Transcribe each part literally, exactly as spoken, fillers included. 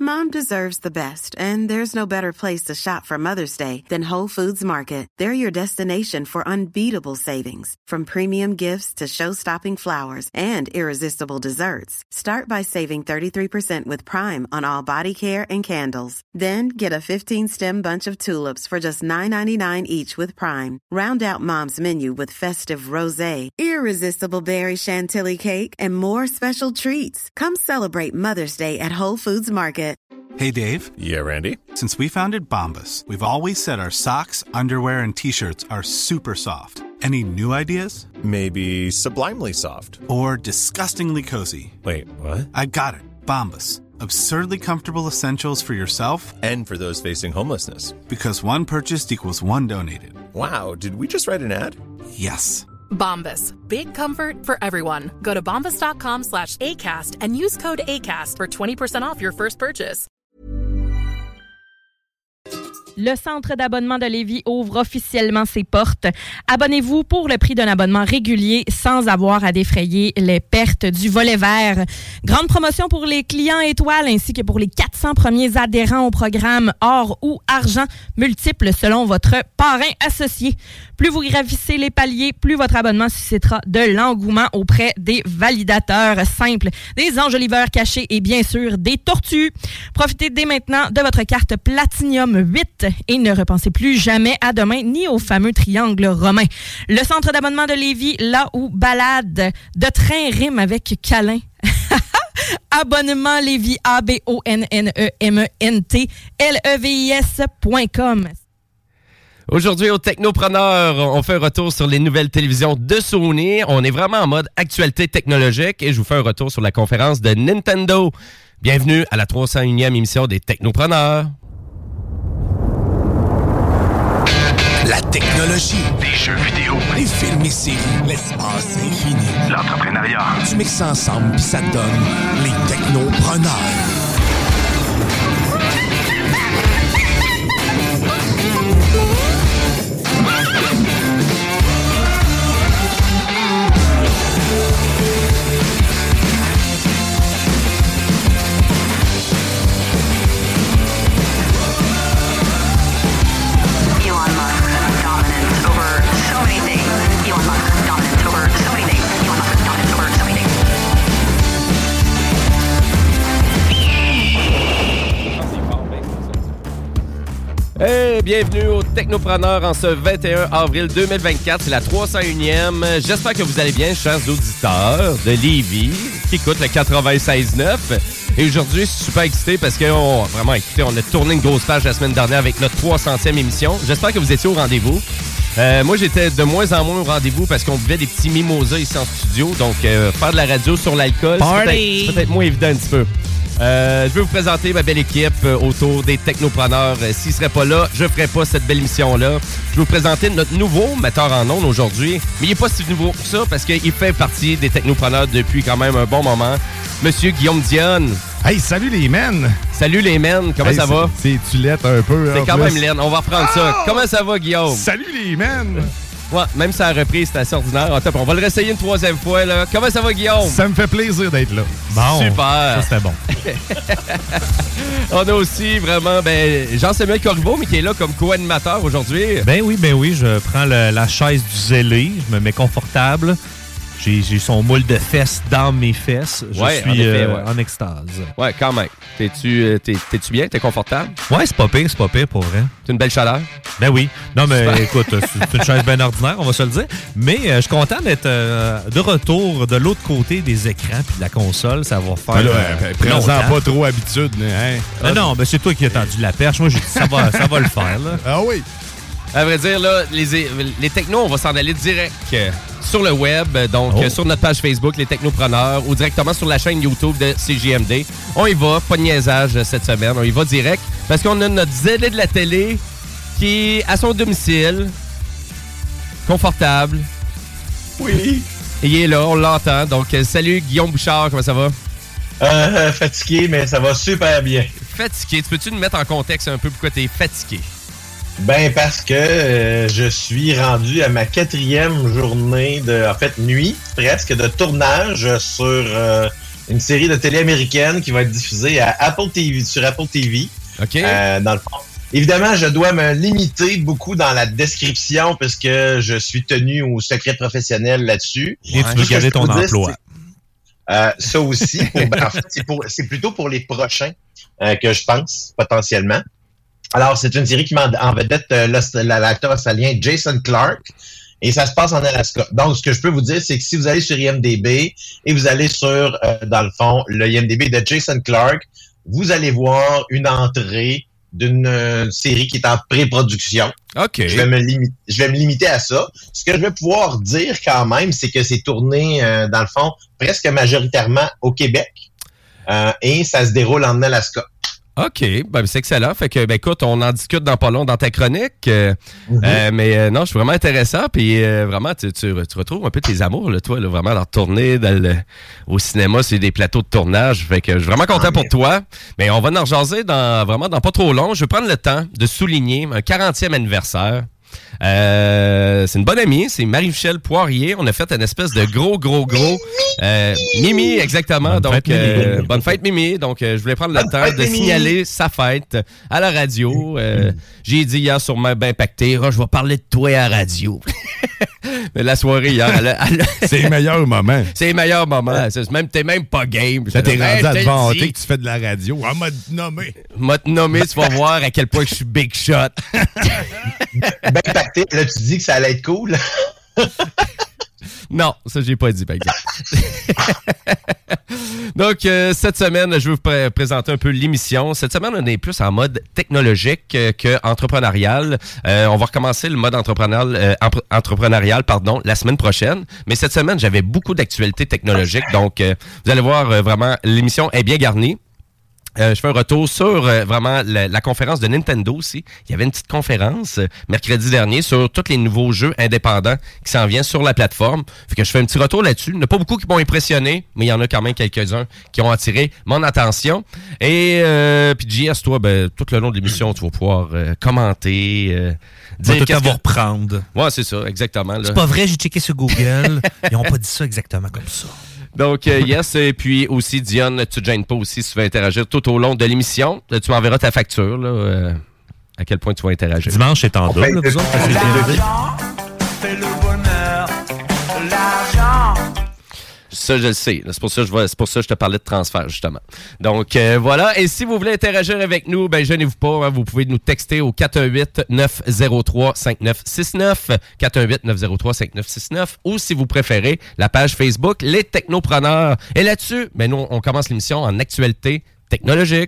Mom deserves the best, and there's no better place to shop for Mother's Day than Whole Foods Market. They're your destination for unbeatable savings, from premium gifts to show-stopping flowers and irresistible desserts. Start by saving thirty-three percent with Prime on all body care and candles. Then get a fifteen-stem bunch of tulips for just nine ninety-nine each with Prime. Round out Mom's menu with festive rosé, irresistible berry chantilly cake, and more special treats. Come celebrate Mother's Day at Whole Foods Market. Hey, Dave. Yeah, Randy? Since we founded Bombas, we've always said our socks, underwear, and T-shirts are super soft. Any new ideas? Maybe sublimely soft. Or disgustingly cozy. Wait, what? I got it. Bombas. Absurdly comfortable essentials for yourself and for those facing homelessness. Because one purchased equals one donated. Wow, did we just write an ad? Yes. Bombas. Big comfort for everyone. Go to bombas.com slash ACAST and use code ACAST for twenty percent off your first purchase. Le centre d'abonnement de Lévis ouvre officiellement ses portes. Abonnez-vous pour le prix d'un abonnement régulier sans avoir à défrayer les pertes du volet vert. Grande promotion pour les clients étoiles ainsi que pour les quatre cents premiers adhérents au programme or ou argent, multiples selon votre parrain associé. Plus vous gravissez les paliers, plus votre abonnement suscitera de l'engouement auprès des validateurs simples, des enjoliveurs cachés et bien sûr des tortues. Profitez dès maintenant de votre carte Platinum huit et ne repensez plus jamais à demain ni au fameux triangle romain. Le centre d'abonnement de Lévis, là où balade de train rime avec câlin. Abonnement Lévis, A B O N N E M E N T L E V I S point com. Aujourd'hui, au Technopreneur, on fait un retour sur les nouvelles télévisions de Sony. On est vraiment en mode actualité technologique et je vous fais un retour sur la conférence de Nintendo. Bienvenue à la trois cent unième émission des Technopreneurs. La technologie, des jeux vidéo, les films et séries, l'espace infini, l'entrepreneuriat. Tu mixes ensemble puis ça te donne les Technopreneurs. Hey, bienvenue au Technopreneur en ce vingt et un avril deux mille vingt-quatre. C'est la trois cent unième. J'espère que vous allez bien, chers auditeurs de Lévis, qui écoutent le quatre-vingt-seize neuf. Et aujourd'hui, je suis super excité parce qu'on vraiment, écoutez, on a tourné une grosse page la semaine dernière avec notre trois centième émission. J'espère que vous étiez au rendez-vous. Euh, moi, j'étais de moins en moins au rendez-vous parce qu'on buvait des petits mimosas ici en studio. Donc, euh, faire de la radio sur l'alcool, c'est peut-être, c'est peut-être moins évident un petit peu. Euh, je vais vous présenter ma belle équipe euh, autour des Technopreneurs. Euh, s'ils ne seraient pas là, je ne ferais pas cette belle émission-là. Je vais vous présenter notre nouveau metteur en ondes aujourd'hui. Mais il n'est pas si nouveau que ça parce qu'il fait partie des Technopreneurs depuis quand même un bon moment. Monsieur Guillaume Dionne. Hey, salut les men! Salut les men, comment hey, ça va? C'est, c'est tulette un peu. C'est quand plus. même laine, on va reprendre oh! ça. Comment ça va, Guillaume? Salut les men! Ouais, même si la reprise, c'est assez ordinaire. Attends, on va le réessayer une troisième fois, là. Comment ça va, Guillaume? Ça me fait plaisir d'être là. Bon. Super. Ça, c'était bon. On a aussi vraiment, ben, Jean-Samuel Corriveau, mais qui est là comme co-animateur aujourd'hui. Ben oui, ben oui, je prends le, la chaise du zélé, je me mets confortable. J'ai, j'ai son moule de fesses dans mes fesses. Je ouais, suis en, effet, euh, ouais. en extase. Ouais, quand même. T'es-tu, t'es, t'es-tu bien? T'es confortable? Ouais, c'est pas pire, c'est pas pire pour vrai. C'est une belle chaleur? Ben oui. Non, mais Super. Écoute, c'est une chaise bien ordinaire, on va se le dire. Mais euh, je suis content d'être euh, de retour de l'autre côté des écrans puis de la console. Ça va faire. Ben là, euh, prends-en pas trop habitude. Hein? Ben non, ben c'est toi qui as tendu la perche. Moi, j'ai dit ça va, ça va le faire. Là. Ah oui. À vrai dire, là, les, les technos, on va s'en aller direct euh, sur le web, donc oh. euh, sur notre page Facebook, les Technopreneurs, ou directement sur la chaîne YouTube de C J M D. On y va, pas de niaisage euh, cette semaine, on y va direct, parce qu'on a notre zélé de la télé qui est à son domicile, confortable. Oui. Et il est là, on l'entend. Donc, euh, salut Guillaume Bouchard, comment ça va? Euh, fatigué, mais ça va super bien. Fatigué, tu peux-tu nous mettre en contexte un peu pourquoi t'es fatigué? Ben parce que euh, je suis rendu à ma quatrième journée de, en fait nuit presque de tournage sur euh, une série de télé américaine qui va être diffusée à Apple T V, sur Apple T V. OK. Euh, dans le fond. Évidemment, je dois me limiter beaucoup dans la description parce que je suis tenu au secret professionnel là-dessus. Et ouais. tu veux garder ton emploi. Dire, euh, ça aussi, pour, ben, en fait, c'est, pour, c'est plutôt pour les prochains euh, que je pense, potentiellement. Alors, c'est une série qui met en vedette euh, l'acteur australien Jason Clarke. Et ça se passe en Alaska. Donc, ce que je peux vous dire, c'est que si vous allez sur I M D B et vous allez sur, euh, dans le fond, le I M D B de Jason Clarke, vous allez voir une entrée d'une euh, série qui est en pré-production. OK. Je vais me limiter, je vais me limiter à ça. Ce que je vais pouvoir dire quand même, c'est que c'est tourné, euh, dans le fond, presque majoritairement au Québec. Euh, et ça se déroule en Alaska. OK, ben, c'est excellent. Fait que, ben, écoute, on en discute dans pas long dans ta chronique. Euh, mm-hmm. euh, mais euh, non, je suis vraiment intéressant. Puis euh, vraiment, tu, tu, tu retrouves un peu tes amours, là, toi, là, vraiment, dans tourner dans le, au cinéma, c'est des plateaux de tournage. Fait que je suis vraiment content ah, pour mais... toi. Mais on va en rejaser dans, vraiment dans pas trop long. Je vais prendre le temps de souligner un quarantième anniversaire. Euh, c'est une bonne amie, c'est Marie-Michel Poirier. On a fait une espèce de gros, gros, gros... Euh, Mimi, exactement. Bonne donc, fête, euh, Mimi. Bonne fête, Mimi. Donc, euh, je voulais prendre bonne le temps fête, de Mimi. signaler sa fête à la radio. Euh, j'ai dit hier sur ma ben pacté, oh, je vais parler de toi à la radio. Mais la soirée hier, elle a, elle a... c'est les meilleurs moments. C'est les meilleurs moments. C'est même, t'es même pas game. Là, t'es rendu à te vanter que tu fais de la radio. Ah, m'a nommé. M'a nommé, tu vas voir à quel point je suis big shot. Ben pacté, là, tu dis que ça allait être cool. Non, ça, j'ai pas dit, par exemple. Donc, euh, cette semaine, je vais vous pr- présenter un peu l'émission. Cette semaine, on est plus en mode technologique euh, qu'entrepreneurial. Euh, on va recommencer le mode entrepreneurial, euh, entre- entrepreneurial pardon, la semaine prochaine. Mais cette semaine, j'avais beaucoup d'actualités technologiques. Donc, euh, vous allez voir, euh, vraiment, l'émission est bien garnie. Euh, je fais un retour sur euh, vraiment la, la conférence de Nintendo aussi. Il y avait une petite conférence euh, mercredi dernier sur tous les nouveaux jeux indépendants qui s'en viennent sur la plateforme. Fait que je fais un petit retour là-dessus. Il n'y en a pas beaucoup qui m'ont impressionné, mais il y en a quand même quelques-uns qui ont attiré mon attention. Et euh, puis J S, toi, ben, tout le long de l'émission, tu vas pouvoir euh, commenter, euh, dire tout qu'est-ce que... reprendre. Ouais, c'est ça, exactement. Là. C'est pas vrai, j'ai checké sur Google. Ils n'ont pas dit ça exactement comme ça. Donc, euh, yes, et puis aussi, Dionne, tu ne gênes pas aussi si tu veux interagir tout au long de l'émission. Tu m'enverras ta facture, là, euh, à quel point tu vas interagir. Dimanche, c'est en double, vous autres. L'argent fait le bonheur, l'argent. Ça, je le sais. C'est pour ça que je, c'est pour ça que je te parlais de transfert, justement. Donc, euh, voilà. Et si vous voulez interagir avec nous, ben gênez-vous pas. Hein, vous pouvez nous texter au quatre un huit, neuf zéro trois, cinq neuf six neuf, quatre un huit, neuf zéro trois, cinq neuf six neuf, ou si vous préférez, la page Facebook Les Technopreneurs. Et là-dessus, ben nous, on commence l'émission en actualité technologique.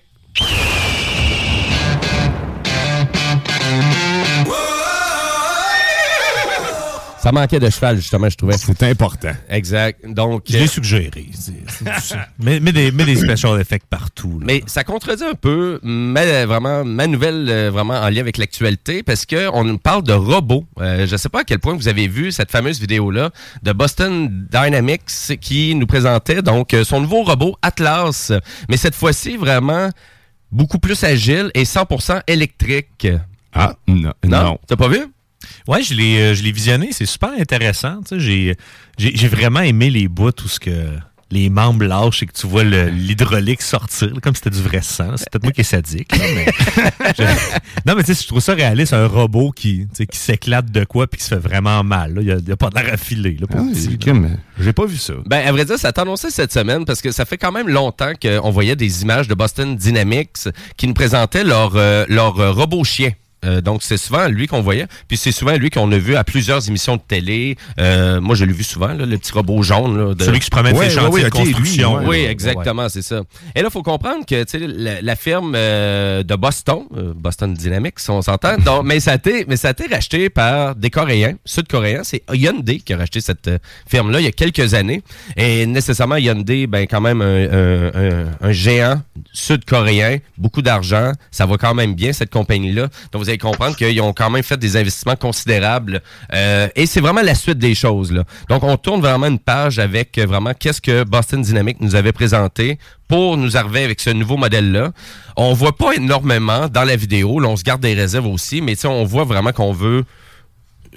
Ça manquait de cheval, justement, je trouvais. C'est important. Exact. Donc, je l'ai suggéré. C'est, c'est mais, mais, des, mais des special effects partout. Là. Mais ça contredit un peu ma, vraiment, ma nouvelle euh, vraiment en lien avec l'actualité parce qu'on nous parle de robots. Euh, je ne sais pas à quel point vous avez vu cette fameuse vidéo-là de Boston Dynamics qui nous présentait donc son nouveau robot Atlas. Mais cette fois-ci, vraiment beaucoup plus agile et cent pour cent électrique. Ah, non. Non? non. T'as pas vu? Ouais, je l'ai, euh, je l'ai visionné, c'est super intéressant. Tu sais, j'ai, j'ai, j'ai vraiment aimé les bouts où ce que les membres lâchent et que tu vois le, l'hydraulique sortir, là, comme si c'était du vrai sang. Là. C'est peut-être moi qui est sadique. Là, mais je... Non, mais tu sais, je trouve ça réaliste, un robot qui, qui s'éclate de quoi puis qui se fait vraiment mal. Il n'y a, a pas de l'air affilé. Là, pour ah, petit, là. Comme, j'ai pas vu ça. Ben, à vrai dire, ça t'annonçait cette semaine parce que ça fait quand même longtemps qu'on voyait des images de Boston Dynamics qui nous présentaient leur, euh, leur euh, robot chien. Euh, donc, c'est souvent lui qu'on voyait. Puis, c'est souvent lui qu'on a vu à plusieurs émissions de télé. Euh, moi, je l'ai vu souvent, là, le petit robot jaune. Là, de... Celui qui se promène ouais, ses chantiers ouais, de okay, construction. Lui, ouais, oui, exactement, ouais. C'est ça. Et là, il faut comprendre que la, la firme euh, de Boston, euh, Boston Dynamics, on s'entend, donc, mais, ça a été, mais ça a été racheté par des Coréens, Sud-Coréens. C'est Hyundai qui a racheté cette euh, firme-là il y a quelques années. Et nécessairement, Hyundai, ben, quand même un, un, un, un géant sud-coréen, beaucoup d'argent. Ça va quand même bien, cette compagnie-là. Donc, vous allez comprendre qu'ils ont quand même fait des investissements considérables euh, et c'est vraiment la suite des choses là. Donc on tourne vraiment une page avec euh, vraiment qu'est-ce que Boston Dynamics nous avait présenté pour nous arriver avec ce nouveau modèle-là. On voit pas énormément dans la vidéo, là on se garde des réserves aussi, mais on voit vraiment qu'on veut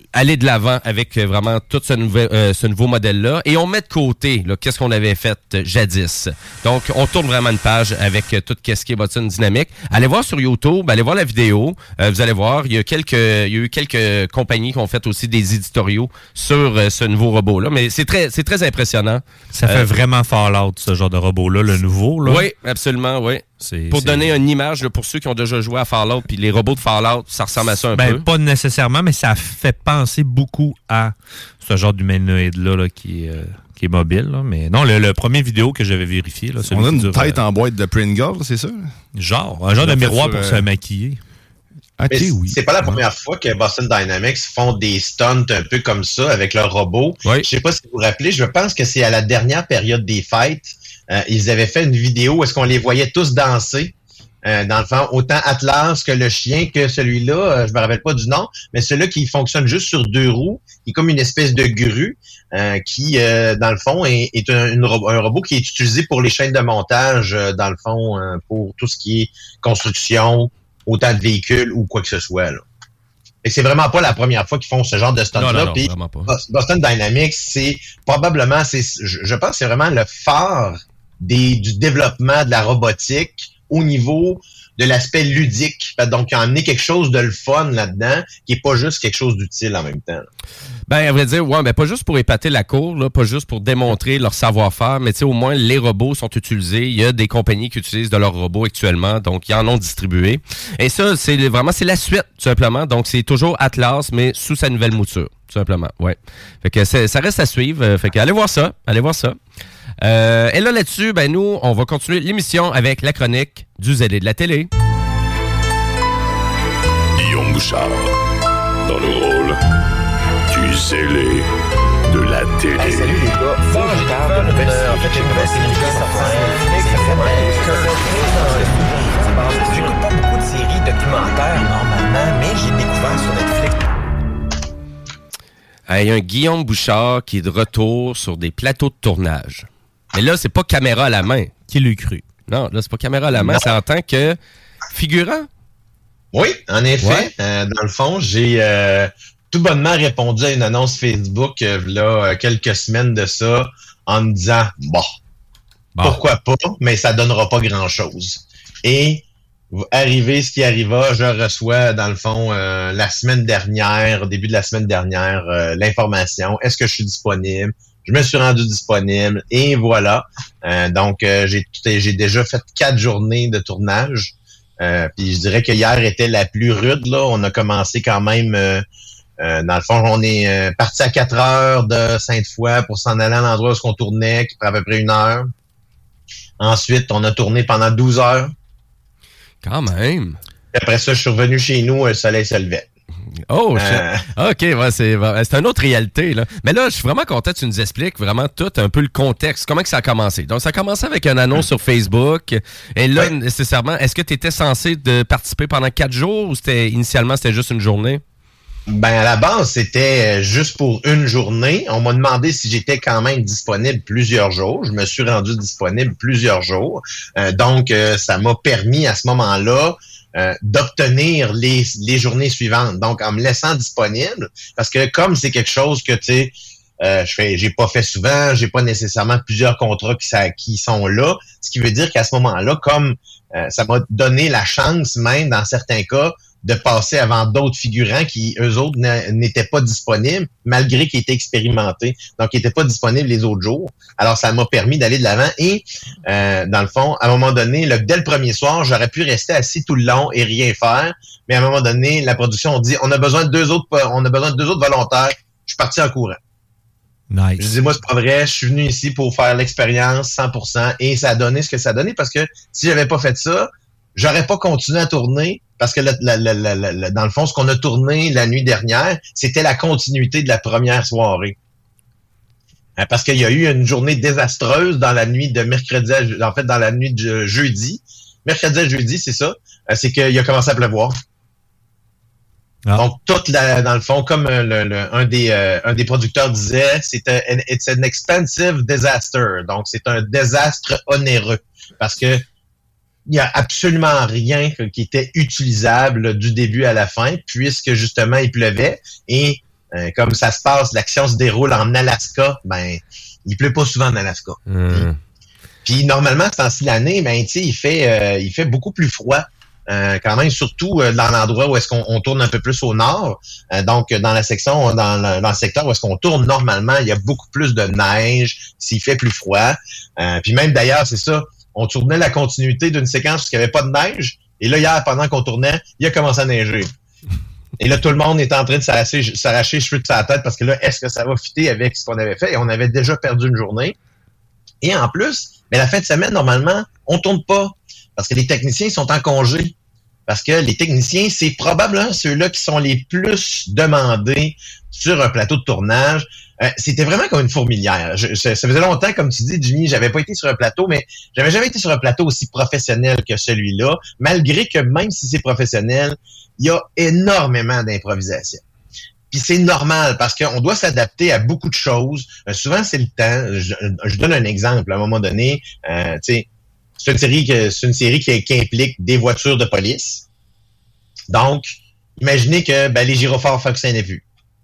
aller de l'avant avec vraiment tout ce, nouvel, euh, ce nouveau modèle-là. Et on met de côté là, qu'est-ce qu'on avait fait euh, jadis. Donc, on tourne vraiment une page avec euh, tout ce qui est Boston Dynamics. Allez voir sur YouTube, allez voir la vidéo. Euh, vous allez voir, il y a quelques, il y a eu quelques compagnies qui ont fait aussi des éditoriaux sur euh, ce nouveau robot-là. Mais c'est très, c'est très impressionnant. Ça fait euh, vraiment Fallout, ce genre de robot-là, le nouveau. Là. Oui, absolument, oui. C'est, pour c'est... donner une image, là, pour ceux qui ont déjà joué à Fallout, puis les robots de Fallout, ça ressemble à ça un ben, peu. Pas nécessairement, mais ça fait penser beaucoup à ce genre d'humanoïde-là là, qui, est, euh, qui est mobile. Là. Mais non, le, le premier vidéo que j'avais vérifié... Là, on a une dure, tête euh, en boîte de Pringles, c'est ça? Genre, un genre de miroir sur, pour euh... se maquiller. Okay, c'est, oui. c'est pas la première fois que Boston Dynamics font des stunts un peu comme ça avec leurs robots. Oui. Je sais pas si vous vous rappelez, je pense que c'est à la dernière période des fêtes. Euh, ils avaient fait une vidéo où est-ce qu'on les voyait tous danser. Euh, dans le fond, autant Atlas que le chien que celui-là, euh, je me rappelle pas du nom, mais celui-là qui fonctionne juste sur deux roues, qui est comme une espèce de grue, euh, qui, euh, dans le fond, est, est un, une, un robot qui est utilisé pour les chaînes de montage, euh, dans le fond, euh, pour tout ce qui est construction, autant de véhicules ou quoi que ce soit. Là. Et c'est vraiment pas la première fois qu'ils font ce genre de stunt-là. Puis Boston Dynamics, c'est probablement, c'est, je, je pense que c'est vraiment le phare des, du développement de la robotique au niveau de l'aspect ludique. Donc, il y en a quelque chose de le fun là-dedans, qui est pas juste quelque chose d'utile en même temps. Là. Ben, à vrai dire, ouais, ben pas juste pour épater la cour, là, pas juste pour démontrer leur savoir-faire, mais tu sais, au moins, les robots sont utilisés. Il y a des compagnies qui utilisent de leurs robots actuellement, donc ils en ont distribué. Et ça, c'est vraiment, c'est la suite, tout simplement. Donc, c'est toujours Atlas, mais sous sa nouvelle mouture, tout simplement, ouais. Fait que c'est, ça reste à suivre. Fait que allez voir ça, allez voir ça. Euh, et là, là-dessus, ben nous, on va continuer l'émission avec la chronique du zélé de la télé. Guillaume Bouchard, dans le rôle du zélé de la télé. Hey, salut les gars, faut que je parle de nouvelles séries. En fait, j'ai une nouvelle série qui sortir. J'écoute pas beaucoup de séries documentaires normalement, mais j'ai découvert sur Netflix. Il y a un Guillaume Bouchard qui est de retour sur des plateaux de tournage. Mais là, c'est pas caméra à la main. Qui l'a cru? Non, là, c'est pas caméra à la main, non. C'est en tant que figurant. Oui, en effet. Ouais. Euh, dans le fond, j'ai euh, tout bonnement répondu à une annonce Facebook euh, là, quelques semaines de ça en me disant, bon, bon, pourquoi pas, mais ça donnera pas grand-chose. Et arrivé ce qui arriva, je reçois, dans le fond, euh, la semaine dernière, au début de la semaine dernière, euh, l'information. Est-ce que je suis disponible? Je me suis rendu disponible et voilà. Euh, donc, euh, j'ai, j'ai déjà fait quatre journées de tournage. Euh, puis je dirais que hier était la plus rude. Là, on a commencé quand même. Euh, euh, dans le fond, on est euh, parti à quatre heures de Sainte-Foy pour s'en aller à l'endroit où on tournait, qui prend à peu près une heure. Ensuite, on a tourné pendant douze heures. Quand même. Puis après ça, je suis revenu chez nous, le soleil se levait. Oh, euh... OK, ouais, c'est, c'est une autre réalité, là. Mais là, je suis vraiment content que tu nous expliques vraiment tout un peu le contexte. Comment que ça a commencé? Donc, ça a commencé avec une annonce sur Facebook. Et là, oui. Nécessairement, est-ce que tu étais censé de participer pendant quatre jours ou c'était initialement, c'était juste une journée? Ben, à la base, c'était juste pour une journée. On m'a demandé si j'étais quand même disponible plusieurs jours. Je me suis rendu disponible plusieurs jours. Euh, donc, euh, ça m'a permis à ce moment-là Euh, d'obtenir les, les journées suivantes. Donc, en me laissant disponible, parce que comme c'est quelque chose que, tu sais, euh, je fais, j'ai pas fait souvent, j'ai pas nécessairement plusieurs contrats qui, ça, qui sont là, ce qui veut dire qu'à ce moment-là, comme euh, ça m'a donné la chance, même dans certains cas, de passer avant d'autres figurants qui, eux autres, n'étaient pas disponibles, malgré qu'ils étaient expérimentés. Donc, ils n'étaient pas disponibles les autres jours. Alors, ça m'a permis d'aller de l'avant. Et, euh, dans le fond, à un moment donné, là, dès le premier soir, j'aurais pu rester assis tout le long et rien faire. Mais à un moment donné, la production a dit, on a besoin de deux autres, on a besoin de deux autres volontaires. Je suis parti en courant. Nice. Je dis, moi, c'est pas vrai. Je suis venu ici pour faire l'expérience cent pour cent. Et ça a donné ce que ça a donné parce que si j'avais pas fait ça, j'aurais pas continué à tourner parce que la, la, la, la, la, dans le fond, ce qu'on a tourné la nuit dernière, c'était la continuité de la première soirée. Parce qu'il y a eu une journée désastreuse dans la nuit de mercredi à, en fait, dans la nuit de jeudi. Mercredi à jeudi, c'est ça. C'est qu'il a commencé à pleuvoir. Ah. Donc, toute la, dans le fond, comme le, le, un, des, euh, un des producteurs disait, c'est un, it's an expensive disaster. Donc, c'est un désastre onéreux. Parce que il n'y a absolument rien qui était utilisable du début à la fin, puisque justement, il pleuvait. Et Euh, comme ça se passe, l'action se déroule en Alaska, ben il pleut pas souvent en Alaska. Mmh. Puis normalement, ce temps-ci de l'année, ben tu sais, il fait euh, il fait beaucoup plus froid. Euh, quand même, surtout euh, dans l'endroit où est-ce qu'on on tourne un peu plus au nord. Euh, donc, dans la section, dans le, dans le secteur où est-ce qu'on tourne normalement, il y a beaucoup plus de neige, s'il fait plus froid. Euh, puis même d'ailleurs, c'est ça, on tournait la continuité d'une séquence où il n'y avait pas de neige. Et là, hier, pendant qu'on tournait, il a commencé à neiger. Et là, tout le monde est en train de s'arracher, s'arracher les cheveux de sa tête parce que là, est-ce que ça va fitter avec ce qu'on avait fait? Et on avait déjà perdu une journée. Et en plus, mais la fin de semaine, normalement, on tourne pas. Parce que les techniciens sont en congé. Parce que les techniciens, c'est probablement ceux-là qui sont les plus demandés sur un plateau de tournage. Euh, c'était vraiment comme une fourmilière. Je, ça, ça faisait longtemps, comme tu dis, Jimmy, j'avais pas été sur un plateau, mais j'avais jamais été sur un plateau aussi professionnel que celui-là, malgré que même si c'est professionnel, il y a énormément d'improvisation. Puis c'est normal parce qu'on doit s'adapter à beaucoup de choses. Euh, souvent, c'est le temps. Je, je donne un exemple. À un moment donné, euh, tu sais, c'est une série, que, c'est une série qui, qui implique des voitures de police. Donc, imaginez que ben, les gyrophares fonctionnaient plus.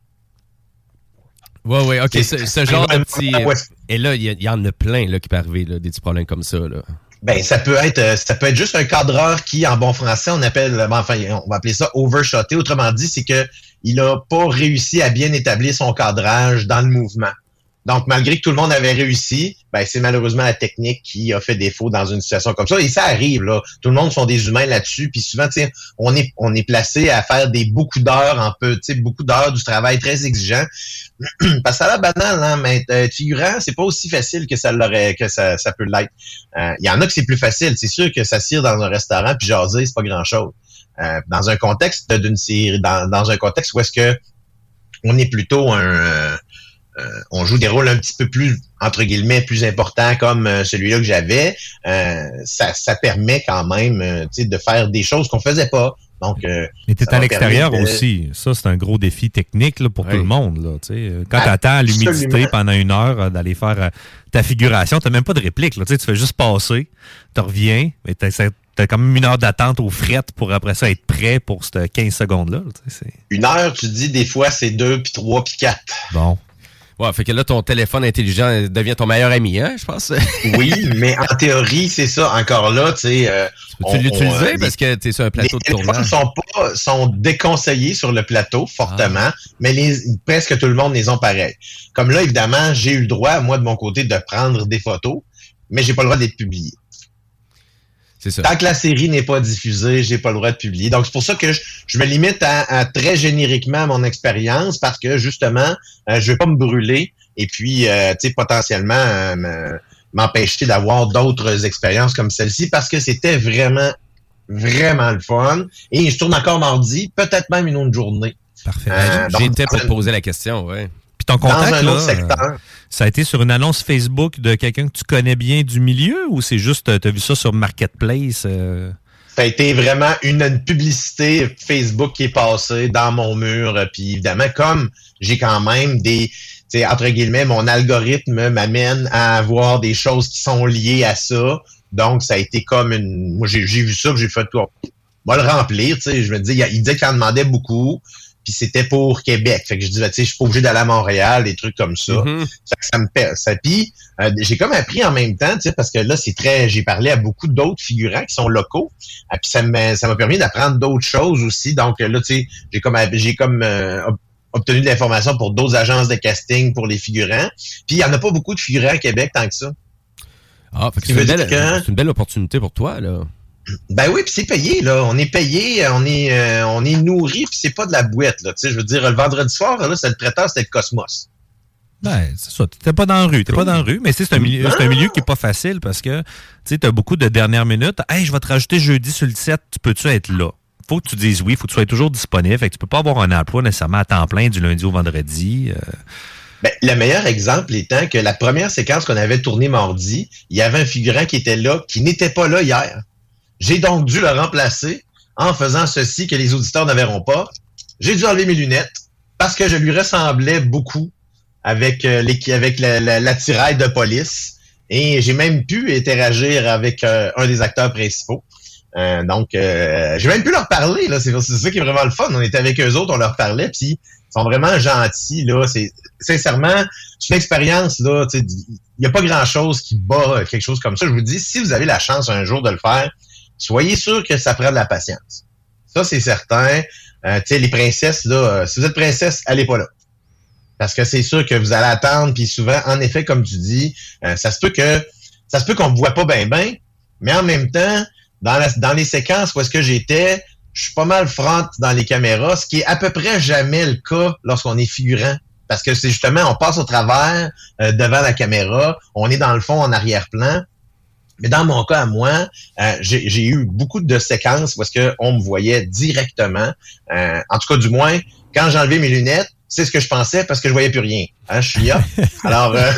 Oui, oui, OK. Ce, ce genre de petit... Et là, il y, y en a plein là, qui peuvent arriver, là, des petits problèmes comme ça. Là. Ben, ça peut être ça peut être juste un cadreur qui, en bon français, on appelle, enfin, on va appeler ça overshoté. Autrement dit, c'est que il a pas réussi à bien établir son cadrage dans le mouvement. Donc, malgré que tout le monde avait réussi, ben c'est malheureusement la technique qui a fait défaut dans une situation comme ça. Et ça arrive, là. Tout le monde sont des humains là-dessus. Puis souvent, tu sais, on est on est placé à faire des beaucoup d'heures en peu, tu sais, beaucoup d'heures du travail très exigeant. Parce que ça a l'air banal, hein, mais être figurant, c'est pas aussi facile que ça l'aurait, que ça, ça peut l'être. Il euh, y en a que c'est plus facile. C'est sûr que s'assire dans un restaurant puis jaser, c'est pas grand-chose. Euh, dans un contexte d'une série, dans, dans un contexte où est-ce que on est plutôt un euh, Euh, on joue des rôles un petit peu plus, entre guillemets, plus importants comme euh, celui-là que j'avais, euh, ça, ça permet quand même euh, de faire des choses qu'on faisait pas. Donc, euh, mais t'es à l'extérieur de... aussi. Ça, c'est un gros défi technique là, pour ouais. tout le monde. Là, quand ah, tu attends à l'humidité pendant une heure euh, d'aller faire euh, ta figuration, tu n'as même pas de réplique. Là, tu fais juste passer, tu reviens, mais tu as quand même une heure d'attente aux frettes pour après ça être prêt pour ces quinze secondes-là. Là, une heure, tu dis, des fois, c'est deux, puis trois, puis quatre. Bon. Ouais, fait que là, ton téléphone intelligent devient ton meilleur ami, hein, je pense. Oui, mais en théorie, c'est ça. Encore là, tu sais... Euh, Peux-tu l'utiliser euh, parce que tu es sur un plateau de tournage? Les téléphones sont, pas, sont déconseillés sur le plateau, fortement, ah. mais les, presque tout le monde les ont pareils. Comme là, évidemment, j'ai eu le droit, moi, de mon côté, de prendre des photos, mais j'ai pas le droit de les publier. C'est ça. Tant que la série n'est pas diffusée, j'ai pas le droit de publier. Donc, c'est pour ça que je, je me limite à, à très génériquement à mon expérience parce que, justement, euh, je veux pas me brûler et puis, euh, tu sais, potentiellement euh, me, m'empêcher d'avoir d'autres expériences comme celle-ci parce que c'était vraiment, vraiment le fun. Et je tourne encore mardi, peut-être même une autre journée. Parfait. Euh, J'étais pour te poser la question, ouais. Puis ton contact, dans un là, autre secteur. Ça a été sur une annonce Facebook de quelqu'un que tu connais bien du milieu ou c'est juste, tu as vu ça sur Marketplace? Euh... Ça a été vraiment une, une publicité Facebook qui est passée dans mon mur. Puis évidemment, comme j'ai quand même des, tu sais, entre guillemets, mon algorithme m'amène à avoir des choses qui sont liées à ça. Donc, ça a été comme une... Moi, j'ai, j'ai vu ça, j'ai fait quoi? On va le remplir, tu sais. Je me dis, il, il disait qu'il en demandait beaucoup. Puis c'était pour Québec. Fait que je disais, tu sais, je suis pas obligé d'aller à Montréal, des trucs comme ça. Mm-hmm. Ça, ça me pèse. Ça, puis euh, j'ai comme appris en même temps, tu sais, parce que là, c'est très. J'ai parlé à beaucoup d'autres figurants qui sont locaux. Et puis ça m'a ça m'a permis d'apprendre d'autres choses aussi. Donc là, tu sais, j'ai comme j'ai comme euh, obtenu de l'information pour d'autres agences de casting pour les figurants. Puis il y en a pas beaucoup de figurants à Québec tant que ça. Ah, fait que c'est, une belle, que... c'est une belle opportunité pour toi, là. Ben oui, puis c'est payé, là. On est payé, on est euh, on est nourri, puis c'est pas de la boîte, là. Tu sais, je veux dire, le vendredi soir, là, c'est le traiteur, c'était le Cosmos. Ben, c'est ça. T'es pas dans la rue. T'es pas dans la rue, mais c'est un milieu, c'est un milieu qui est pas facile parce que, tu sais, t'as beaucoup de dernières minutes. Hey, je vais te rajouter jeudi sur le set, tu peux-tu être là? Faut que tu dises oui, faut que tu sois toujours disponible. Fait que tu peux pas avoir un emploi nécessairement à temps plein du lundi au vendredi. Euh... Ben, le meilleur exemple étant que la première séquence qu'on avait tournée mardi, il y avait un figurant qui était là, qui n'était pas là hier. J'ai donc dû le remplacer en faisant ceci que les auditeurs ne verront pas. J'ai dû enlever mes lunettes parce que je lui ressemblais beaucoup avec, euh, les, avec la, la, l'attirail de police. Et j'ai même pu interagir avec euh, un des acteurs principaux. Euh, donc, euh, j'ai même pu leur parler, là. C'est, c'est ça qui est vraiment le fun. On était avec eux autres, on leur parlait, puis ils sont vraiment gentils, là. C'est, sincèrement, c'est une expérience, là. Il n'y a pas grand-chose qui bat quelque chose comme ça. Je vous dis, si vous avez la chance un jour de le faire, soyez sûr que ça prend de la patience. Ça, c'est certain. Euh, tu sais, les princesses, là, euh, si vous êtes princesse, allez pas là. Parce que c'est sûr que vous allez attendre, puis souvent, en effet, comme tu dis, euh, ça se peut que ça se peut qu'on ne voit pas bien, bien, mais en même temps, dans, la, dans les séquences où est-ce que j'étais, je suis pas mal front dans les caméras, ce qui est à peu près jamais le cas lorsqu'on est figurant. Parce que c'est justement, on passe au travers euh, devant la caméra, on est dans le fond en arrière-plan. Mais dans mon cas à moi, euh, j'ai, j'ai eu beaucoup de séquences où est-ce qu'on me voyait directement. Euh, en tout cas, du moins, quand j'ai enlevé mes lunettes, c'est ce que je pensais parce que je voyais plus rien. Hein, je suis là. Alors, euh,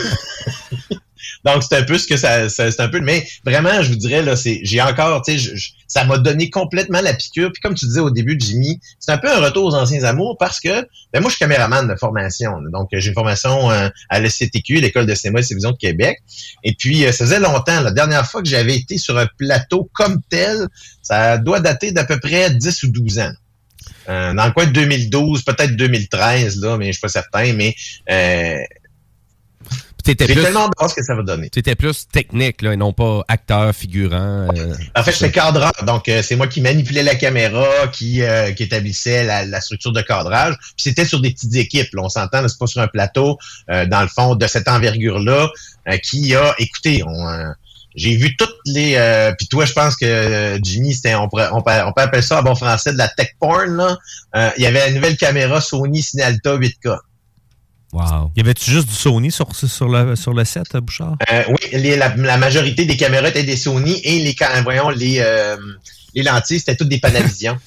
donc c'est un peu ce que ça, ça, c'est un peu. Mais vraiment, je vous dirais là, c'est, j'ai encore, tu sais, je, je, ça m'a donné complètement la piqûre. Puis comme tu disais au début, Jimmy, c'est un peu un retour aux anciens amours parce que, ben moi, je suis caméraman de formation. Là, donc j'ai une formation euh, à l'E C T Q, l'École de cinéma et télévision de Québec. Et puis euh, ça faisait longtemps. La dernière fois que j'avais été sur un plateau comme tel, ça doit dater d'à peu près dix ou douze ans. Euh, dans le coin de deux mille douze, peut-être deux mille treize, là, mais je suis pas certain, mais euh, t'étais j'ai plus, tellement hâte ce que ça va donner. Tu étais plus technique, là, et non pas acteur, figurant. Euh, en fait, j'étais cadreur, donc euh, c'est moi qui manipulais la caméra, qui euh, qui établissait la, la structure de cadrage. Puis c'était sur des petites équipes, là, on s'entend, là, c'est pas sur un plateau, euh, dans le fond, de cette envergure-là, euh, qui a, écoutez, on... Euh, j'ai vu toutes les... Euh, puis toi, je pense que euh, Jimmy, c'était, on, pourrait, on, peut, on peut appeler ça en bon français de la tech porn. Là. Euh, il y avait la nouvelle caméra Sony Cinealta huit K. Wow. Y avait-tu juste du Sony sur, sur, le, sur le set, Bouchard? Euh, oui, les, la, la majorité des caméras étaient des Sony et les, voyons, les, euh, les lentilles, c'était toutes des Panavision.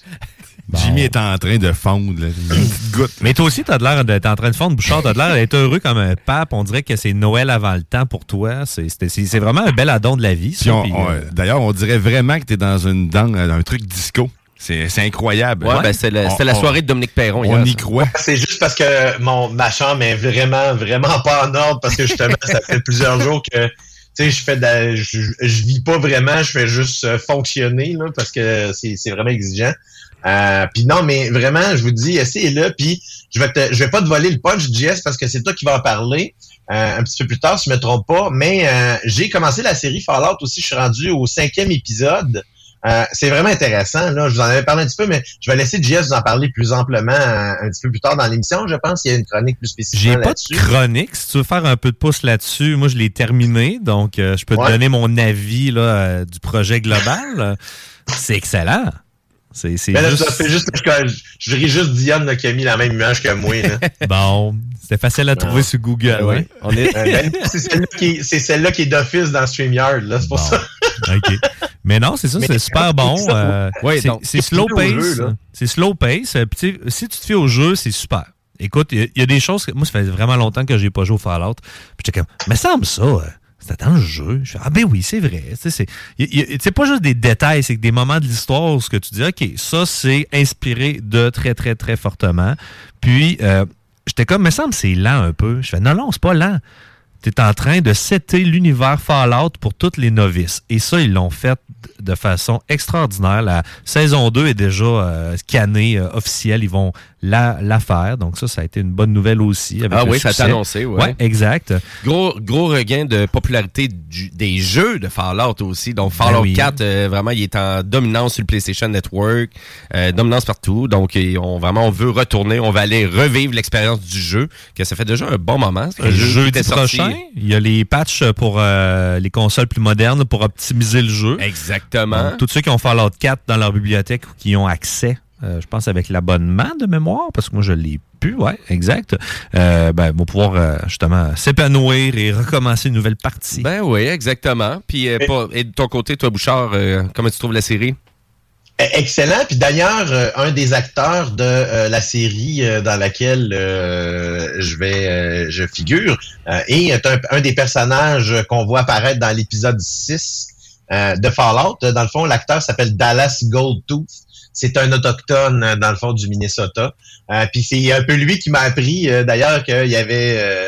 Bon. Jimmy est en train de fondre. Là. Goutte. Mais toi aussi, t'as de l'air d'être en train de fondre, Bouchard. T'as de l'air d'être heureux comme un pape. On dirait que c'est Noël avant le temps pour toi. C'est, c'est, c'est vraiment un bel addon de la vie. Ça, on, puis, on, euh... D'ailleurs, on dirait vraiment que t'es dans une dans un truc disco. C'est, c'est incroyable. Ouais, ouais. Ben c'est le, c'était la soirée de Dominique Perron. On hier, y ça. croit. C'est juste parce que mon ma chambre est vraiment, vraiment pas en ordre parce que justement, ça fait plusieurs jours que... Tu sais, je fais de la, je, je vis pas vraiment, je fais juste fonctionner là, parce que c'est, c'est vraiment exigeant. Euh, puis non, mais vraiment, je vous dis, essayez-le, puis je vais te, je vais pas te voler le punch, J S, parce que c'est toi qui vas en parler euh, un petit peu plus tard, si je me trompe pas. Mais euh, j'ai commencé la série Fallout aussi, je suis rendu au cinquième épisode. Euh, c'est vraiment intéressant, là. Je vous en avais parlé un petit peu, mais je vais laisser J S vous en parler plus amplement euh, un petit peu plus tard dans l'émission. Je pense qu'il y a une chronique plus spécifique. J'ai pas là-dessus. de chronique. Si tu veux faire un peu de pouce là-dessus, moi, je l'ai terminé. Donc, euh, je peux ouais. te donner mon avis là, euh, du projet global. C'est excellent. C'est, c'est ben là, juste... je, fais juste, je, je ris juste Diane là, qui a mis la même image que moi. Là. Bon, c'était facile à trouver sur Google. Oui. Ouais. On est, ben, c'est, celle-là qui est, c'est celle-là qui est d'office dans StreamYard. Là, c'est pour bon. ça. OK. Mais non, c'est ça, Mais c'est super bon. Euh, ouais, c'est, donc, c'est slow pace. Jeu, c'est slow pace. Puis, si tu te fies au jeu, c'est super. Écoute, il y, y a des choses que moi, ça fait vraiment longtemps que j'ai pas joué au Fallout. Puis j'étais comme, mais ça me ça. Euh, C'était dans le jeu. Je fais, ah ben oui, c'est vrai. C'est, c'est, y, y, c'est pas juste des détails, c'est que des moments de l'histoire où ce que tu dis, OK, ça, c'est inspiré de très, très, très fortement. Puis, euh, j'étais comme, mais ça me semble c'est lent un peu. Je fais, non, non, c'est pas lent. T'es en train de setter l'univers Fallout pour toutes les novices. Et ça, ils l'ont fait de façon extraordinaire. La saison deux est déjà euh, scannée, euh, officielle. Ils vont la, la faire. Donc ça, ça a été une bonne nouvelle aussi. Avec ah oui, succès. Ça a été annoncé. Ouais, ouais exact. Gros, gros regain de popularité du, des jeux de Fallout aussi. Donc Fallout ben oui. quatre, euh, vraiment, il est en dominance sur le PlayStation Network. Euh, dominance partout. Donc on, vraiment, on veut retourner. On va aller revivre l'expérience du jeu. Que ça fait déjà un bon moment. Le jeu jeudi prochain, il y a les patchs pour euh, les consoles plus modernes pour optimiser le jeu. Exactement. Donc, tous ceux qui ont Fallout quatre dans leur bibliothèque ou qui ont accès, euh, je pense avec l'abonnement de mémoire, parce que moi je l'ai plus, ouais, exact, euh, ben, vont pouvoir euh, justement s'épanouir et recommencer une nouvelle partie. Ben oui, exactement. Puis euh, pour, et de ton côté, toi Bouchard, euh, comment tu trouves la série? Excellent. Puis d'ailleurs, euh, un des acteurs de euh, la série euh, dans laquelle euh, je vais, euh, je figure, euh, est un, un des personnages qu'on voit apparaître dans l'épisode six euh, de Fallout. Dans le fond, l'acteur s'appelle Dallas Goldtooth. C'est un autochtone dans le fond du Minnesota. Euh, puis c'est un peu lui qui m'a appris euh, d'ailleurs qu'il y avait euh,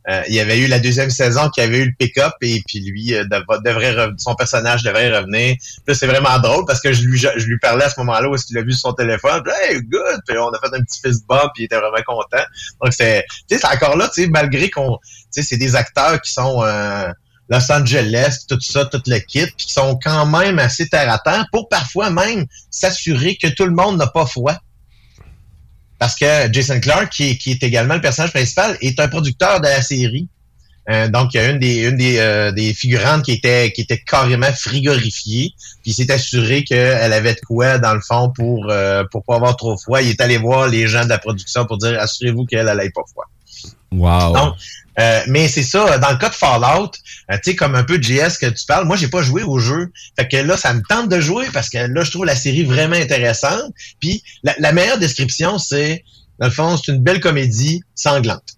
euh, il y avait eu la deuxième saison qui avait eu le pick-up et puis lui, euh, dev- devrait re- son personnage devrait revenir. Puis là, c'est vraiment drôle parce que je lui, je, je lui parlais à ce moment-là où est-ce qu'il a vu sur son téléphone. Puis, hey, good! Puis on a fait un petit fist bump puis il était vraiment content. Donc, c'est, tu sais, c'est encore là, tu sais, malgré qu'on, tu sais, c'est des acteurs qui sont, euh, Los Angeles, tout ça, tout le kit, puis qui sont quand même assez terre à terre pour parfois même s'assurer que tout le monde n'a pas froid. Parce que Jason Clarke, qui, qui est également le personnage principal, est un producteur de la série. Euh, donc, il y a une des une des, euh, des figurantes qui était qui était carrément frigorifiée, puis il s'est assuré qu'elle avait de quoi, dans le fond, pour euh, pour pas avoir trop froid. Il est allé voir les gens de la production pour dire « Assurez-vous qu'elle n'allait pas froid ». Wow. Donc, euh, mais c'est ça, dans le cas de Fallout, euh, tu sais, comme un peu J S que tu parles, moi, j'ai pas joué au jeu. Fait que là, ça me tente de jouer parce que là, je trouve la série vraiment intéressante. Puis, la, la meilleure description, c'est, dans le fond, c'est une belle comédie sanglante.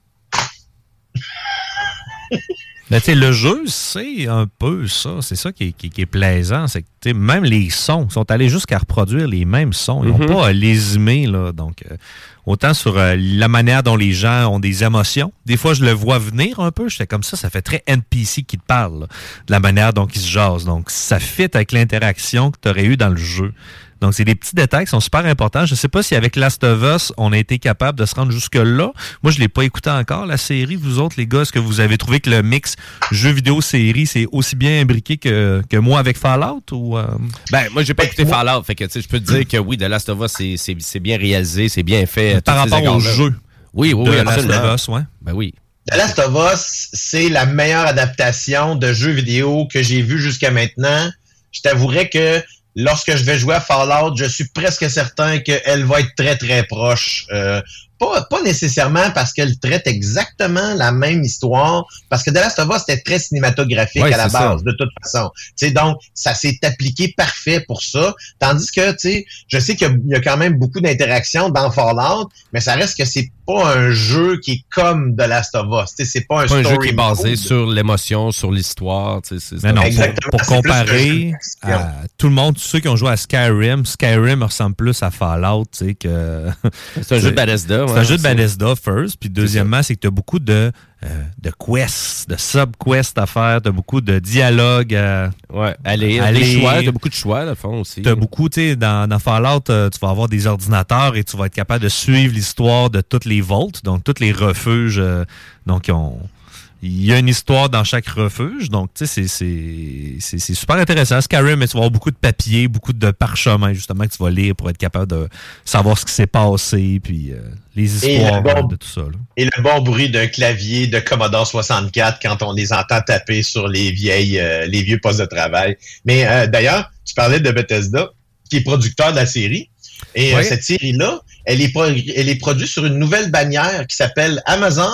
Ben, tu sais, le jeu, c'est un peu ça. C'est ça qui est, qui, qui est plaisant. C'est que, tu sais, même les sons, ils sont allés jusqu'à reproduire les mêmes sons. Ils n'ont Mm-hmm. pas à lésimer, là. Donc, euh, autant sur euh, la manière dont les gens ont des émotions. Des fois, je le vois venir un peu. J'étais comme ça. Ça fait très N P C qui te parle, là, de la manière dont ils se jasent. Donc, ça fit avec l'interaction que tu aurais eu dans le jeu. Donc, c'est des petits détails qui sont super importants. Je ne sais pas si avec Last of Us, on a été capable de se rendre jusque-là. Moi, je ne l'ai pas écouté encore, la série. Vous autres, les gars, est-ce que vous avez trouvé que le mix jeu vidéo-série, c'est aussi bien imbriqué que, que moi avec Fallout? Ou, euh... Ben, moi, j'ai pas écouté Fallout. Fait que, tu sais, je peux te dire que oui, The Last of Us, c'est, c'est, c'est bien réalisé, c'est bien fait. Par rapport au jeu. Oui, oui, oui, de Last absolument. of Us, ouais. Ben oui. The Last of Us, c'est la meilleure adaptation de jeu vidéo que j'ai vue jusqu'à maintenant. Je t'avouerais que lorsque je vais jouer à Fallout, je suis presque certain qu'elle va être très, très proche. Euh, pas, pas nécessairement parce qu'elle traite exactement la même histoire, parce que The Last of Us, c'était très cinématographique ouais, à la base, ça. de toute façon. T'sais, donc, ça s'est appliqué parfait pour ça. Tandis que, tu sais, je sais qu'il y a quand même beaucoup d'interactions dans Fallout, mais ça reste que c'est pas un jeu qui est comme The Last of Us. T'sais, c'est pas un, pas un story jeu qui est basé mode. sur l'émotion, sur l'histoire. C'est, c'est Mais non, Exactement, pour, pour c'est plus comparer que- à tout le monde, tous ceux qui ont joué à Skyrim, Skyrim ressemble plus à Fallout, tu sais, que... C'est un jeu de Bethesda. C'est ouais, un jeu de c'est- Bethesda, first. Puis deuxièmement, c'est que tu as beaucoup de, euh, de quests, de sub-quests à faire. Tu as beaucoup de dialogues. à- Ouais, allez, Aller- des choix, t'as beaucoup de choix, dans le fond, aussi. Tu as beaucoup, tu sais, dans, dans Fallout, euh, tu vas avoir des ordinateurs et tu vas être capable de suivre l'histoire de toutes les vaults, donc tous les refuges. euh, donc, ils ont- il y a une histoire dans chaque refuge. Donc, tu sais, c'est, c'est, c'est, c'est super intéressant. Skyrim, mais tu vas avoir beaucoup de papiers, beaucoup de parchemins, justement, que tu vas lire pour être capable de savoir ce qui s'est passé, puis euh, les Et histoires le bon- de tout ça. Là. Et le bon bruit d'un clavier de Commodore soixante-quatre quand on les entend taper sur les vieilles, euh, les vieux postes de travail. Mais euh, d'ailleurs, tu parlais de Bethesda, qui est producteur de la série. Et Oui. euh, cette série-là, elle est, pro- elle est produite sur une nouvelle bannière qui s'appelle Amazon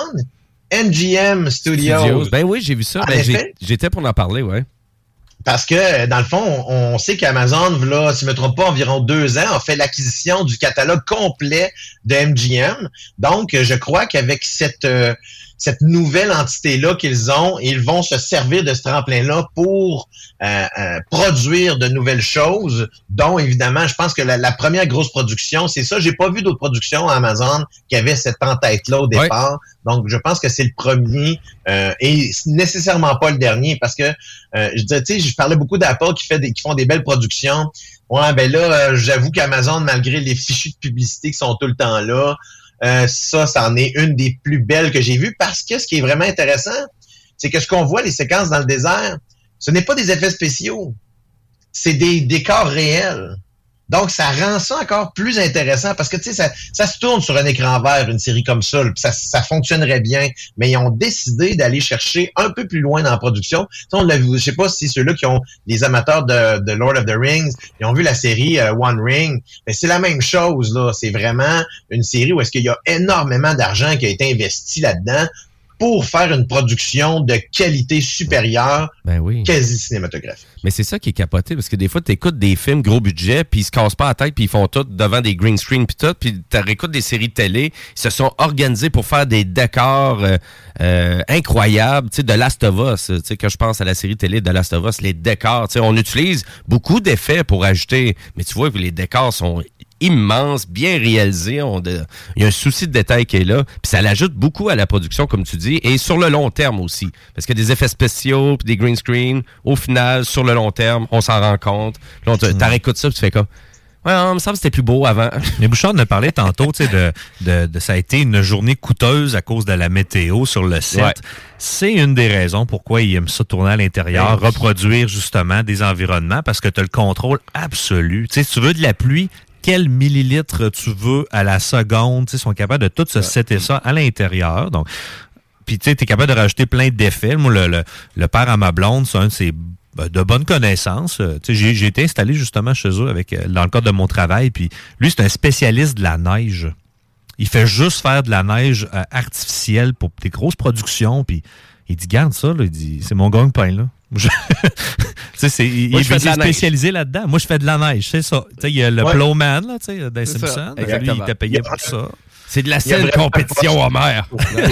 M G M Studios. Studios. Ben oui, j'ai vu ça. En Ben, j'ai- effet. j'étais pour en parler, ouais. Parce que, dans le fond, on, on sait qu'Amazon, là, si je ne me trompe pas, environ deux ans, a fait l'acquisition du catalogue complet de M G M. Donc, je crois qu'avec cette, euh, cette nouvelle entité-là qu'ils ont, ils vont se servir de ce tremplin-là pour euh, euh, produire de nouvelles choses, dont, évidemment, je pense que la, la première grosse production, c'est ça. J'ai pas vu d'autres productions à Amazon qui avaient cette en-tête-là au départ. Donc, je pense que c'est le premier euh, et nécessairement pas le dernier parce que euh, je disais, tu sais, je parlais beaucoup d'Apple qui fait des, qui font des belles productions. Ouais, ben là, euh, j'avoue qu'Amazon, malgré les fichus de publicité qui sont tout le temps là, euh, ça, c'en est une des plus belles que j'ai vues parce que ce qui est vraiment intéressant, c'est que ce qu'on voit, les séquences dans le désert, ce n'est pas des effets spéciaux, c'est des décors réels. Donc, ça rend ça encore plus intéressant parce que, tu sais, ça, ça se tourne sur un écran vert, une série comme ça, là, puis ça, ça fonctionnerait bien. Mais ils ont décidé d'aller chercher un peu plus loin dans la production. Tu sais, on l'a vu, je sais pas si ceux-là qui ont les amateurs de, de Lord of the Rings, ils ont vu la série euh, One Ring. Mais c'est la même chose, là. C'est vraiment une série où est-ce qu'il y a énormément d'argent qui a été investi là-dedans pour faire une production de qualité supérieure, Ben oui. quasi cinématographique. Mais c'est ça qui est capoté, parce que des fois, tu écoutes des films gros budget, puis ils se cassent pas la tête, puis ils font tout devant des green screen, puis tout, puis tu réécoutes des séries de télé, ils se sont organisés pour faire des décors euh, euh, incroyables, tu sais, de Last of Us, tu sais, quand je pense à la série télé de Last of Us, les décors, tu sais, on utilise beaucoup d'effets pour ajouter, mais tu vois que les décors sont immense, bien réalisé. On de, il y a un souci de détail qui est là. Puis ça l'ajoute beaucoup à la production, comme tu dis, et sur le long terme aussi. Parce qu'il y a des effets spéciaux, puis des green screen. Au final, sur le long terme, on s'en rend compte. Là, on te, t'arrêtes ça, puis tu fais comme... Ouais, on me semble que c'était plus beau avant. Mais Bouchard en a parlé tantôt, tu sais, de, de, de ça a été une journée coûteuse à cause de la météo sur le site. Ouais. C'est une des raisons pourquoi il aime ça tourner à l'intérieur, ouais. reproduire justement des environnements, parce que tu as le contrôle absolu. Tu sais, si tu veux de la pluie, quel millilitre tu veux à la seconde, tu sais, ils sont capables de tout se setter ça à l'intérieur. Donc, puis tu sais, tu es capable de rajouter plein d'effets. Moi, le, le, le père à ma blonde, c'est un de ses de bonnes connaissances. Euh, j'ai, j'ai été installé justement chez eux avec, euh, dans le cadre de mon travail. Puis lui, c'est un spécialiste de la neige. Il fait juste faire de la neige euh, artificielle pour des grosses productions. Puis il dit, garde ça, là, il dit, c'est mon gagne-pain, là. Je... c'est, il, Moi, il est spécialisé neige. Là-dedans. Moi, je fais de la neige, c'est ça. Il y a le ouais. Plowman, là, dans Simpson. Lui, il t'a payé pour ça. C'est de la seule compétition en mer.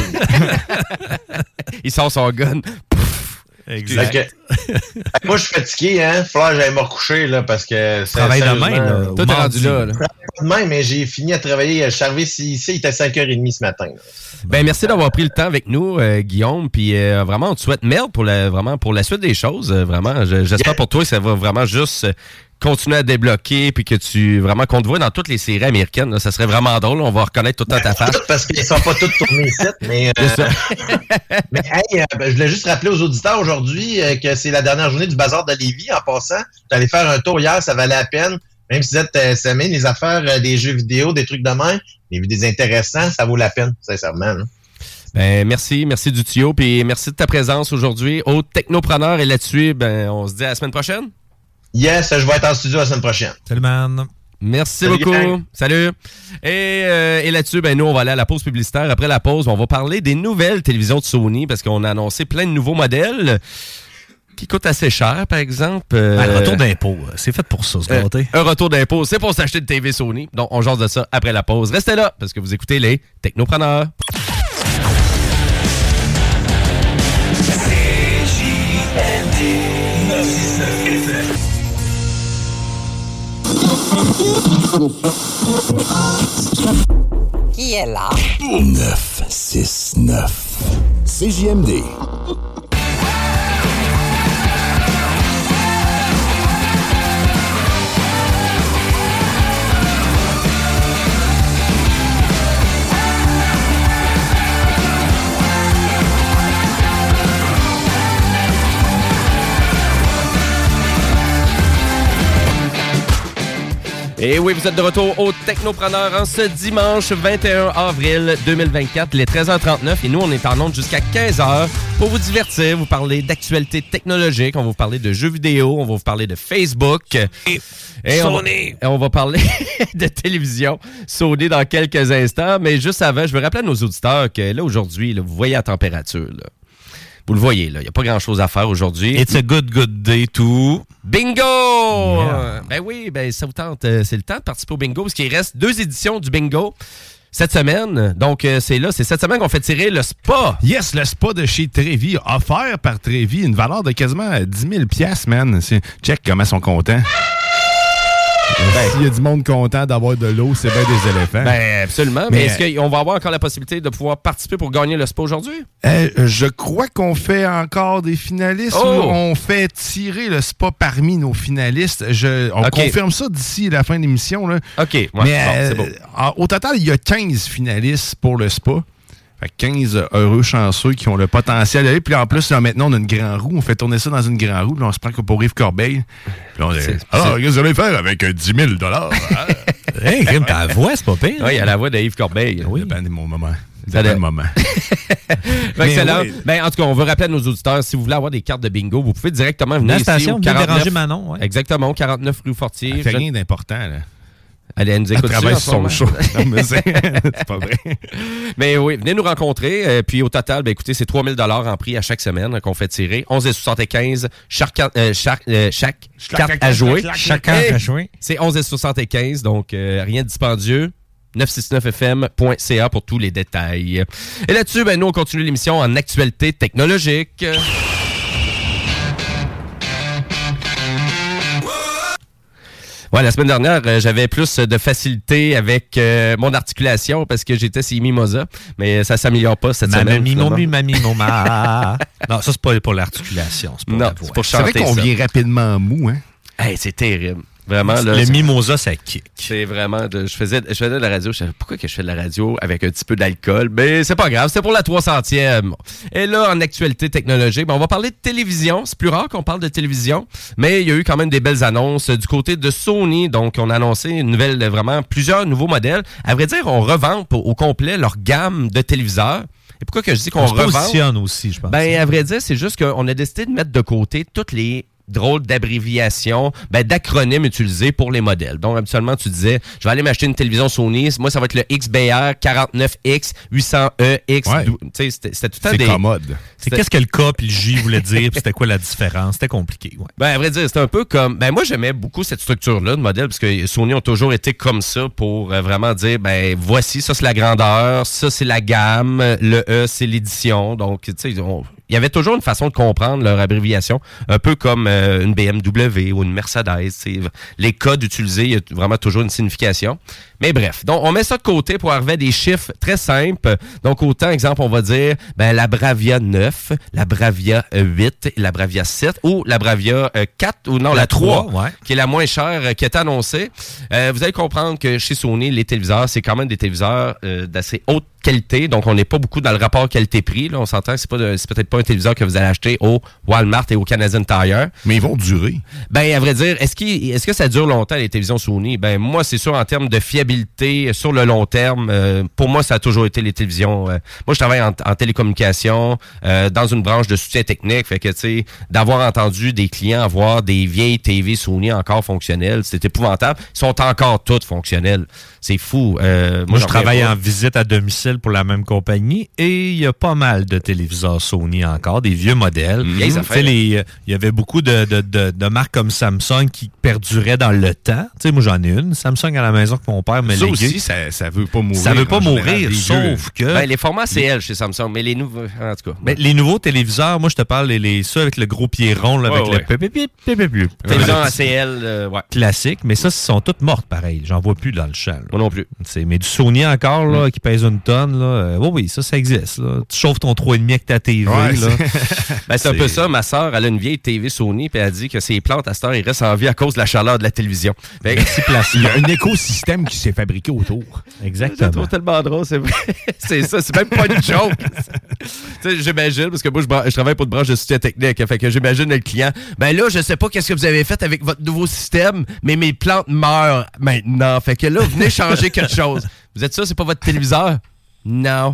Il sort son gun. Exact. Que, moi, je suis fatigué, hein. Faut que j'aille me recoucher, là, parce que c'est. Travaille demain, là. Tout est rendu là, là. Demain, mais j'ai fini à travailler. Je suis arrivé ici, il était cinq heures trente ce matin, là. Ben, merci d'avoir pris le temps avec nous, euh, Guillaume. Puis, euh, vraiment, on te souhaite merde pour la, vraiment, pour la suite des choses. Euh, vraiment, je, j'espère yeah. pour toi que ça va vraiment juste. Euh, continuer à débloquer, puis que tu vraiment qu'on te voit dans toutes les séries américaines, là, ça serait vraiment drôle. On va reconnaître tout le temps ta face. Parce qu'ils sont pas tous tournés ici, mais euh, mais hey, euh, ben, je voulais juste rappeler aux auditeurs aujourd'hui euh, que c'est la dernière journée du bazar de Lévis. En passant, tu allé faire un tour hier, ça valait la peine. Même si vous êtes euh, semé les affaires euh, des jeux vidéo, des trucs de même, des vidéos intéressants, ça vaut la peine, sincèrement. Là. Ben merci, merci du tuyau, puis merci de ta présence aujourd'hui au Technopreneur. Et là-dessus, ben on se dit à la semaine prochaine. Yes, je vais être en studio la semaine prochaine. Salut, man. Merci Salut, beaucoup. Gang. Salut. Et, euh, et là-dessus, ben nous, on va aller à la pause publicitaire. Après la pause, on va parler des nouvelles télévisions de Sony parce qu'on a annoncé plein de nouveaux modèles qui coûtent assez cher, par exemple. Euh, ben, le retour d'impôt, c'est fait pour ça, ce euh, côté. Un retour d'impôt, c'est pour s'acheter une T V Sony. Donc, on jase de ça après la pause. Restez là parce que vous écoutez les Technopreneurs. Qui est là? neuf six neuf C J M D. Et oui, vous êtes de retour au Technopreneur en ce dimanche vingt et un avril deux mille vingt-quatre, les treize heures trente-neuf. Et nous, on est en onde jusqu'à quinze heures pour vous divertir, vous parler d'actualités technologiques, on va vous parler de jeux vidéo, on va vous parler de Facebook. Et, et Sony. On va, et on va parler de télévision, Sony dans quelques instants. Mais juste avant, je veux rappeler à nos auditeurs que là, aujourd'hui, là, vous voyez la température, là. Vous le voyez, là, il n'y a pas grand-chose à faire aujourd'hui. It's a good, good day to... Bingo! Yeah. Ben oui, ben ça vous tente. C'est le temps de participer au bingo parce qu'il reste deux éditions du bingo cette semaine. Donc, c'est là, c'est cette semaine qu'on fait tirer le spa. Yes, le spa de chez Trévi, offert par Trévi, une valeur de quasiment dix mille dollars, man. C'est... Check comment ils sont contents. Ben, s'il y a du monde content d'avoir de l'eau, c'est bien des éléphants. Ben absolument. Mais, mais est-ce qu'on va avoir encore la possibilité de pouvoir participer pour gagner le spa aujourd'hui? Euh, je crois qu'on fait encore des finalistes. Oh! On fait tirer le spa parmi nos finalistes. Je, on okay. confirme ça d'ici la fin de l'émission. Là. OK. Ouais, mais bon, euh, c'est beau. En, au total, il y a quinze finalistes pour le spa. Fait quinze heureux chanceux qui ont le potentiel d'aller. Puis là, en plus, là, maintenant, on a une grande roue. On fait tourner ça dans une grande roue. Là, on se prend pour Yves Corbeil. Puis on dit, alors, qu'est-ce que vous allez faire avec dix mille dollars? Hey, Grim, t'as la voix, c'est pas pire. Oui, il y a la voix de Yves Corbeil. Oui, ça dépend de mon moment. Ça dépend de moment. Excellent. Oui. Ben, en tout cas, on veut rappeler à nos auditeurs, si vous voulez avoir des cartes de bingo, vous pouvez directement venir la ici station, au quarante-neuf. déranger Manon. Ouais. Exactement, au quarante-neuf rue Fortier. Elle fait rien d'important, là. Elle, elle nous écoute elle travaille sur son show. Non, mais c'est, c'est pas vrai. Mais oui, venez nous rencontrer. Euh, puis au total, ben, écoutez, c'est trois mille dollars en prix à chaque semaine qu'on fait tirer. onze et soixante-quinze chaque, euh, chaque, euh, chaque carte à jouer. Chaque carte à jouer. C'est onze et soixante-quinze, donc euh, rien de dispendieux. neuf cent soixante-neuf F M point C A pour tous les détails. Et là-dessus, ben, nous, on continue l'émission en actualité technologique. Ouais, la semaine dernière, euh, j'avais plus de facilité avec euh, mon articulation parce que j'étais sur Mimosa, mais ça s'améliore pas cette ma semaine. Mamie, mon mu, mamie, mon ma. Non, ça, c'est pas pour l'articulation. C'est pour non, la voix. c'est pour C'est chanter vrai qu'on ça. vient rapidement mou, hein? Hey, c'est terrible. Vraiment, là, le c'est... mimosa, ça kick. C'est vraiment... De... Je, faisais... je faisais de la radio. Je savais pourquoi que je fais de la radio avec un petit peu d'alcool. Mais c'est pas grave. C'était pour la trois centième. Et là, en actualité technologique, ben, on va parler de télévision. C'est plus rare qu'on parle de télévision. Mais il y a eu quand même des belles annonces du côté de Sony. Donc, on a annoncé une nouvelle, vraiment plusieurs nouveaux modèles. À vrai dire, on revampe au complet leur gamme de téléviseurs. Et pourquoi que je dis qu'on on se revampe? positionne aussi, je pense. Ben, à vrai dire, c'est juste qu'on a décidé de mettre de côté toutes les drôles d'abréviations, ben, d'acronymes utilisés pour les modèles. Donc, habituellement, tu disais, je vais aller m'acheter une télévision Sony. Moi, ça va être le X B R quarante-neuf X huit cents E X. Ouais. Tu sais, c'était, c'était tout le temps C'est des... commode. C'est qu'est-ce que le K puis le J voulait dire, puis c'était quoi la différence? C'était compliqué, ouais. Ben, à vrai dire, c'était un peu comme... Ben, moi, j'aimais beaucoup cette structure-là de modèle, parce que Sony ont toujours été comme ça pour euh, vraiment dire, ben, voici, ça, c'est la grandeur, ça, c'est la gamme, le E, c'est l'édition. Donc, tu sais, on... il y avait toujours une façon de comprendre leur abréviation, un peu comme euh, une B M W ou une Mercedes. T'sais. Les codes utilisés, il y a vraiment toujours une signification. Mais bref, donc on met ça de côté pour arriver à des chiffres très simples. Donc autant, exemple, on va dire ben, la Bravia neuf, la Bravia huit, la Bravia sept ou la Bravia quatre, ou non, la, la trois, ouais. qui est la moins chère euh, qui est annoncée. Euh, vous allez comprendre que chez Sony, les téléviseurs, c'est quand même des téléviseurs euh, d'assez haute qualité, donc on n'est pas beaucoup dans le rapport qualité-prix. Là, on s'entend que c'est, pas de, c'est peut-être pas un téléviseur que vous allez acheter au Walmart et au Canadian Tire. Mais ils vont durer. Ben, à vrai dire, est-ce, qu'il, est-ce que ça dure longtemps, les télévisions Sony? Ben, moi, c'est sûr, en termes de fiabilité, sur le long terme, euh, pour moi, ça a toujours été les télévisions. Euh, moi, je travaille en, en télécommunication, euh, dans une branche de soutien technique, fait que, tu sais, d'avoir entendu des clients avoir des vieilles T V Sony encore fonctionnelles, c'est épouvantable. Ils sont encore toutes fonctionnelles. C'est fou. Euh, moi, moi, je travaille pas. en visite à domicile pour la même compagnie et il y a pas mal de téléviseurs Sony encore, des vieux modèles. Mmh. Il y avait beaucoup de, de, de, de marques comme Samsung qui perduraient dans le temps. T'sais, moi, j'en ai une, Samsung à la maison que mon père me Ça léguait. aussi, ça, ça veut pas mourir. Ça veut pas général, mourir, sauf que... Ben, les formats C L chez Samsung, mais les nouveaux... En tout cas. Ben, les nouveaux téléviseurs, moi, je te parle, les, les, ceux avec le gros pied rond, là, avec ouais, le... ouais. Télévision A C L, euh, ouais. Classique, mais ça, ils sont toutes mortes pareil. J'en vois plus dans le champ. Là. Moi non plus. C'est, mais du Sony encore, là, mm. qui pèse une tonne, là, euh, oui, oui, ça, ça existe. Là. Tu chauffes ton trois virgule cinq avec ta T V. Ouais, là. c'est... ben, c'est un peu ça. Ma soeur, elle a une vieille T V Sony, puis elle a dit que ses plantes, à cette heure, ils restent en vie à cause de la chaleur de la télévision. Ben, il y a un écosystème qui s'est fabriqué autour. Exactement. C'est tellement drôle, c'est vrai. C'est ça, c'est même pas une joke. Tu sais, j'imagine, parce que moi, je, je travaille pour une branche de soutien technique, fait que j'imagine le client, ben là, je sais pas qu'est-ce que vous avez fait avec votre nouveau système, mais mes plantes meurent maintenant. Fait que là, venez changer quelque chose. Vous êtes sûr, c'est pas votre téléviseur? Non.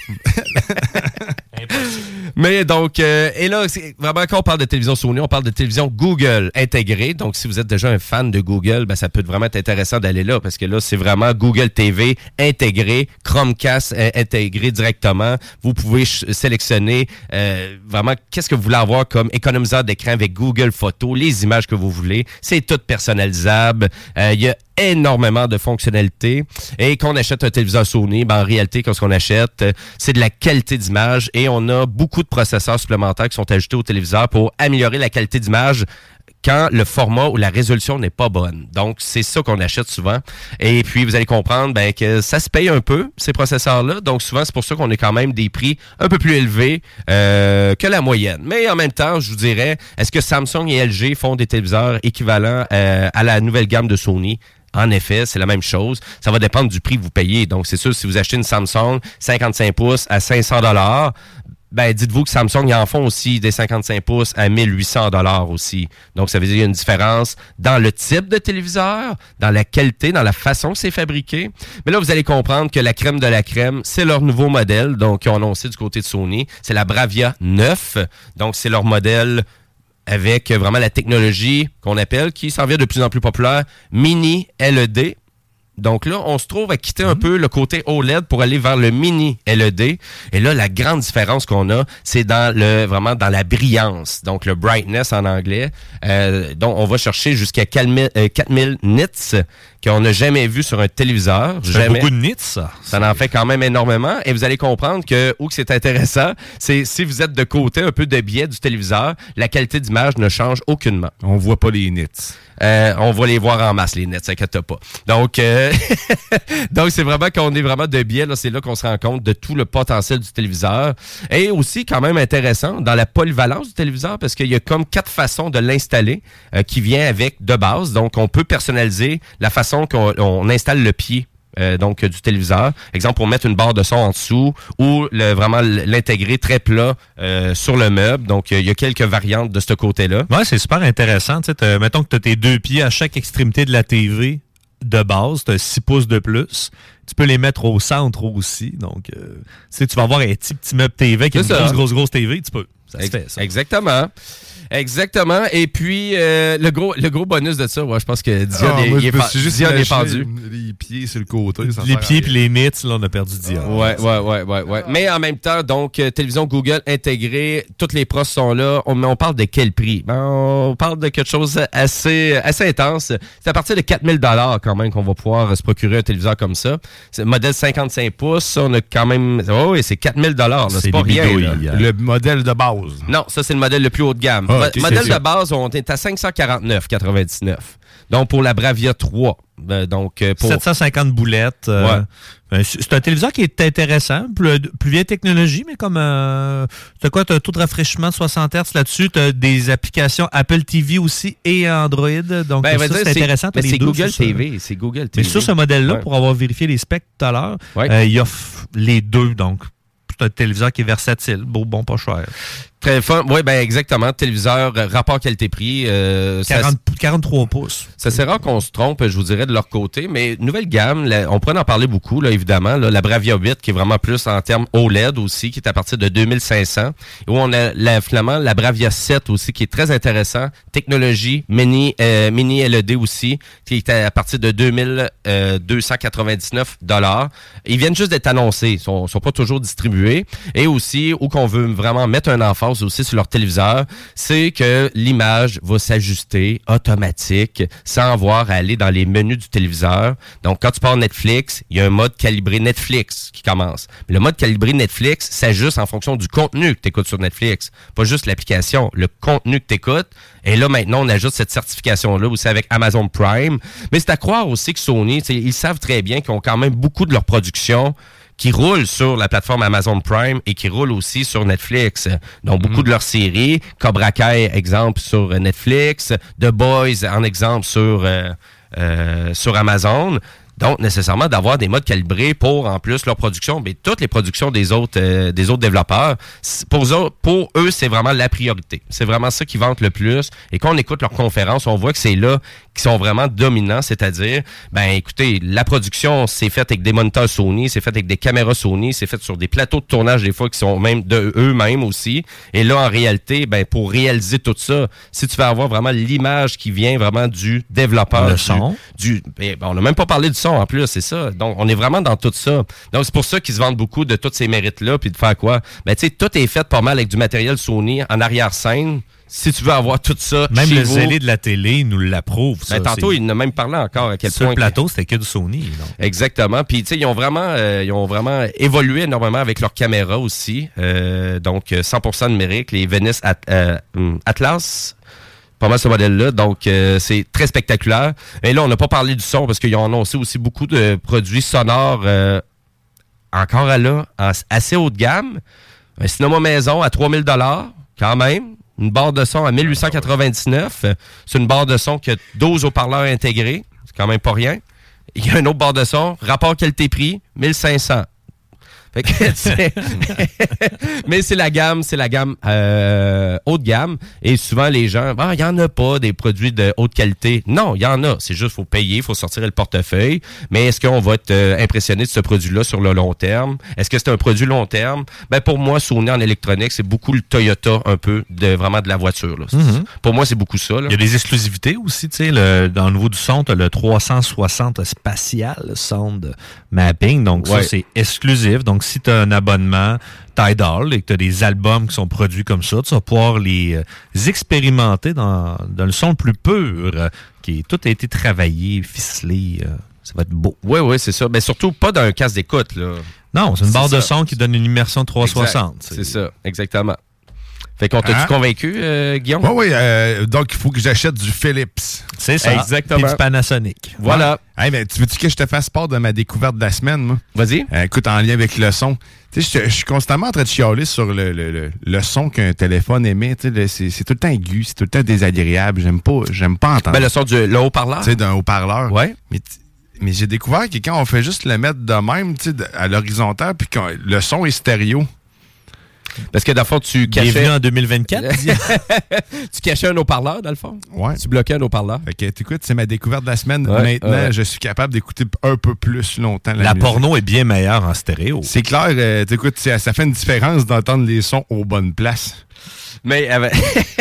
Mais donc, euh, et là, c'est vraiment, quand on parle de télévision Sony, on parle de télévision Google intégrée. Donc, si vous êtes déjà un fan de Google, ben, ça peut vraiment être intéressant d'aller là parce que là, c'est vraiment Google T V intégré, Chromecast euh, intégré directement. Vous pouvez ch- sélectionner euh, vraiment qu'est-ce que vous voulez avoir comme économiseur d'écran avec Google Photos, les images que vous voulez. C'est tout personnalisable. Euh, il y a énormément de fonctionnalités. Et qu'on achète un téléviseur Sony, ben en réalité, quand ce qu'on achète, c'est de la qualité d'image et on a beaucoup de processeurs supplémentaires qui sont ajoutés au téléviseur pour améliorer la qualité d'image quand le format ou la résolution n'est pas bonne. Donc, c'est ça qu'on achète souvent. Et puis, vous allez comprendre ben, que ça se paye un peu, ces processeurs-là. Donc, souvent, c'est pour ça qu'on a quand même des prix un peu plus élevés euh, que la moyenne. Mais en même temps, je vous dirais, est-ce que Samsung et L G font des téléviseurs équivalents euh, à la nouvelle gamme de Sony? En effet, c'est la même chose. Ça va dépendre du prix que vous payez. Donc, c'est sûr, si vous achetez une Samsung cinquante-cinq pouces à cinq cents dollars, ben, dites-vous que Samsung, ils en font aussi des cinquante-cinq pouces à mille huit cents dollars aussi. Donc, ça veut dire qu'il y a une différence dans le type de téléviseur, dans la qualité, dans la façon que c'est fabriqué. Mais là, vous allez comprendre que la crème de la crème, c'est leur nouveau modèle. Donc, ils ont annoncé du côté de Sony. C'est la Bravia neuf. Donc, c'est leur modèle avec vraiment la technologie qu'on appelle, qui s'en vient de plus en plus populaire, Mini L E D. Donc là, on se trouve à quitter un peu le côté O L E D pour aller vers le mini L E D. Et là, la grande différence qu'on a, c'est dans le vraiment dans la brillance. Donc le brightness en anglais. Euh, donc on va chercher jusqu'à quatre mille nits qu'on n'a jamais vu sur un téléviseur. C'est jamais. beaucoup de nits, ça. Ça en fait quand même énormément. Et vous allez comprendre que où que c'est intéressant, c'est si vous êtes de côté un peu de biais du téléviseur, la qualité d'image ne change aucunement. On voit pas les nits. Euh, on va les voir en masse, les nets, t'inquiète pas. Donc, euh, donc c'est vraiment qu'on est vraiment de biais, là, c'est là qu'on se rend compte de tout le potentiel du téléviseur. Et aussi, quand même intéressant, dans la polyvalence du téléviseur, parce qu'il y a comme quatre façons de l'installer euh, qui vient avec de base. Donc, on peut personnaliser la façon qu'on on installe le pied. Euh, donc du téléviseur. Exemple, pour mettre une barre de son en dessous ou le, vraiment l'intégrer très plat euh, sur le meuble. Donc, il y a quelques variantes de ce côté-là. Ouais, c'est super intéressant. T'sais, mettons que tu as tes deux pieds à chaque extrémité de la T V de base. Tu as six pouces de plus. Tu peux les mettre au centre aussi. Donc, euh, tu vas avoir un petit, petit meuble T V avec une grosse, grosse, grosse T V. Tu peux. Ça se fait, ça. Exactement. Exactement. Et puis, euh, le gros le gros bonus de ça, ouais, je pense que Dion ah, est, moi, il est, je pa- suis juste Dion est pendu. Les pieds sur le côté. Ça les pieds puis les mythes, là, on a perdu Dion. Ouais, ouais, ouais, ouais, ouais. Mais en même temps, donc, euh, télévision Google intégrée, toutes les pros sont là. On, on parle de quel prix? Ben, on parle de quelque chose assez, assez intense. C'est à partir de quatre mille dollars quand même qu'on va pouvoir se procurer un téléviseur comme ça. C'est modèle cinquante-cinq pouces, on a quand même... Oh oui, c'est quatre mille dollars. C'est pas rien. Là. Le modèle de base. Non, ça, c'est le modèle le plus haut de gamme. Ah, okay, modèle c'est de ça. base, on est à cinq cent quarante-neuf quatre-vingt-dix-neuf. Donc, pour la Bravia trois. Euh, donc, euh, pour... sept cent cinquante boulettes. Euh, ouais. C'est un téléviseur qui est intéressant. Plus, plus vieille technologie, mais comme... Euh, t'as quoi? T'as un taux de rafraîchissement de soixante hertz là-dessus. T'as des applications Apple T V aussi et Android. Donc, ben, ça, dire, c'est intéressant. Mais les c'est deux, Google ça. T V. C'est Google T V. Mais sur ce modèle-là, ouais. pour avoir vérifié les specs tout à l'heure, ouais. euh, il offre les deux. Donc, c'est un téléviseur qui est versatile. Beau, bon, pas cher. Très fun. Oui, ben exactement. Téléviseur, rapport qualité-prix. Euh, quarante, ça, quarante-trois pouces. Ça c'est rare qu'on se trompe, je vous dirais, de leur côté. Mais nouvelle gamme, là, on pourrait en parler beaucoup, là, évidemment. Là, la Bravia huit, qui est vraiment plus en termes O L E D aussi, qui est à partir de deux mille cinq cents. Où on a la, finalement la Bravia sept aussi, qui est très intéressant. Technologie, mini, euh, mini L E D aussi, qui est à partir de deux mille deux cent quatre-vingt-dix-neuf dollars. Ils viennent juste d'être annoncés. Ils sont, sont pas toujours distribués. Et aussi, où qu'on veut vraiment mettre un enfant aussi sur leur téléviseur, c'est que l'image va s'ajuster automatique sans avoir à aller dans les menus du téléviseur. Donc, quand tu pars Netflix, il y a un mode calibré Netflix qui commence. Mais le mode calibré Netflix s'ajuste en fonction du contenu que tu écoutes sur Netflix. Pas juste l'application, le contenu que tu écoutes. Et là, maintenant, on ajoute cette certification-là aussi avec Amazon Prime. Mais c'est à croire aussi que Sony, ils savent très bien qu'ils ont quand même beaucoup de leur production qui roulent sur la plateforme Amazon Prime et qui roulent aussi sur Netflix. Donc, beaucoup mmh. de leurs séries. Cobra Kai, exemple, sur Netflix. The Boys, en exemple, sur, euh, euh, sur Amazon. Donc, nécessairement, d'avoir des modes calibrés pour, en plus, leur production, mais toutes les productions des autres euh, des autres développeurs. Pour eux, pour eux, c'est vraiment la priorité. C'est vraiment ça qui vante le plus. Et quand on écoute leurs conférences, on voit que c'est là qui sont vraiment dominants, c'est-à-dire, ben écoutez, la production, c'est faite avec des moniteurs Sony, c'est fait avec des caméras Sony, c'est fait sur des plateaux de tournage, des fois, qui sont même de eux-mêmes aussi. Et là, en réalité, ben pour réaliser tout ça, si tu veux avoir vraiment l'image qui vient vraiment du développeur. Le du, son. Du, ben, on n'a même pas parlé du son en plus, c'est ça. Donc, on est vraiment dans tout ça. Donc, c'est pour ça qu'ils se vendent beaucoup de tous ces mérites-là, puis de faire quoi? Ben, tu sais, tout est fait pas mal avec du matériel Sony en arrière-scène. Si tu veux avoir tout ça même chez le vous, zélé de la télé nous l'approuve. Ben, tantôt, il en a même parlé encore à quel Sur point... le plateau, c'était que du Sony. Non? Exactement. Puis, tu sais, ils ont vraiment euh, ils ont vraiment évolué énormément avec leurs caméras aussi. Euh, donc, cent pour cent numérique, les Venice At- euh, Atlas... Pas mal ce modèle-là, donc euh, c'est très spectaculaire. Et là, on n'a pas parlé du son parce qu'ils ont annoncé aussi beaucoup de produits sonores euh, encore à là, en, assez haut de gamme. Un cinéma maison à trois mille dollars, quand même. Une barre de son à mille huit cent quatre-vingt-dix-neuf. C'est une barre de son qui a douze haut-parleurs intégrés. C'est quand même pas rien. Il y a une autre barre de son, rapport qualité-prix, mille cinq cents. Fait que, c'est... Mais c'est la gamme, c'est la gamme euh, haut de gamme. Et souvent, les gens, ah, il n'y en a pas des produits de haute qualité. Non, il y en a. C'est juste, faut payer, il faut sortir le portefeuille. Mais est-ce qu'on va être euh, impressionné de ce produit-là sur le long terme? Est-ce que c'est un produit long terme? Ben, pour moi, Sony en électronique, c'est beaucoup le Toyota, un peu, de vraiment de la voiture, là. Mm-hmm. Pour moi, c'est beaucoup ça, là. Il y a des exclusivités aussi, tu sais, le, dans le niveau du son, tu as le trois cent soixante spatial sound mapping. Donc, ouais. Ça, c'est exclusif. Donc, si tu as un abonnement Tidal et que tu as des albums qui sont produits comme ça, tu vas pouvoir les euh, expérimenter dans, dans le son le plus pur, euh, qui tout a été travaillé, ficelé. Euh, ça va être beau. Oui, oui, c'est ça. Mais surtout pas d'un casque d'écoute, là. Non, c'est une barre de son qui donne une immersion trois cent soixante. C'est, c'est ça, exactement. Fait qu'on t'a-tu hein? convaincu, euh, Guillaume? Oui, oui. Euh, donc, il faut que j'achète du Philips. C'est ça. Exactement. Puis du Panasonic. Voilà. Ouais. Hey, mais tu veux-tu que je te fasse part de ma découverte de la semaine, moi? Vas-y. Euh, écoute, en lien avec le son. Tu sais, je suis constamment en train de chialer sur le, le, le, le son qu'un téléphone émet. Tu sais, c'est, c'est tout le temps aigu, c'est tout le temps désagréable. J'aime pas, j'aime pas entendre. Ben, le son du le haut-parleur. Tu sais, d'un haut-parleur. Ouais. Mais, mais j'ai découvert que quand on fait juste le mettre de même, tu sais, à l'horizontale, puis que le son est stéréo. Parce que dans le fond, tu cachais... Bienvenue en deux mille vingt-quatre. Tu cachais un haut-parleur, dans le fond? Ouais. Tu bloquais un haut-parleur. Fait que, écoute, c'est ma découverte de la semaine. Ouais, Maintenant, ouais. je suis capable d'écouter un peu plus longtemps la, la musique. porno est bien meilleure en stéréo. C'est clair. Euh, écoute, ça fait une différence d'entendre les sons aux bonnes places. Mais à vrai...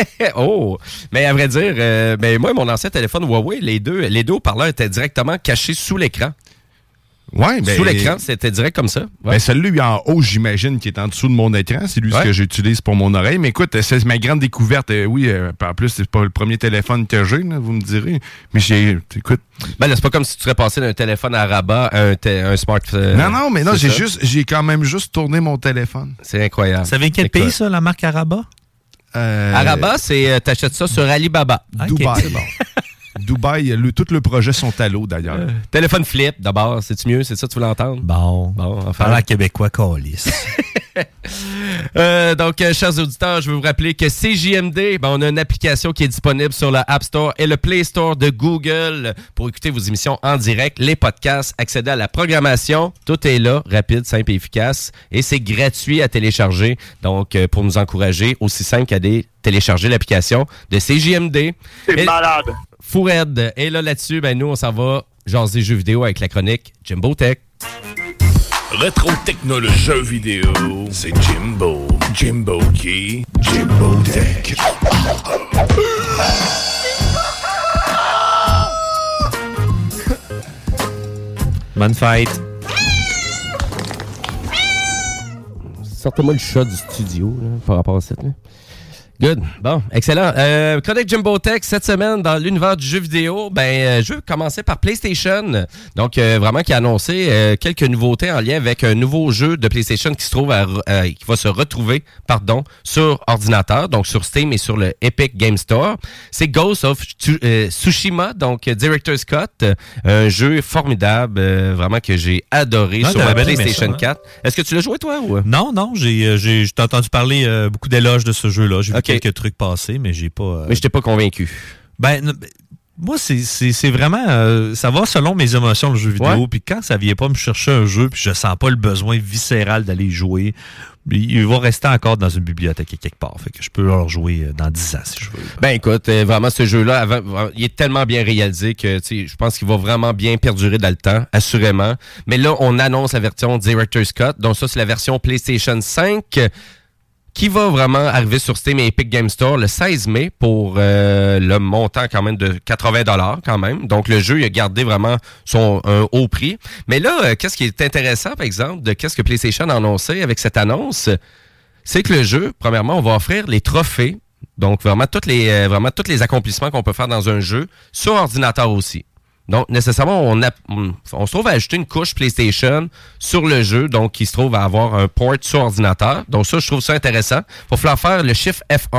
oh, mais à vrai dire, euh, ben moi, mon ancien téléphone Huawei, les deux, les deux haut-parleurs étaient directement cachés sous l'écran. Ouais, ben, sous l'écran, c'était direct comme ça. Ouais. Ben celui-là en haut, j'imagine, qui est en dessous de mon écran. C'est lui ouais. ce que j'utilise pour mon oreille. Mais écoute, c'est ma grande découverte. Euh, oui, euh, en plus, c'est pas le premier téléphone que j'ai, là, vous me direz. Mais j'ai, écoute... Ben là, c'est pas comme si tu serais passé d'un téléphone à rabat à un, t- un smartphone. Euh, non, non, mais non, j'ai ça. juste, j'ai quand même juste tourné mon téléphone. C'est incroyable. Ça vient quel c'est pays, quoi? ça, la marque Arabat? Euh... Arabat, c'est, euh, t'achètes ça sur Alibaba. Okay. Dubaï. Bon. Dubaï, le, tout le projet sont à l'eau, d'ailleurs. Euh, téléphone flip, d'abord. C'est-tu mieux? C'est ça que tu voulais entendre? Bon. Bon, enfin. Parle à québécois, câlisse. euh, donc, euh, chers auditeurs, je veux vous rappeler que C J M D, ben, on a une application qui est disponible sur le App Store et le Play Store de Google pour écouter vos émissions en direct, les podcasts, accéder à la programmation. Tout est là, rapide, simple et efficace. Et c'est gratuit à télécharger. Donc, euh, pour nous encourager, aussi simple qu'à des télécharger l'application de C J M D. C'est et... malade. Foured. Et là, là-dessus, ben, nous, on s'en va jaser jeux vidéo avec la chronique Jimbo Tech. Rétro technologie jeux vidéo, c'est Jimbo. Jimbo qui? Jimbo Tech. Bonne fête. Sortez-moi le chat du studio là, par rapport à ça. Là. Good. Bon, excellent. Euh, chronique Jimbo Tech, cette semaine, dans l'univers du jeu vidéo, ben, euh, je vais commencer par PlayStation. Donc, euh, vraiment, qui a annoncé euh, quelques nouveautés en lien avec un nouveau jeu de PlayStation qui se trouve à, euh, qui va se retrouver, pardon, sur ordinateur, donc sur Steam et sur le Epic Game Store. C'est Ghost of euh, Tsushima, donc Director's Cut, euh, un jeu formidable, euh, vraiment que j'ai adoré non, sur la PlayStation ça, hein? quatre. Est-ce que tu l'as joué, toi? Ou? Non, non, j'ai, j'ai, j'ai entendu parler euh, beaucoup d'éloges de ce jeu-là. J'ai okay. quelques trucs passés, mais j'ai pas... Euh... Mais je t'ai pas convaincu. Ben, moi, c'est, c'est, c'est vraiment... Euh, ça va selon mes émotions, le jeu vidéo. Ouais. Puis quand ça vient pas me chercher un jeu, puis je sens pas le besoin viscéral d'aller jouer, il va rester encore dans une bibliothèque quelque part. Fait que je peux le rejouer dans dix ans, si je veux. Ben écoute, euh, vraiment, ce jeu-là, avant, il est tellement bien réalisé que je pense qu'il va vraiment bien perdurer dans le temps, assurément. Mais là, on annonce la version Director's Cut. Donc ça, c'est la version PlayStation cinq... qui va vraiment arriver sur Steam et Epic Game Store le seize mai pour euh, le montant quand même de quatre-vingts dollars quand même. Donc, le jeu, il a gardé vraiment son un haut prix. Mais là, euh, qu'est-ce qui est intéressant, par exemple, de qu'est-ce que PlayStation a annoncé avec cette annonce, c'est que le jeu, premièrement, on va offrir les trophées, donc vraiment, toutes les, euh, vraiment tous les accomplissements qu'on peut faire dans un jeu sur ordinateur aussi. Donc, nécessairement, on, a, on, on se trouve à ajouter une couche PlayStation sur le jeu, donc qui se trouve à avoir un port sur ordinateur. Donc ça, je trouve ça intéressant. Il va falloir faire le chiffre F un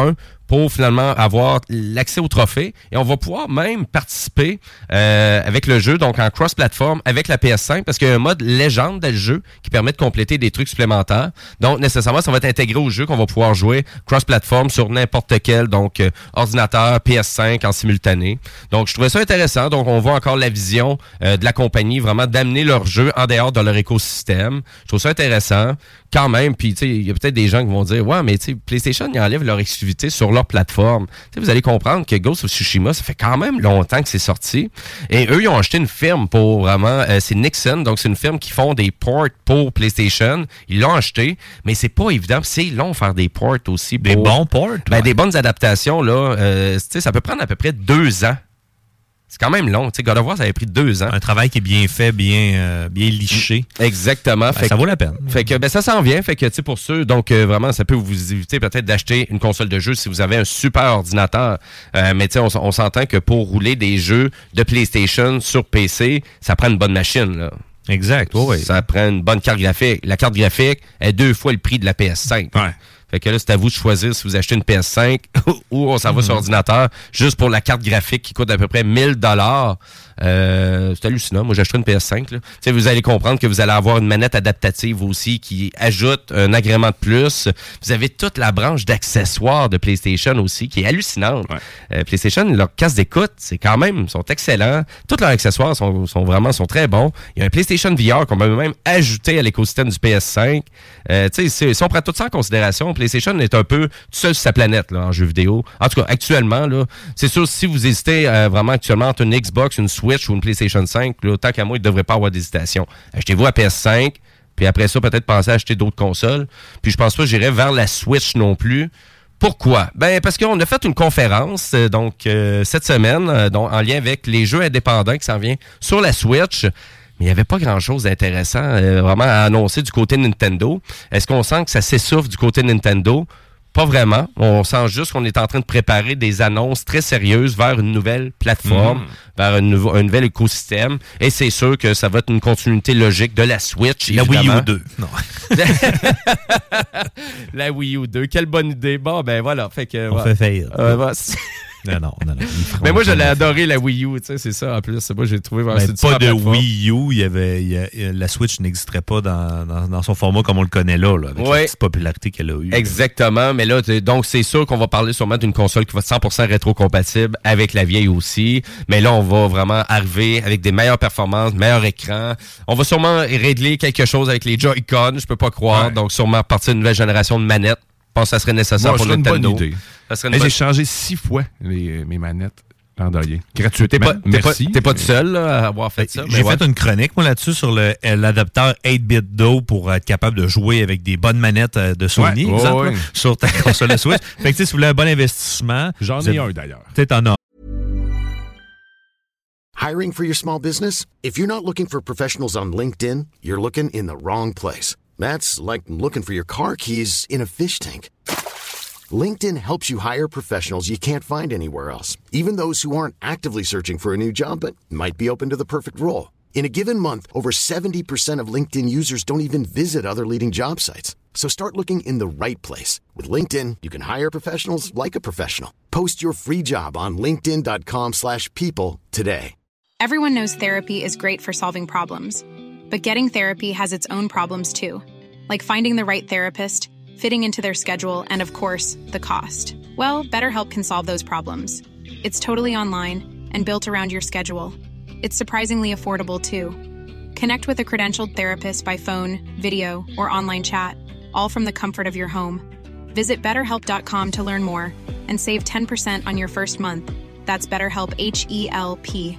pour finalement avoir l'accès au trophée. Et on va pouvoir même participer euh, avec le jeu, donc en cross-platform avec la P S cinq, parce qu'il y a un mode légende dans le jeu qui permet de compléter des trucs supplémentaires. Donc, nécessairement, ça va être intégré au jeu qu'on va pouvoir jouer cross-platform sur n'importe quel, donc euh, ordinateur, P S cinq en simultané. Donc, je trouvais ça intéressant. Donc, on voit encore la vision euh, de la compagnie, vraiment d'amener leur jeu en dehors de leur écosystème. Je trouve ça intéressant. Quand même, puis tu sais, il y a peut-être des gens qui vont dire « Ouais, mais tu sais, PlayStation, ils enlèvent leur exclusivité sur leur plateforme. » Tu sais, vous allez comprendre que Ghost of Tsushima, ça fait quand même longtemps que c'est sorti. Et eux, ils ont acheté une firme pour vraiment... Euh, c'est Nixon, donc c'est une firme qui font des ports pour PlayStation. Ils l'ont acheté, mais c'est pas évident. C'est long faire des ports aussi. Pour, des bons ports? Ben, ouais. Des bonnes adaptations, là. Euh, tu sais, ça peut prendre à peu près deux ans. C'est quand même long. Tu sais, God of War, ça avait pris deux ans. Un travail qui est bien fait, bien, euh, bien liché. Exactement. Ben, fait ça que, vaut la peine. Fait que ben, ça s'en vient. Fait que, tu sais, pour ceux, donc euh, vraiment, ça peut vous éviter peut-être d'acheter une console de jeu si vous avez un super ordinateur. Euh, mais tu sais, on, on s'entend que pour rouler des jeux de PlayStation sur P C, ça prend une bonne machine, là. Exact. Oh, oui. Ça prend une bonne carte graphique. La carte graphique est deux fois le prix de la P S cinq. Ouais. Fait que là, c'est à vous de choisir si vous achetez une P S cinq ou on s'en va sur ordinateur juste pour la carte graphique qui coûte à peu près mille dollars. Euh, c'est hallucinant. Moi, j'achèterais une P S cinq. Là. T'sais, vous allez comprendre que vous allez avoir une manette adaptative aussi qui ajoute un agrément de plus. Vous avez toute la branche d'accessoires de PlayStation aussi qui est hallucinante. Ouais. Euh, PlayStation, leur casse d'écoute, c'est quand même, sont excellents. Tous leurs accessoires sont, sont vraiment sont très bons. Il y a un PlayStation V R qu'on va même ajouter à l'écosystème du P S cinq. Euh, si, si on prend tout ça en considération, PlayStation est un peu tout seul sur sa planète là, en jeu vidéo. En tout cas, actuellement, là, c'est sûr, si vous hésitez euh, vraiment actuellement entre une Xbox, une Switch ou une PlayStation cinq, là, tant qu'à moi, il ne devrait pas avoir d'hésitation. Achetez-vous la P S cinq, puis après ça, peut-être penser à acheter d'autres consoles. Puis je pense pas que j'irai vers la Switch non plus. Pourquoi? Ben parce qu'on a fait une conférence euh, donc euh, cette semaine euh, donc, en lien avec les jeux indépendants qui s'en viennent sur la Switch. Mais il n'y avait pas grand-chose d'intéressant euh, vraiment à annoncer du côté Nintendo. Est-ce qu'on sent que ça s'essouffle du côté Nintendo? Pas vraiment. On sent juste qu'on est en train de préparer des annonces très sérieuses vers une nouvelle plateforme, mmh. vers un, nouveau, un nouvel écosystème. Et c'est sûr que ça va être une continuité logique de la Switch. La évidemment. Wii U deux. Non. La Wii U deux. Quelle bonne idée. Bon, ben voilà. Fait que, On voilà. fait faillir. Euh, voilà. Non, non, non, non. Mais moi, je l'ai adoré, la Wii U, tu sais, c'est ça, en plus. Moi, j'ai trouvé... Ben, pas de Wii U, il y avait, il y a, la Switch n'existerait pas dans, dans, dans son format comme on le connaît là, là avec ouais. la petite popularité qu'elle a eue. Exactement, mais là, donc c'est sûr qu'on va parler sûrement d'une console qui va être cent pour cent rétro-compatible avec la vieille aussi, mais là, on va vraiment arriver avec des meilleures performances, meilleurs écrans. On va sûrement régler quelque chose avec les Joy-Con, je peux pas croire, ouais. donc sûrement partir d'une nouvelle génération de manettes. Je pense que ça serait nécessaire Moi, pour une Nintendo. Bonne idée. Ça serait une hey, bonne... J'ai changé six fois les, mes manettes l'an dernier. Gratuitement. T'es pas, t'es Merci. Pas, t'es pas tout seul là, à avoir fait ça. J'ai ouais. fait une chronique, moi, là-dessus, sur le, l'adapteur eight bit Do pour être capable de jouer avec des bonnes manettes de Sony, ouais, exemple, ouais. Là, sur ta console de Switch. Fait que, tu sais, si vous voulez un bon investissement... J'en ai un, d'ailleurs. Peut-être en a. Hiring for your small business? If you're not looking for professionals on LinkedIn, you're looking in the wrong place. That's like looking for your car keys in a fish tank. LinkedIn helps you hire professionals you can't find anywhere else, even those who aren't actively searching for a new job but might be open to the perfect role. In a given month, over seventy percent of LinkedIn users don't even visit other leading job sites. So start looking in the right place. With LinkedIn, you can hire professionals like a professional. Post your free job on linkedin.com slash people today. Everyone knows therapy is great for solving problems. But getting therapy has its own problems too. Like finding the right therapist, fitting into their schedule, and of course, the cost. Well, BetterHelp can solve those problems. It's totally online and built around your schedule. It's surprisingly affordable too. Connect with a credentialed therapist by phone, video, or online chat, all from the comfort of your home. Visit better help dot com to learn more and save ten percent on your first month. That's BetterHelp, H E L P.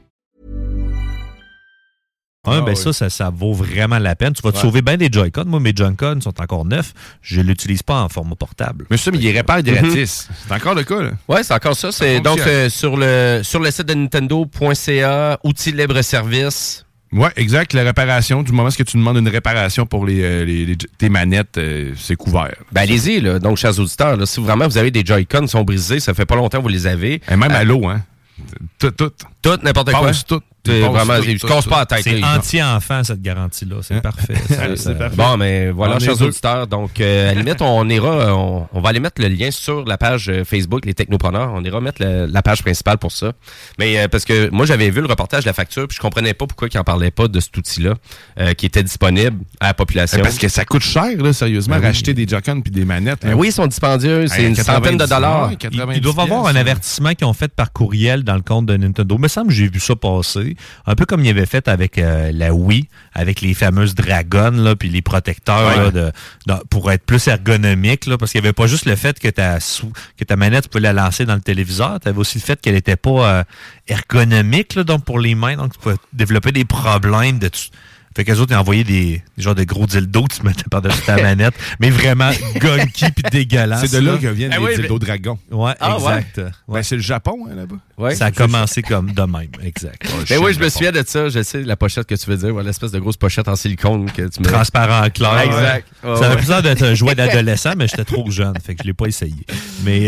Ah, ben oui. ça, ça, ça vaut vraiment la peine. Tu vas te ouais. sauver bien des Joy-Con. Moi, mes Joy-Con sont encore neufs. Je ne l'utilise pas en format portable. Mais ça, mais il est réparé gratis. C'est encore le cas, là. Oui, c'est encore ça. C'est ça donc euh, sur le sur le site de Nintendo point C A, outils libre-service. Oui, exact. La réparation, du moment que tu demandes une réparation pour les, euh, les, les tes manettes, euh, c'est couvert. Ben allez-y, là. Donc, chers auditeurs, là, si vraiment vous avez des Joy-Con qui sont brisés, ça fait pas longtemps que vous les avez. Et même euh, à l'eau, hein. Tout, tout. Tout, n'importe quoi. Passe tout. C'est vraiment, tout, il ne tout, casse tout. pas la tête. C'est là, anti-enfant, cette garantie-là. C'est parfait. C'est, c'est parfait. Bon, mais voilà, chers auditeurs. Donc, euh, à la limite, on ira, on, on va aller mettre le lien sur la page Facebook, les Technopreneurs. On ira mettre le, la page principale pour ça. Mais euh, parce que moi, j'avais vu le reportage de la facture, puis je comprenais pas pourquoi ils en parlaient pas de cet outil-là, euh, qui était disponible à la population. Parce que ça coûte cher, là, sérieusement, ben racheter oui. des Joy-Con puis des manettes. Ben oui, ils sont dispendieux. C'est hey, une centaine de dollars. Ils, ils doivent avoir un avertissement qu'ils ont fait par courriel dans le compte de Nintendo. Il me semble que j'ai vu ça passer. Un peu comme ils avaient fait avec euh, la Wii, avec les fameuses Dragon, là, puis les protecteurs ouais. là, de, de, pour être plus ergonomique, là, parce qu'il n'y avait pas juste le fait que ta, que ta manette, tu peux la lancer dans le téléviseur. Tu avais aussi le fait qu'elle n'était pas euh, ergonomique, là, donc pour les mains. Donc, tu pouvais développer des problèmes de... Fait qu'eux autres, ils envoyaient des, des genres de gros dildos, tu mettais par-dessus ta manette, mais vraiment gunky puis dégueulasse. C'est de là, là. que viennent ah les oui, dildos mais... dragons. Ouais, ah, exact. Ouais. Ouais. Ben, c'est le Japon, hein, là-bas. Ouais, ça a commencé comme de même, exact. Oh, mais oui, je me souviens de ça. Je sais la pochette que tu veux dire, ouais, l'espèce de grosse pochette en silicone que tu mets. Transparent clair. Exact. Ouais. Oh, ça avait plus l'air d'être un jouet d'adolescent, mais j'étais trop jeune, fait que je l'ai pas essayé. Mais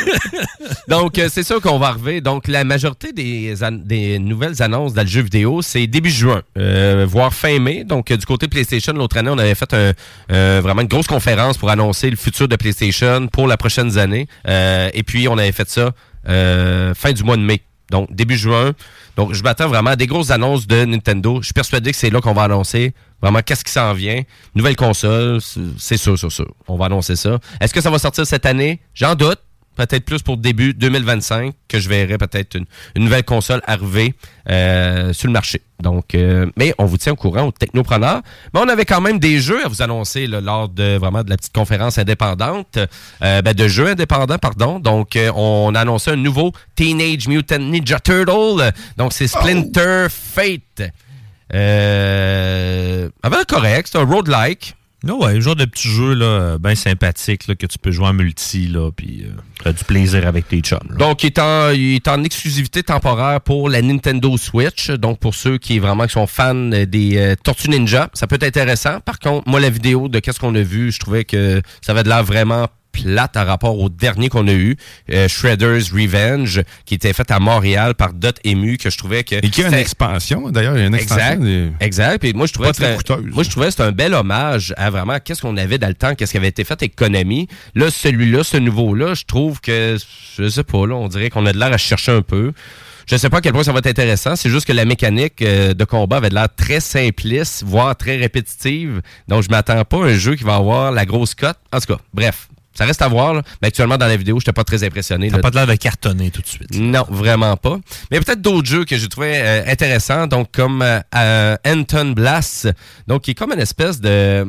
donc c'est sûr qu'on va arriver. Donc la majorité des, an- des nouvelles annonces dans le jeu vidéo, c'est début juin, euh, voire fin mai. Donc du côté PlayStation, l'autre année, on avait fait un, euh, vraiment une grosse conférence pour annoncer le futur de PlayStation pour les prochaines années. Euh, et puis on avait fait ça euh, fin du mois de mai. Donc, début juin. Donc, je m'attends vraiment à des grosses annonces de Nintendo. Je suis persuadé que c'est là qu'on va annoncer vraiment qu'est-ce qui s'en vient. Nouvelle console, c'est sûr, c'est sûr. On va annoncer ça. Est-ce que ça va sortir cette année? J'en doute. Peut-être plus pour début deux mille vingt-cinq, que je verrai peut-être une, une nouvelle console arriver euh, sur le marché. Donc, euh, mais on vous tient au courant, aux technopreneurs. Mais on avait quand même des jeux à vous annoncer là, lors de vraiment de la petite conférence indépendante, euh, ben, de jeux indépendants, pardon. Donc, euh, on a annoncé un nouveau Teenage Mutant Ninja Turtle. Donc, c'est Splinter oh. Fate. Euh, ah ben, correct, c'est un roguelike. Non, ouais, un genre de petit jeu là, bien sympathique là, que tu peux jouer en multi, là, puis euh, tu as du plaisir avec tes chums. Là. Donc, il est, en, il est en exclusivité temporaire pour la Nintendo Switch. Donc, pour ceux qui vraiment qui sont fans des euh, Tortues Ninja, ça peut être intéressant. Par contre, moi, la vidéo de qu'est-ce qu'on a vu, je trouvais que ça avait de l'air vraiment plate à rapport au dernier qu'on a eu, euh, Shredder's Revenge, qui était fait à Montréal par Dotemu, que je trouvais que... Et qui a une expansion, d'ailleurs, il y a une expansion. Exact, des... exact. Puis moi, je trouvais que c'était, moi, je trouvais que c'était un bel hommage à vraiment qu'est-ce qu'on avait dans le temps, qu'est-ce qui avait été fait avec Konami. Là, celui-là, ce nouveau-là, je trouve que, je sais pas, là, on dirait qu'on a de l'air à chercher un peu. Je sais pas à quel point ça va être intéressant. C'est juste que la mécanique euh, de combat avait de l'air très simpliste, voire très répétitive. Donc, je m'attends pas à un jeu qui va avoir la grosse cote. En tout cas, bref. Ça reste à voir, là. Mais actuellement, dans la vidéo, je n'étais pas très impressionné. Ça n'a pas de l'air de cartonner tout de suite. Non, vraiment pas. Mais peut-être d'autres jeux que j'ai trouvé euh, intéressants, donc comme euh, euh, Anton Blast, donc qui est comme une espèce de...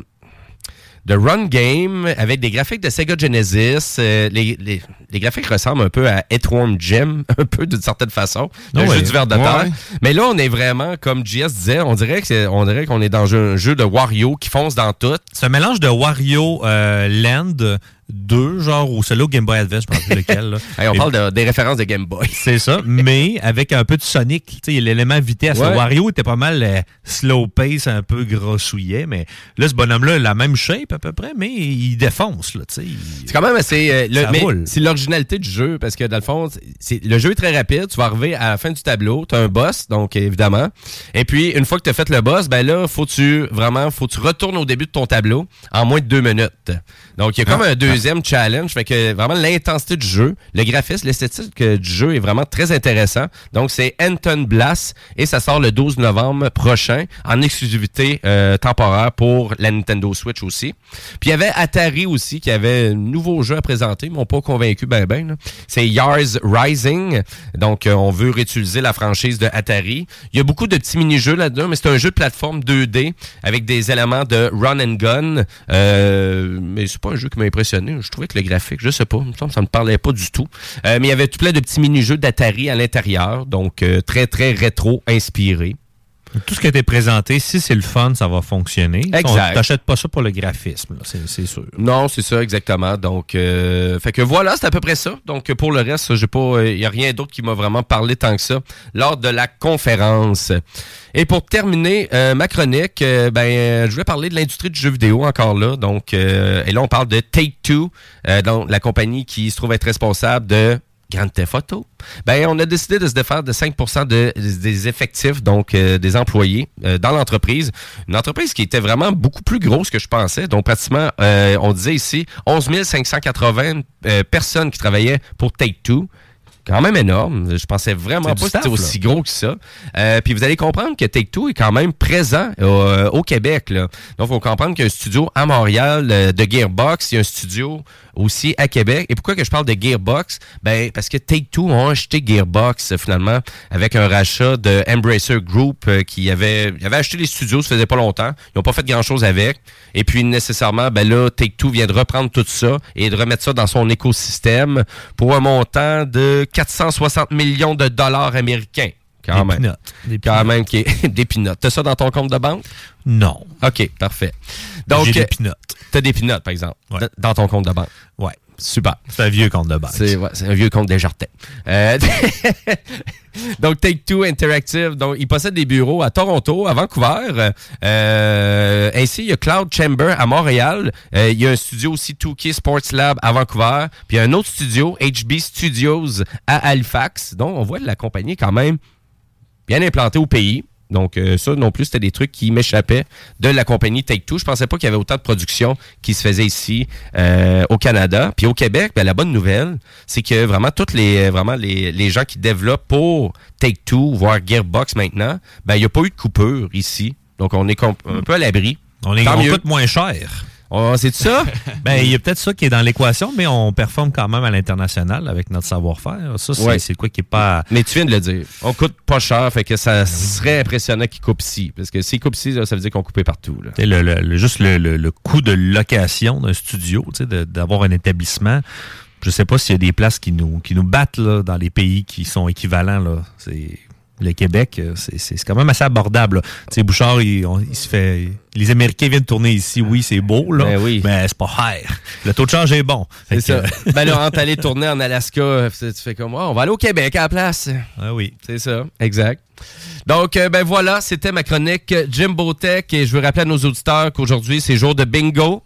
de run game avec des graphiques de Sega Genesis. Euh, les, les, les graphiques ressemblent un peu à Earthworm Jim, un peu d'une certaine façon. Un oh jeu ouais. du ver de terre. Ouais. Mais là, on est vraiment, comme J S disait, on dirait, que c'est, on dirait qu'on est dans un jeu de Wario qui fonce dans tout. C'est un mélange de Wario euh, Land deux, genre, ou celui au Game Boy Advance, je ne sais pas lequel. Là. Hey, on mais, parle de, des références de Game Boy. C'est ça, mais avec un peu de Sonic. Tu sais, l'élément vitesse. Ouais. Le Wario était pas mal euh, slow pace, un peu grossouillet, mais là, ce bonhomme-là a la même shape à peu près, mais il défonce. Là, tu sais. C'est quand même assez... Euh, le, mais roule. C'est l'originalité du jeu, parce que dans le fond, c'est, le jeu est très rapide. Tu vas arriver à la fin du tableau, tu as un boss, donc évidemment. Et puis, une fois que tu as fait le boss, ben là, faut tu vraiment, faut tu retournes au début de ton tableau en moins de deux minutes. Donc, il y a comme ah, un deuxième ah. challenge. Fait que vraiment, l'intensité du jeu, le graphisme, l'esthétique du jeu est vraiment très intéressant. Donc, c'est Anton Blast et ça sort le douze novembre prochain en exclusivité euh, temporaire pour la Nintendo Switch aussi. Puis, il y avait Atari aussi qui avait un nouveau jeu à présenter. Ils m'ont pas convaincu ben ben. Là. C'est Yars Rising. Donc, euh, on veut réutiliser la franchise de Atari. Il y a beaucoup de petits mini-jeux là-dedans, mais c'est un jeu de plateforme deux D avec des éléments de run and gun. Euh, mais c'est pas un jeu qui m'a impressionné. Je trouvais que le graphique, je sais pas, il me semble que ça me parlait pas du tout. Euh, mais il y avait tout plein de petits mini-jeux d'Atari à l'intérieur, donc euh, très, très rétro inspiré. Tout ce qui a été présenté, si c'est le fun, ça va fonctionner. Exact. On t'achètes pas ça pour le graphisme, là, c'est, c'est sûr. Non, c'est ça, exactement. Donc, euh, fait que voilà, c'est à peu près ça. Donc, pour le reste, j'ai pas, il y a rien d'autre qui m'a vraiment parlé tant que ça lors de la conférence. Et pour terminer euh, ma chronique, euh, ben, euh, je voulais parler de l'industrie du jeu vidéo encore là. Donc, euh, et là, on parle de Take-Two, euh, donc la compagnie qui se trouve être responsable de Grand Theft Auto. Ben, on a décidé de se défaire de cinq pour cent de, des effectifs, donc euh, des employés euh, dans l'entreprise. Une entreprise qui était vraiment beaucoup plus grosse que je pensais. Donc, pratiquement, euh, on disait ici onze mille cinq cent quatre-vingts euh, personnes qui travaillaient pour Take-Two. Quand même énorme. Je pensais vraiment pas que c'était aussi gros que ça. Euh, puis vous allez comprendre que Take-Two est quand même présent euh, au Québec. Là. Donc, il faut comprendre qu'il y a un studio à Montréal euh, de Gearbox. Il y a un studio aussi à Québec. Et pourquoi que je parle de Gearbox? Ben, parce que Take-Two ont acheté Gearbox, euh, finalement, avec un rachat de Embracer Group euh, qui avait, avait acheté les studios, ça faisait pas longtemps. Ils n'ont pas fait grand-chose avec. Et puis, nécessairement, ben là, Take-Two vient de reprendre tout ça et de remettre ça dans son écosystème pour un montant de quatre cent soixante millions de dollars américains. Quand des même. Pinottes. Des Quand même, qui est des pinottes. T'as ça dans ton compte de banque? Non. OK, parfait. Donc, j'ai des pinottes. T'as des pinottes, par exemple, ouais. d- dans ton compte de banque. Ouais. Super. C'est un vieux compte de banque. C'est, ouais, c'est un vieux compte Desjardins. Euh, donc, Take-Two Interactive, donc, ils possèdent des bureaux à Toronto, à Vancouver. Euh, ainsi, il y a Cloud Chamber à Montréal. Euh, il y a un studio aussi, two K Sports Lab à Vancouver. Puis, il y a un autre studio, H B Studios à Halifax. Donc, on voit la compagnie quand même bien implantée au pays. Donc, euh, ça non plus, c'était des trucs qui m'échappaient de la compagnie Take-Two. Je pensais pas qu'il y avait autant de production qui se faisait ici euh, au Canada. Puis au Québec, ben, la bonne nouvelle, c'est que vraiment tous les vraiment les, les gens qui développent pour Take-Two, voire Gearbox maintenant, ben il n'y a pas eu de coupure ici. Donc, on est comp- un peu à l'abri. On, est, on coûte moins cher. Oh, c'est ça? Ben, il y a peut-être ça qui est dans l'équation, mais on performe quand même à l'international avec notre savoir-faire. Ça, c'est, ouais. c'est quoi qui est pas... Mais tu viens de le dire. On coûte pas cher, fait que ça serait impressionnant qu'ils coupent ici. Parce que s'ils coupent ici, ça veut dire qu'on coupait partout. Là. Le, le, le, juste le, le, le coût de location d'un studio, de, d'avoir un établissement, je sais pas s'il y a des places qui nous, qui nous battent là, dans les pays qui sont équivalents. Là. C'est... Le Québec, c'est, c'est, c'est quand même assez abordable. Tu sais, Bouchard, il, on, il se fait... Les Américains viennent tourner ici. Oui, c'est beau, là. Ben oui. Mais c'est pas cher. Le taux de change est bon. C'est ça. Que... ben là, entre aller tourner en Alaska, tu fais comme moi, oh, on va aller au Québec à la place. Ah oui. C'est ça. Exact. Donc, euh, ben voilà, c'était ma chronique Jimbo Tech. Et je veux rappeler à nos auditeurs qu'aujourd'hui, c'est jour de bingo.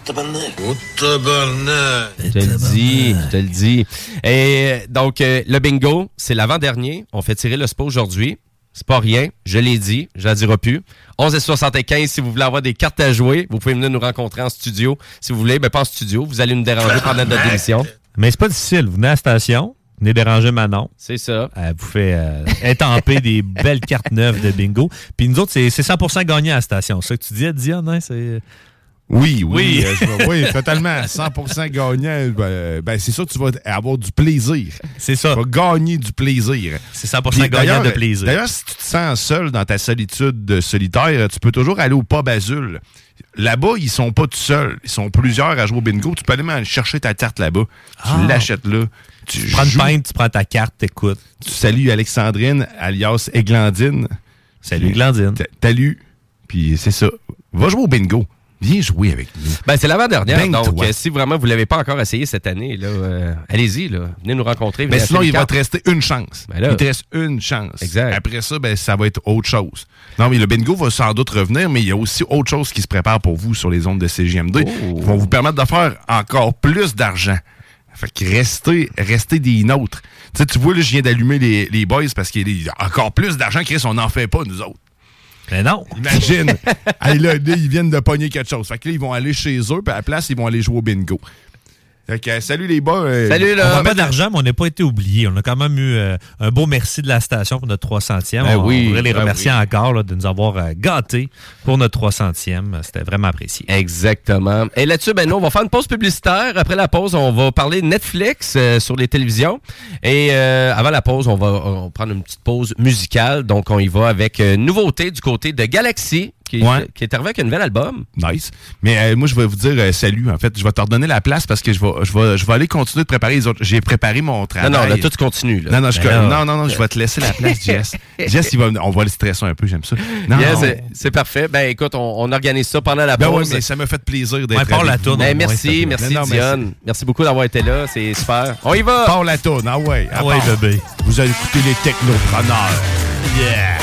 Oh, tabarnak! Je te le dis, je te le dis. Et donc, euh, le bingo, c'est l'avant-dernier. On fait tirer le spa aujourd'hui. C'est pas rien. Je l'ai dit. Je la dirai plus. onze soixante-quinze, si vous voulez avoir des cartes à jouer, vous pouvez venir nous rencontrer en studio. Si vous voulez, ben pas en studio. Vous allez nous déranger pendant notre émission. Mais c'est pas difficile. Vous venez à la station. Venez déranger Manon. C'est ça. Elle vous fait euh, étamper des belles cartes neuves de bingo. Puis nous autres, c'est, c'est cent pour cent gagnant à la station. C'est ça que tu disais, Diane, hein? C'est... Oui, oui. Oui, euh, je, oui, totalement. cent pour cent gagnant. Ben, ben, c'est sûr que tu vas avoir du plaisir. C'est ça. Tu vas gagner du plaisir. C'est cent pour cent gagnant de plaisir. D'ailleurs, si tu te sens seul dans ta solitude solitaire, tu peux toujours aller au pub Azul. Là-bas, ils sont pas tout seuls. Ils sont plusieurs à jouer au bingo. Tu peux aller aller chercher ta carte là-bas. Ah. Tu l'achètes là. Tu, tu prends une pinte, tu prends ta carte, t'écoutes. Tu salues Alexandrine, alias Églantine. Salut Églantine. Salut. Puis c'est ça. Va jouer au bingo. Viens jouer avec nous. Ben, c'est l'avant-dernière. Ben donc, toi. euh, si vraiment vous ne l'avez pas encore essayé cette année, là, euh, allez-y. Là. Venez nous rencontrer. Mais venez sinon, acheter il une va carte. te rester une chance. Ben là. Il te reste une chance. Exact. Après ça, ben, ça va être autre chose. Non, mais le bingo va sans doute revenir, mais il y a aussi autre chose qui se prépare pour vous sur les ondes de C J M D. Oh. Qui vont vous permettre de faire encore plus d'argent. Fait que restez, restez des nôtres. Tu sais, tu vois, là, je viens d'allumer les, les boys parce qu'il y a encore plus d'argent, Chris, on n'en fait pas, nous autres. Mais non. Imagine. Hey, là, là, ils viennent de pogner quelque chose. Fait que là, ils vont aller chez eux, puis à la place, ils vont aller jouer au bingo. Fait que, euh, salut les bas. Euh, salut là. On n'a pas d'argent, mais on n'a pas été oubliés. On a quand même eu euh, un beau merci de la station pour notre trois centième. Ben on, oui, on voudrait les ben remercier oui. encore là, de nous avoir euh, gâtés pour notre trois centième. C'était vraiment apprécié. Exactement. Et là-dessus, ben nous, on va faire une pause publicitaire. Après la pause, on va parler de Netflix euh, sur les télévisions. Et euh, avant la pause, on va, on va prendre une petite pause musicale. Donc, on y va avec euh, nouveauté du côté de Galaxy. Qui, ouais. qui est arrivé avec un nouvel album. Nice. Mais euh, moi, je vais vous dire euh, salut. En fait, je vais te redonner la place parce que je vais, je vais, je vais aller continuer de préparer les autres. J'ai préparé mon travail. Non, non, là, tout continue. Là. Non, non, je, ben non, non, non, je vais te laisser la place, Jess. Jess, il va, on va le stresser un peu, j'aime ça. Non, yes, non. C'est, c'est parfait. Ben écoute, on, on organise ça pendant la pause. Ben ouais, mais ça m'a fait plaisir d'être ouais, part avec la vous. tourne, ben, moins, merci, merci non, Dionne. Merci beaucoup d'avoir été là. C'est super. On y va. Part la tourne, ah ouais. Ah ouais, bébé. Vous allez écouter les technopreneurs. Yeah.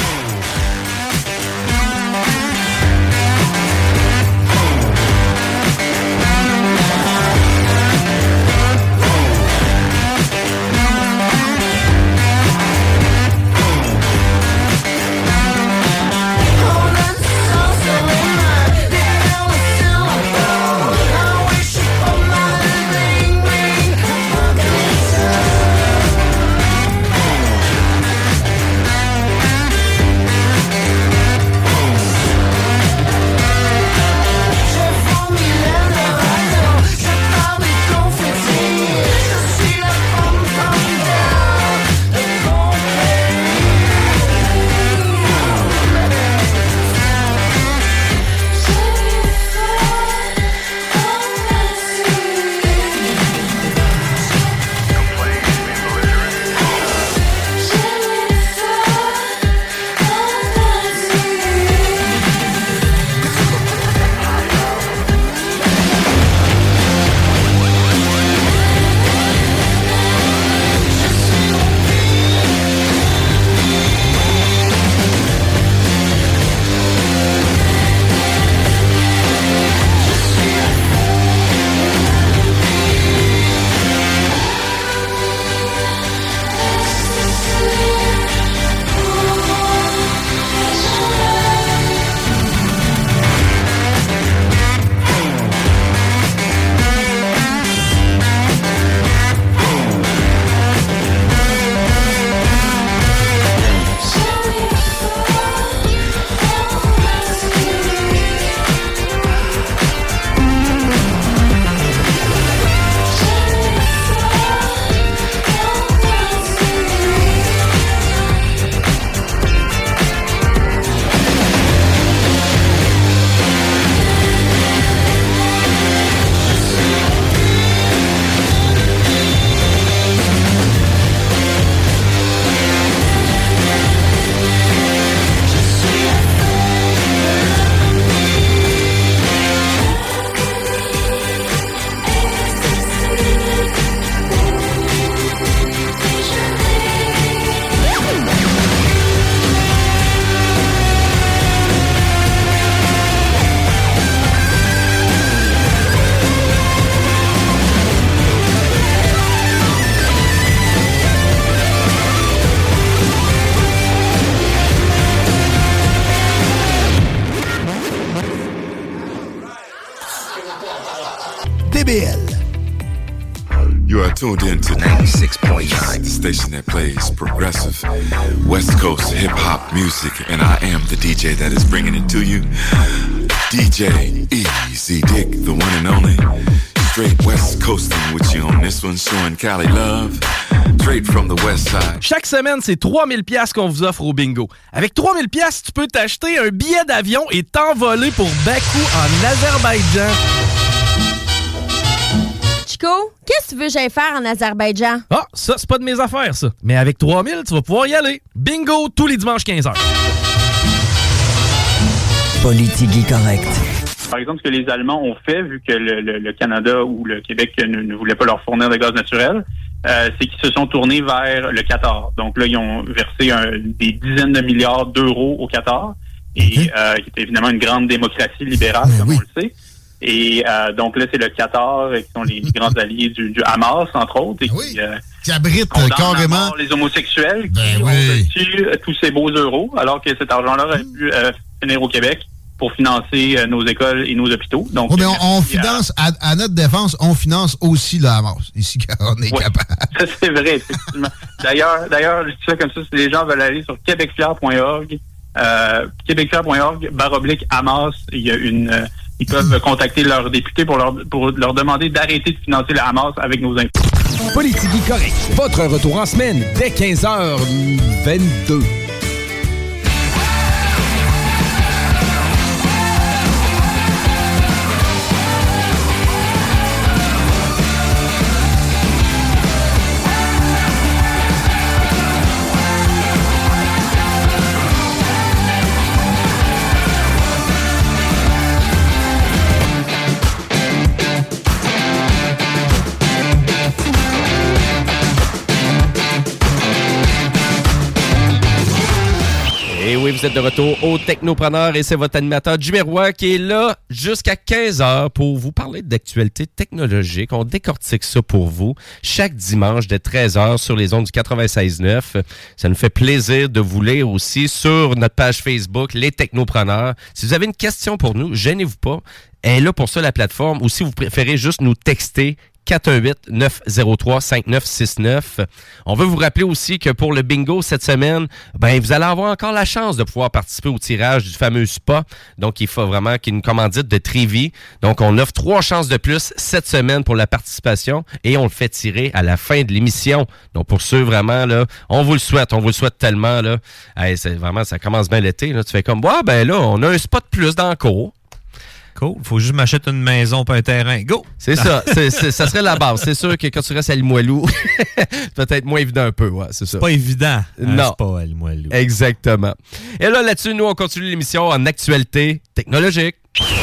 B B L. You are tuned in to ninety-six point nine, the station that plays progressive West Coast hip-hop music, and I am the D J that is bringing it to you. D J Easy Dick, the one and only. Straight West Coasting with you on this one, showing Cali love. Straight from the West Side. Chaque semaine, c'est trois mille dollars qu'on vous offre au bingo. Avec trois mille dollars, tu peux t'acheter un billet d'avion et t'envoler pour Bakou en Azerbaïdjan. Chico, qu'est-ce que tu veux que j'aille faire en Azerbaïdjan? Ah, ça, c'est pas de mes affaires, ça. Mais avec trois mille, tu vas pouvoir y aller. Bingo, tous les dimanches quinze heures. Politique correct. Par exemple, ce que les Allemands ont fait, vu que le, le, le Canada ou le Québec ne, ne voulait pas leur fournir de gaz naturel, euh, c'est qu'ils se sont tournés vers le Qatar. Donc là, ils ont versé un, des dizaines de milliards d'euros au Qatar, et okay. euh, qui est évidemment une grande démocratie libérale, Mais comme oui. on le sait. Et euh, donc là, c'est le Qatar qui sont les grands alliés du, du Hamas, entre autres, et oui. qui, euh, qui abrite carrément les homosexuels ben qui oui. ont reçu tous ces beaux euros, alors que cet argent-là aurait pu euh, finir au Québec pour financer euh, nos écoles et nos hôpitaux. Donc, oui, mais on, on finance, à, à notre défense, on finance aussi le Hamas, ici, quand on est ouais, capable. Ça, c'est vrai, effectivement. d'ailleurs, d'ailleurs, je dis ça comme ça, si les gens veulent aller sur québecfier point org, euh, québecfier point org, barre oblique Hamas, il y a une... Euh, ils peuvent contacter leurs députés pour leur, pour leur demander d'arrêter de financer le Hamas avec nos impôts. Politique correct. Votre retour en semaine dès quinze heures vingt-deux. Et oui, vous êtes de retour au Technopreneur et c'est votre animateur Jimmy Roy qui est là jusqu'à quinze heures pour vous parler d'actualités technologiques. On décortique ça pour vous chaque dimanche de treize heures sur les ondes du quatre-vingt-seize neuf. Ça nous fait plaisir de vous lire aussi sur notre page Facebook, Les Technopreneurs. Si vous avez une question pour nous, gênez-vous pas. Elle est là pour ça, la plateforme. Ou si vous préférez juste nous texter, quatre un huit, neuf zéro trois, cinq neuf six neuf. On veut vous rappeler aussi que pour le bingo cette semaine, ben vous allez avoir encore la chance de pouvoir participer au tirage du fameux spa. Donc, il faut vraiment qu'il y ait une commandite de Trévis. Donc, on offre trois chances de plus cette semaine pour la participation et on le fait tirer à la fin de l'émission. Donc, pour ceux vraiment, là, on vous le souhaite. On vous le souhaite tellement, là. Hey, c'est vraiment, ça commence bien l'été, là. Tu fais comme, ouais, ben là, on a un spot plus dans le cours. Cool. Faut juste m'acheter une maison pas un terrain. Go! C'est ça. C'est, c'est, ça serait la base. C'est sûr que quand tu restes à Limoilou, c'est peut-être moins évident un peu. Ouais, c'est ça. C'est pas évident. Non. C'est pas à Limoilou. Exactement. Et là, là-dessus, nous, on continue l'émission en actualité technologique.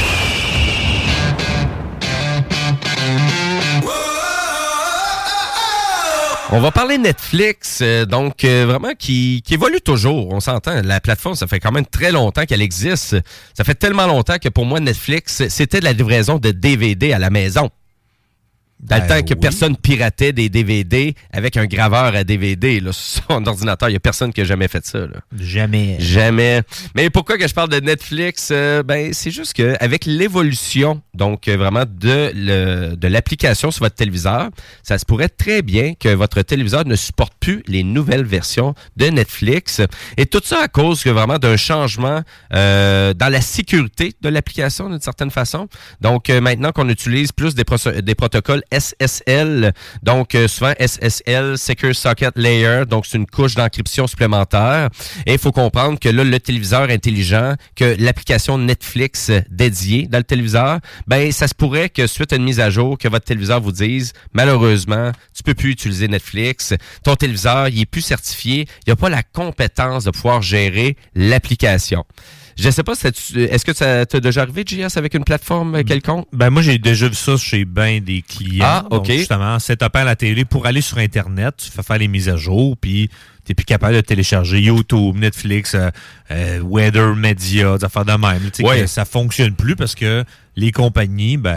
On va parler Netflix, euh, donc euh, vraiment qui, qui évolue toujours, on s'entend. La plateforme, ça fait quand même très longtemps qu'elle existe. Ça fait tellement longtemps que pour moi, Netflix, c'était de la livraison de D V D à la maison. Dans ben le temps que oui. personne piratait des D V D avec un graveur à D V D là, sur son ordinateur, il n'y a personne qui a jamais fait ça. Là. Jamais. Jamais. Mais pourquoi que je parle de Netflix? Euh, ben, c'est juste qu'avec l'évolution, donc euh, vraiment de, le, de l'application sur votre téléviseur, ça se pourrait très bien que votre téléviseur ne supporte plus les nouvelles versions de Netflix. Et tout ça à cause que vraiment d'un changement euh, dans la sécurité de l'application d'une certaine façon. Donc euh, maintenant qu'on utilise plus des, pro- des protocoles S S L, donc euh, souvent S S L, Secure Socket Layer, donc c'est une couche d'encryption supplémentaire. Et il faut comprendre que là, le téléviseur intelligent, que l'application Netflix dédiée dans le téléviseur, ben ça se pourrait que suite à une mise à jour, que votre téléviseur vous dise, malheureusement, tu peux plus utiliser Netflix, ton téléviseur, il est plus certifié, il n'a pas la compétence de pouvoir gérer l'application. Je sais pas, est-ce que ça t'est déjà arrivé, J S, avec une plateforme quelconque? Ben moi, j'ai déjà vu ça chez ben des clients. Ah, OK. Donc, justement, setupant la télé pour aller sur Internet, tu fais faire les mises à jour, puis t'es plus capable de télécharger YouTube, Netflix, euh, euh, Weather Media, des affaires de même. Tu sais, ouais. que ça fonctionne plus parce que les compagnies, ben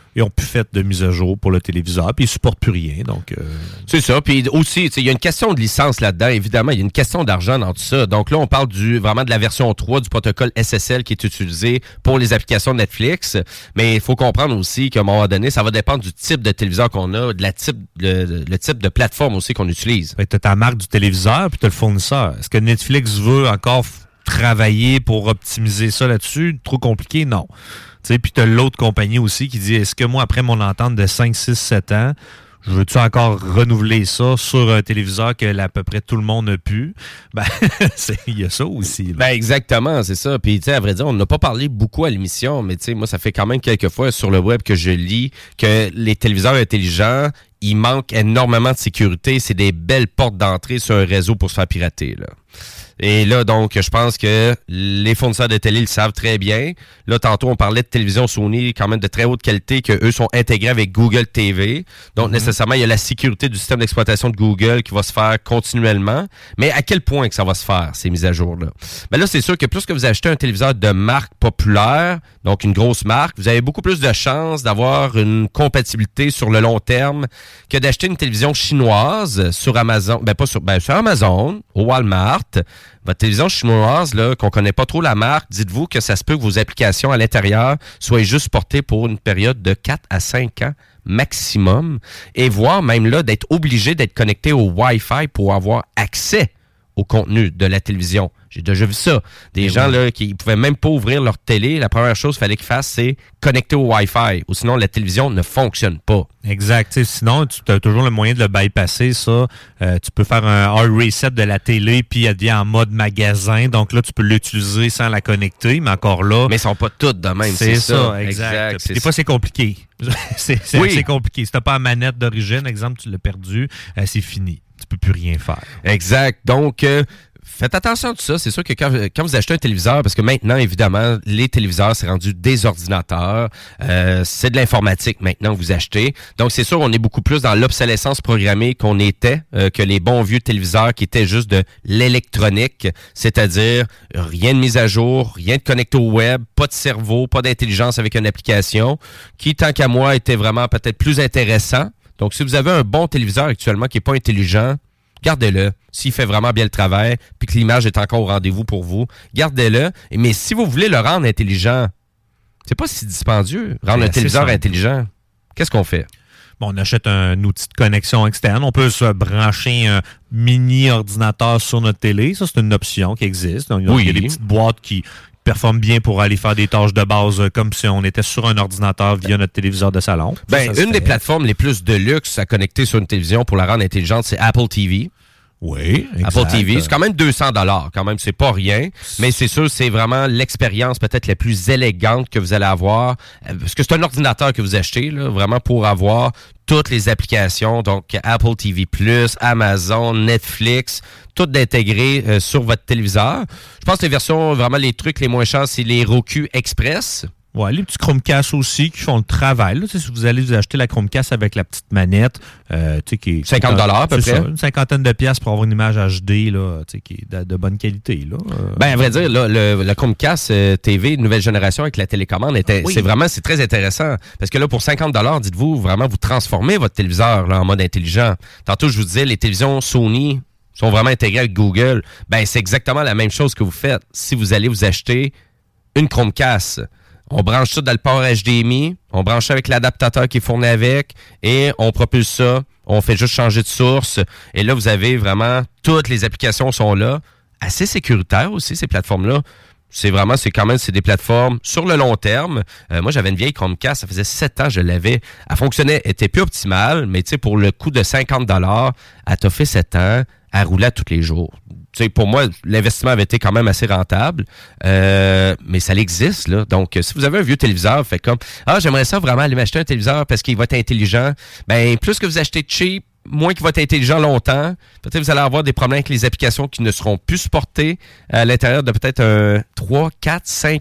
ils n'ont plus fait de mise à jour pour le téléviseur, puis ils ne supportent plus rien. Donc, euh... c'est ça. Puis aussi, il y a une question de licence là-dedans, évidemment. Il y a une question d'argent dans tout ça. Donc là, on parle du vraiment de la version trois du protocole S S L qui est utilisé pour les applications de Netflix. Mais il faut comprendre aussi qu'à un moment donné, ça va dépendre du type de téléviseur qu'on a, de la type, le, le type de plateforme aussi qu'on utilise. Tu as ta marque du téléviseur, puis tu as le fournisseur. Est-ce que Netflix veut encore f- travailler pour optimiser ça là-dessus? Trop compliqué? Non. Puis tu as l'autre compagnie aussi qui dit, est-ce que moi, après mon entente de cinq, six, sept ans, je veux-tu encore renouveler ça sur un téléviseur que à peu près tout le monde a pu? Ben, il y a ça aussi. Là. Ben, exactement, c'est ça. Puis, tu sais, à vrai dire, on n'a pas parlé beaucoup à l'émission, mais tu sais, moi, ça fait quand même quelques fois sur le web que je lis que les téléviseurs intelligents, il manque énormément de sécurité. C'est des belles portes d'entrée sur un réseau pour se faire pirater, là. Et là, donc, je pense que les fournisseurs de télé le savent très bien. Là, tantôt, on parlait de télévision Sony, quand même de très haute qualité, que eux sont intégrés avec Google T V. Donc, mm-hmm. nécessairement, il y a la sécurité du système d'exploitation de Google qui va se faire continuellement. Mais à quel point que ça va se faire, ces mises à jour-là? Ben là, c'est sûr que plus que vous achetez un téléviseur de marque populaire, donc une grosse marque, vous avez beaucoup plus de chances d'avoir une compatibilité sur le long terme que d'acheter une télévision chinoise sur Amazon, ben pas sur, ben sur Amazon, au Walmart. Votre télévision chinoise, là, qu'on connaît pas trop la marque, dites-vous que ça se peut que vos applications à l'intérieur soient juste portées pour une période de quatre à cinq ans maximum, et voire même là d'être obligé d'être connecté au Wi-Fi pour avoir accès au contenu de la télévision. J'ai déjà vu ça. Des Et gens oui. là qui pouvaient même pas ouvrir leur télé. La première chose qu'il fallait qu'ils fassent, c'est connecter au Wi-Fi. Ou sinon, la télévision ne fonctionne pas. Exact. T'sais, sinon, tu as toujours le moyen de le bypasser, ça. Euh, tu peux faire un hard reset de la télé, puis elle devient en mode magasin. Donc là, tu peux l'utiliser sans la connecter, mais encore là... Mais ils sont pas toutes de même, c'est, c'est ça. ça. Exact. exact c'est des fois, c'est compliqué. c'est c'est, oui. c'est compliqué. Si tu n'as pas la manette d'origine, exemple, tu l'as perdu, euh, c'est fini. Tu peux plus rien faire. Exact. Donc... Euh, faites attention à tout ça. C'est sûr que quand, quand vous achetez un téléviseur, parce que maintenant, évidemment, les téléviseurs, c'est rendu des ordinateurs. Euh, c'est de l'informatique maintenant que vous achetez. Donc, c'est sûr, on est beaucoup plus dans l'obsolescence programmée qu'on était euh, que les bons vieux téléviseurs qui étaient juste de l'électronique, c'est-à-dire rien de mise à jour, rien de connecté au web, pas de cerveau, pas d'intelligence avec une application, qui, tant qu'à moi, était vraiment peut-être plus intéressant. Donc, si vous avez un bon téléviseur actuellement qui n'est pas intelligent, gardez-le. S'il fait vraiment bien le travail, puis que l'image est encore au rendez-vous pour vous, gardez-le. Mais si vous voulez le rendre intelligent, c'est pas si dispendieux, rendre un téléviseur simple. intelligent. Qu'est-ce qu'on fait? Bon, on achète un outil de connexion externe. On peut se brancher un mini-ordinateur sur notre télé. Ça, c'est une option qui existe. Donc, oui. Il y a des petites boîtes qui performent bien pour aller faire des tâches de base comme si on était sur un ordinateur via notre téléviseur de salon. Ben, ça, ça une des plateformes les plus de luxe à connecter sur une télévision pour la rendre intelligente, c'est Apple T V. Oui, exact. Apple T V, c'est quand même deux cents dollars, quand même, c'est pas rien, mais c'est sûr, c'est vraiment l'expérience peut-être la plus élégante que vous allez avoir, parce que c'est un ordinateur que vous achetez, là, vraiment pour avoir toutes les applications, donc Apple T V plus, Amazon, Netflix, toutes d'intégrer euh, sur votre téléviseur. Je pense que les versions, vraiment les trucs les moins chers, c'est les Roku Express. Ouais, les petits Chromecast aussi qui font le travail. Là, si vous allez vous acheter la Chromecast avec la petite manette, euh, qui est cinquante dollars à peu près. Ça, une cinquantaine de piastres pour avoir une image H D là, qui est de, de bonne qualité. Là. Euh, ben, à vrai dire, là, le, le Chromecast euh, T V nouvelle génération avec la télécommande, était, oui. c'est vraiment c'est très intéressant. Parce que là, pour cinquante dollars, dites-vous, vraiment, vous transformez votre téléviseur là, en mode intelligent. Tantôt, je vous disais, les télévisions Sony sont vraiment intégrées avec Google. Ben, c'est exactement la même chose que vous faites si vous allez vous acheter une Chromecast. On branche ça dans le port H D M I, on branche ça avec l'adaptateur qui est fourni avec et on propulse ça. On fait juste changer de source. Et là, vous avez vraiment toutes les applications sont là. Assez sécuritaires aussi, ces plateformes-là. C'est vraiment, c'est quand même, c'est des plateformes sur le long terme. Euh, moi, j'avais une vieille Chromecast, ça faisait sept ans que je l'avais. Elle fonctionnait, elle était plus optimale, mais tu sais, pour le coût de cinquante dollars, elle t'a fait sept ans, elle roulait tous les jours. Tu sais, pour moi, l'investissement avait été quand même assez rentable, euh, mais ça existe, là. Donc, si vous avez un vieux téléviseur, fait comme, ah, j'aimerais ça vraiment aller m'acheter un téléviseur parce qu'il va être intelligent, ben, plus que vous achetez cheap, moins qu'il va être intelligent longtemps, peut-être que vous allez avoir des problèmes avec les applications qui ne seront plus supportées à l'intérieur de peut-être un trois, quatre, cinq ans.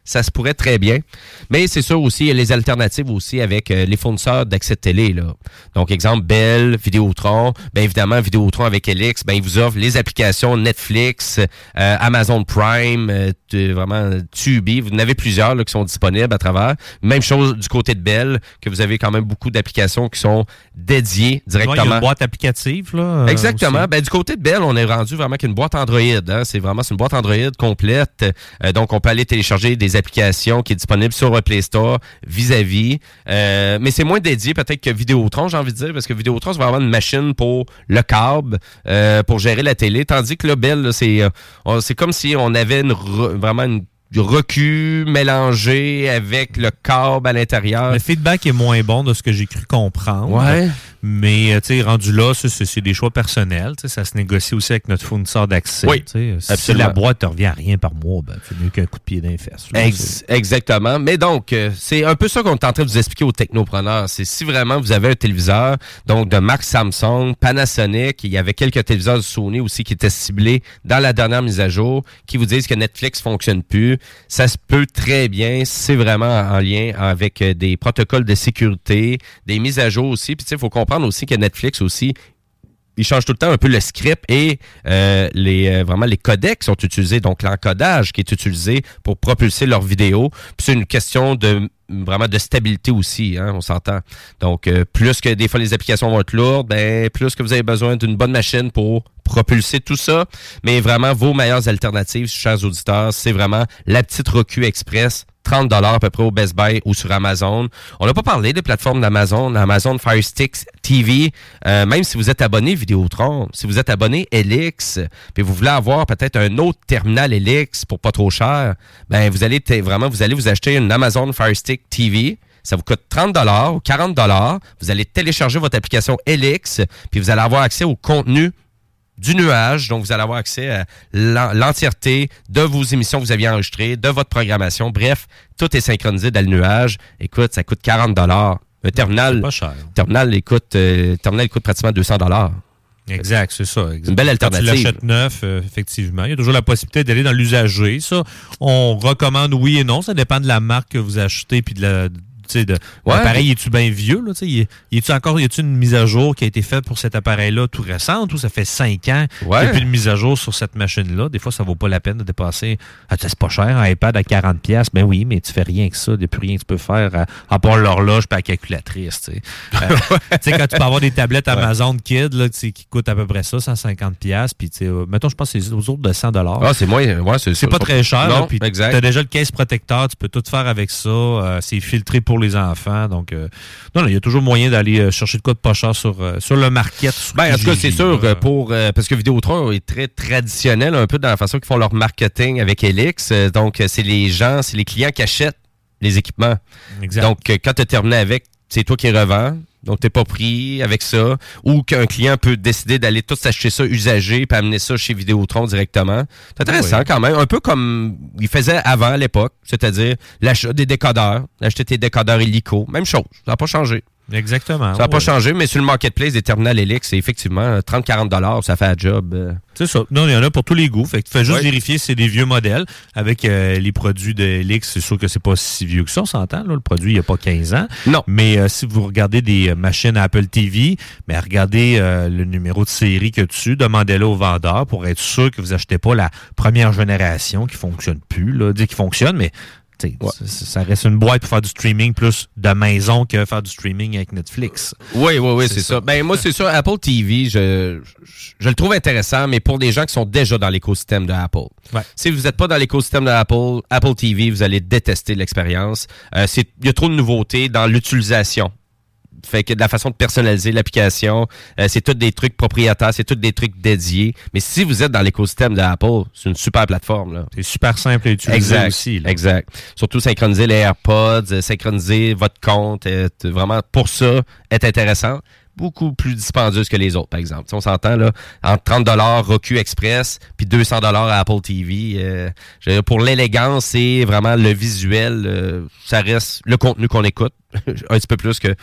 ça se pourrait très bien. Mais c'est sûr aussi, il y a les alternatives aussi avec euh, les fournisseurs d'accès de télé, là. Donc, exemple, Bell, Vidéotron. Bien évidemment, Vidéotron avec Elix, ben ils vous offrent les applications Netflix, euh, Amazon Prime, euh, t- vraiment Tubi. Vous en avez plusieurs là, qui sont disponibles à travers. Même chose du côté de Bell, que vous avez quand même beaucoup d'applications qui sont dédiées directement. Il y a une boîte applicative, là. Euh, Exactement. aussi. Ben, du côté de Bell, on est rendu vraiment qu'une boîte Android. Hein. C'est vraiment c'est une boîte Android complète. Euh, donc, on peut aller télécharger des applications qui est disponible sur le Play Store vis-à-vis. Euh, mais c'est moins dédié peut-être que Vidéotron, j'ai envie de dire, parce que Vidéotron, c'est vraiment une machine pour le câble, euh, pour gérer la télé. Tandis que le Bell, là, c'est, euh, on, c'est comme si on avait une, re, vraiment une du recul mélangé avec le câble à l'intérieur. Le feedback est moins bon de ce que j'ai cru comprendre. Ouais. Mais, tu sais, rendu là, ça, c'est, c'est des choix personnels. T'sais, ça se négocie aussi avec notre fournisseur d'accès. Oui, t'sais. Si absolument. la boîte te revient à rien par mois, ben, c'est mieux qu'un coup de pied dans les fesses. Là, Ex- exactement. Mais donc, euh, c'est un peu ça qu'on est en train de vous expliquer aux technopreneurs. C'est si vraiment vous avez un téléviseur, donc de marque Samsung, Panasonic, il y avait quelques téléviseurs de Sony aussi qui étaient ciblés dans la dernière mise à jour, qui vous disent que Netflix fonctionne plus. Ça se peut très bien. C'est vraiment en lien avec des protocoles de sécurité, des mises à jour aussi. Puis, tu sais, il faut comprendre aussi que Netflix aussi, il change tout le temps un peu le script et euh, les euh, vraiment les codecs sont utilisés, donc l'encodage qui est utilisé pour propulser leurs vidéos. Puis c'est une question de vraiment de stabilité aussi, hein, on s'entend. Donc, euh, plus que des fois les applications vont être lourdes, ben plus que vous avez besoin d'une bonne machine pour propulser tout ça. Mais vraiment, vos meilleures alternatives, chers auditeurs, c'est vraiment la petite Roku Express, trente dollars à peu près au Best Buy ou sur Amazon. On n'a pas parlé des plateformes d'Amazon, Amazon Fire Stick T V, euh, même si vous êtes abonné Vidéotron, si vous êtes abonné Elix, puis vous voulez avoir peut-être un autre terminal Elix pour pas trop cher, ben vous allez t- vraiment vous allez vous acheter une Amazon Fire Stick T V. Ça vous coûte trente dollars ou quarante dollars. Vous allez télécharger votre application Elix, puis vous allez avoir accès au contenu du nuage. Donc, vous allez avoir accès à l'entièreté de vos émissions que vous aviez enregistrées, de votre programmation. Bref, tout est synchronisé dans le nuage. Écoute, ça coûte quarante dollars. Un terminal, c'est pas cher. terminal, écoute, euh, terminal coûte pratiquement deux cents dollars. Exact, c'est ça. Exact. Une belle alternative. Quand tu l'achètes neuf, euh, effectivement. Il y a toujours la possibilité d'aller dans l'usager. Ça, on recommande oui et non. Ça dépend de la marque que vous achetez puis de la... De, ouais. L'appareil, est-tu bien vieux? Là, y est-tu encore y a-tu une mise à jour qui a été faite pour cet appareil-là tout récente ou ça fait cinq ans ouais. qu'il n'y a plus de mise à jour sur cette machine-là? Des fois, ça ne vaut pas la peine de dépasser. Ah, c'est pas cher, un iPad à quarante dollars. Ben oui, mais tu fais rien que ça. Il n'y a plus rien que tu peux faire à, à part l'horloge et la calculatrice. Euh, quand tu peux avoir des tablettes Amazon ouais. Kid là, qui coûtent à peu près ça, cent cinquante dollars. Puis, mettons, je pense que c'est aux autres de cent dollars. Ah, c'est moins. Ouais, c'est c'est pas ça. très cher. Non, tu as déjà le case protecteur. Tu peux tout faire avec ça. Euh, c'est filtré pour les enfants. Donc, euh, non, il y a toujours moyen d'aller euh, chercher de quoi de pas cher sur, euh, sur le market. Sur ben, en tout cas, c'est sûr, euh, pour euh, parce que Vidéotron est très traditionnel un peu dans la façon qu'ils font leur marketing avec Elix. Euh, donc, c'est les gens, c'est les clients qui achètent les équipements. Exact. Donc, euh, quand tu as terminé avec, c'est toi qui revends. Donc, t'es pas pris avec ça. Ou qu'un client peut décider d'aller tout s'acheter ça usagé puis amener ça chez Vidéotron directement. C'est intéressant oui. quand même. Un peu comme il faisait avant à l'époque. C'est-à-dire l'achat des décodeurs. Acheter tes décodeurs illico. Même chose. Ça n'a pas changé. Exactement. Ça n'a oui. pas changé, mais sur le marketplace des terminals Elix, c'est effectivement trente à quarante dollars, ça fait un job. Euh... C'est ça. Non, il y en a pour tous les goûts. Fait que tu fais juste oui. vérifier si c'est des vieux modèles. Avec euh, les produits de Elix, c'est sûr que c'est pas si vieux que ça, on s'entend. Là. Le produit, il n'y a pas quinze ans. Non. Mais euh, si vous regardez des machines Apple T V, ben, regardez euh, le numéro de série qu'il y a dessus, demandez-le au vendeur pour être sûr que vous achetez pas la première génération qui fonctionne plus. Là. Dire qu'il fonctionne, mais ouais. ça reste une boîte pour faire du streaming plus de maison que faire du streaming avec Netflix. Oui, oui, oui, c'est, c'est ça. ça. Ben moi, c'est sûr, Apple T V, je, je, je le trouve intéressant, mais pour des gens qui sont déjà dans l'écosystème de Apple. Ouais. Si vous n'êtes pas dans l'écosystème de Apple, Apple T V, vous allez détester l'expérience. Euh, c'est, il y a trop de nouveautés dans l'utilisation. Fait que de la façon de personnaliser l'application, euh, c'est tous des trucs propriétaires, c'est tous des trucs dédiés. Mais si vous êtes dans l'écosystème d'Apple, c'est une super plateforme. Là. C'est super simple à utiliser exact, aussi. Là. Exact. Surtout synchroniser les AirPods, euh, synchroniser votre compte, euh, vraiment pour ça, est intéressant. Beaucoup plus dispendieuse que les autres, par exemple. Si on s'entend, là, entre trente dollars Roku Express puis deux cents dollars à Apple T V. Euh, je veux dire, pour l'élégance et vraiment le visuel, euh, ça reste le contenu qu'on écoute. Un petit peu plus que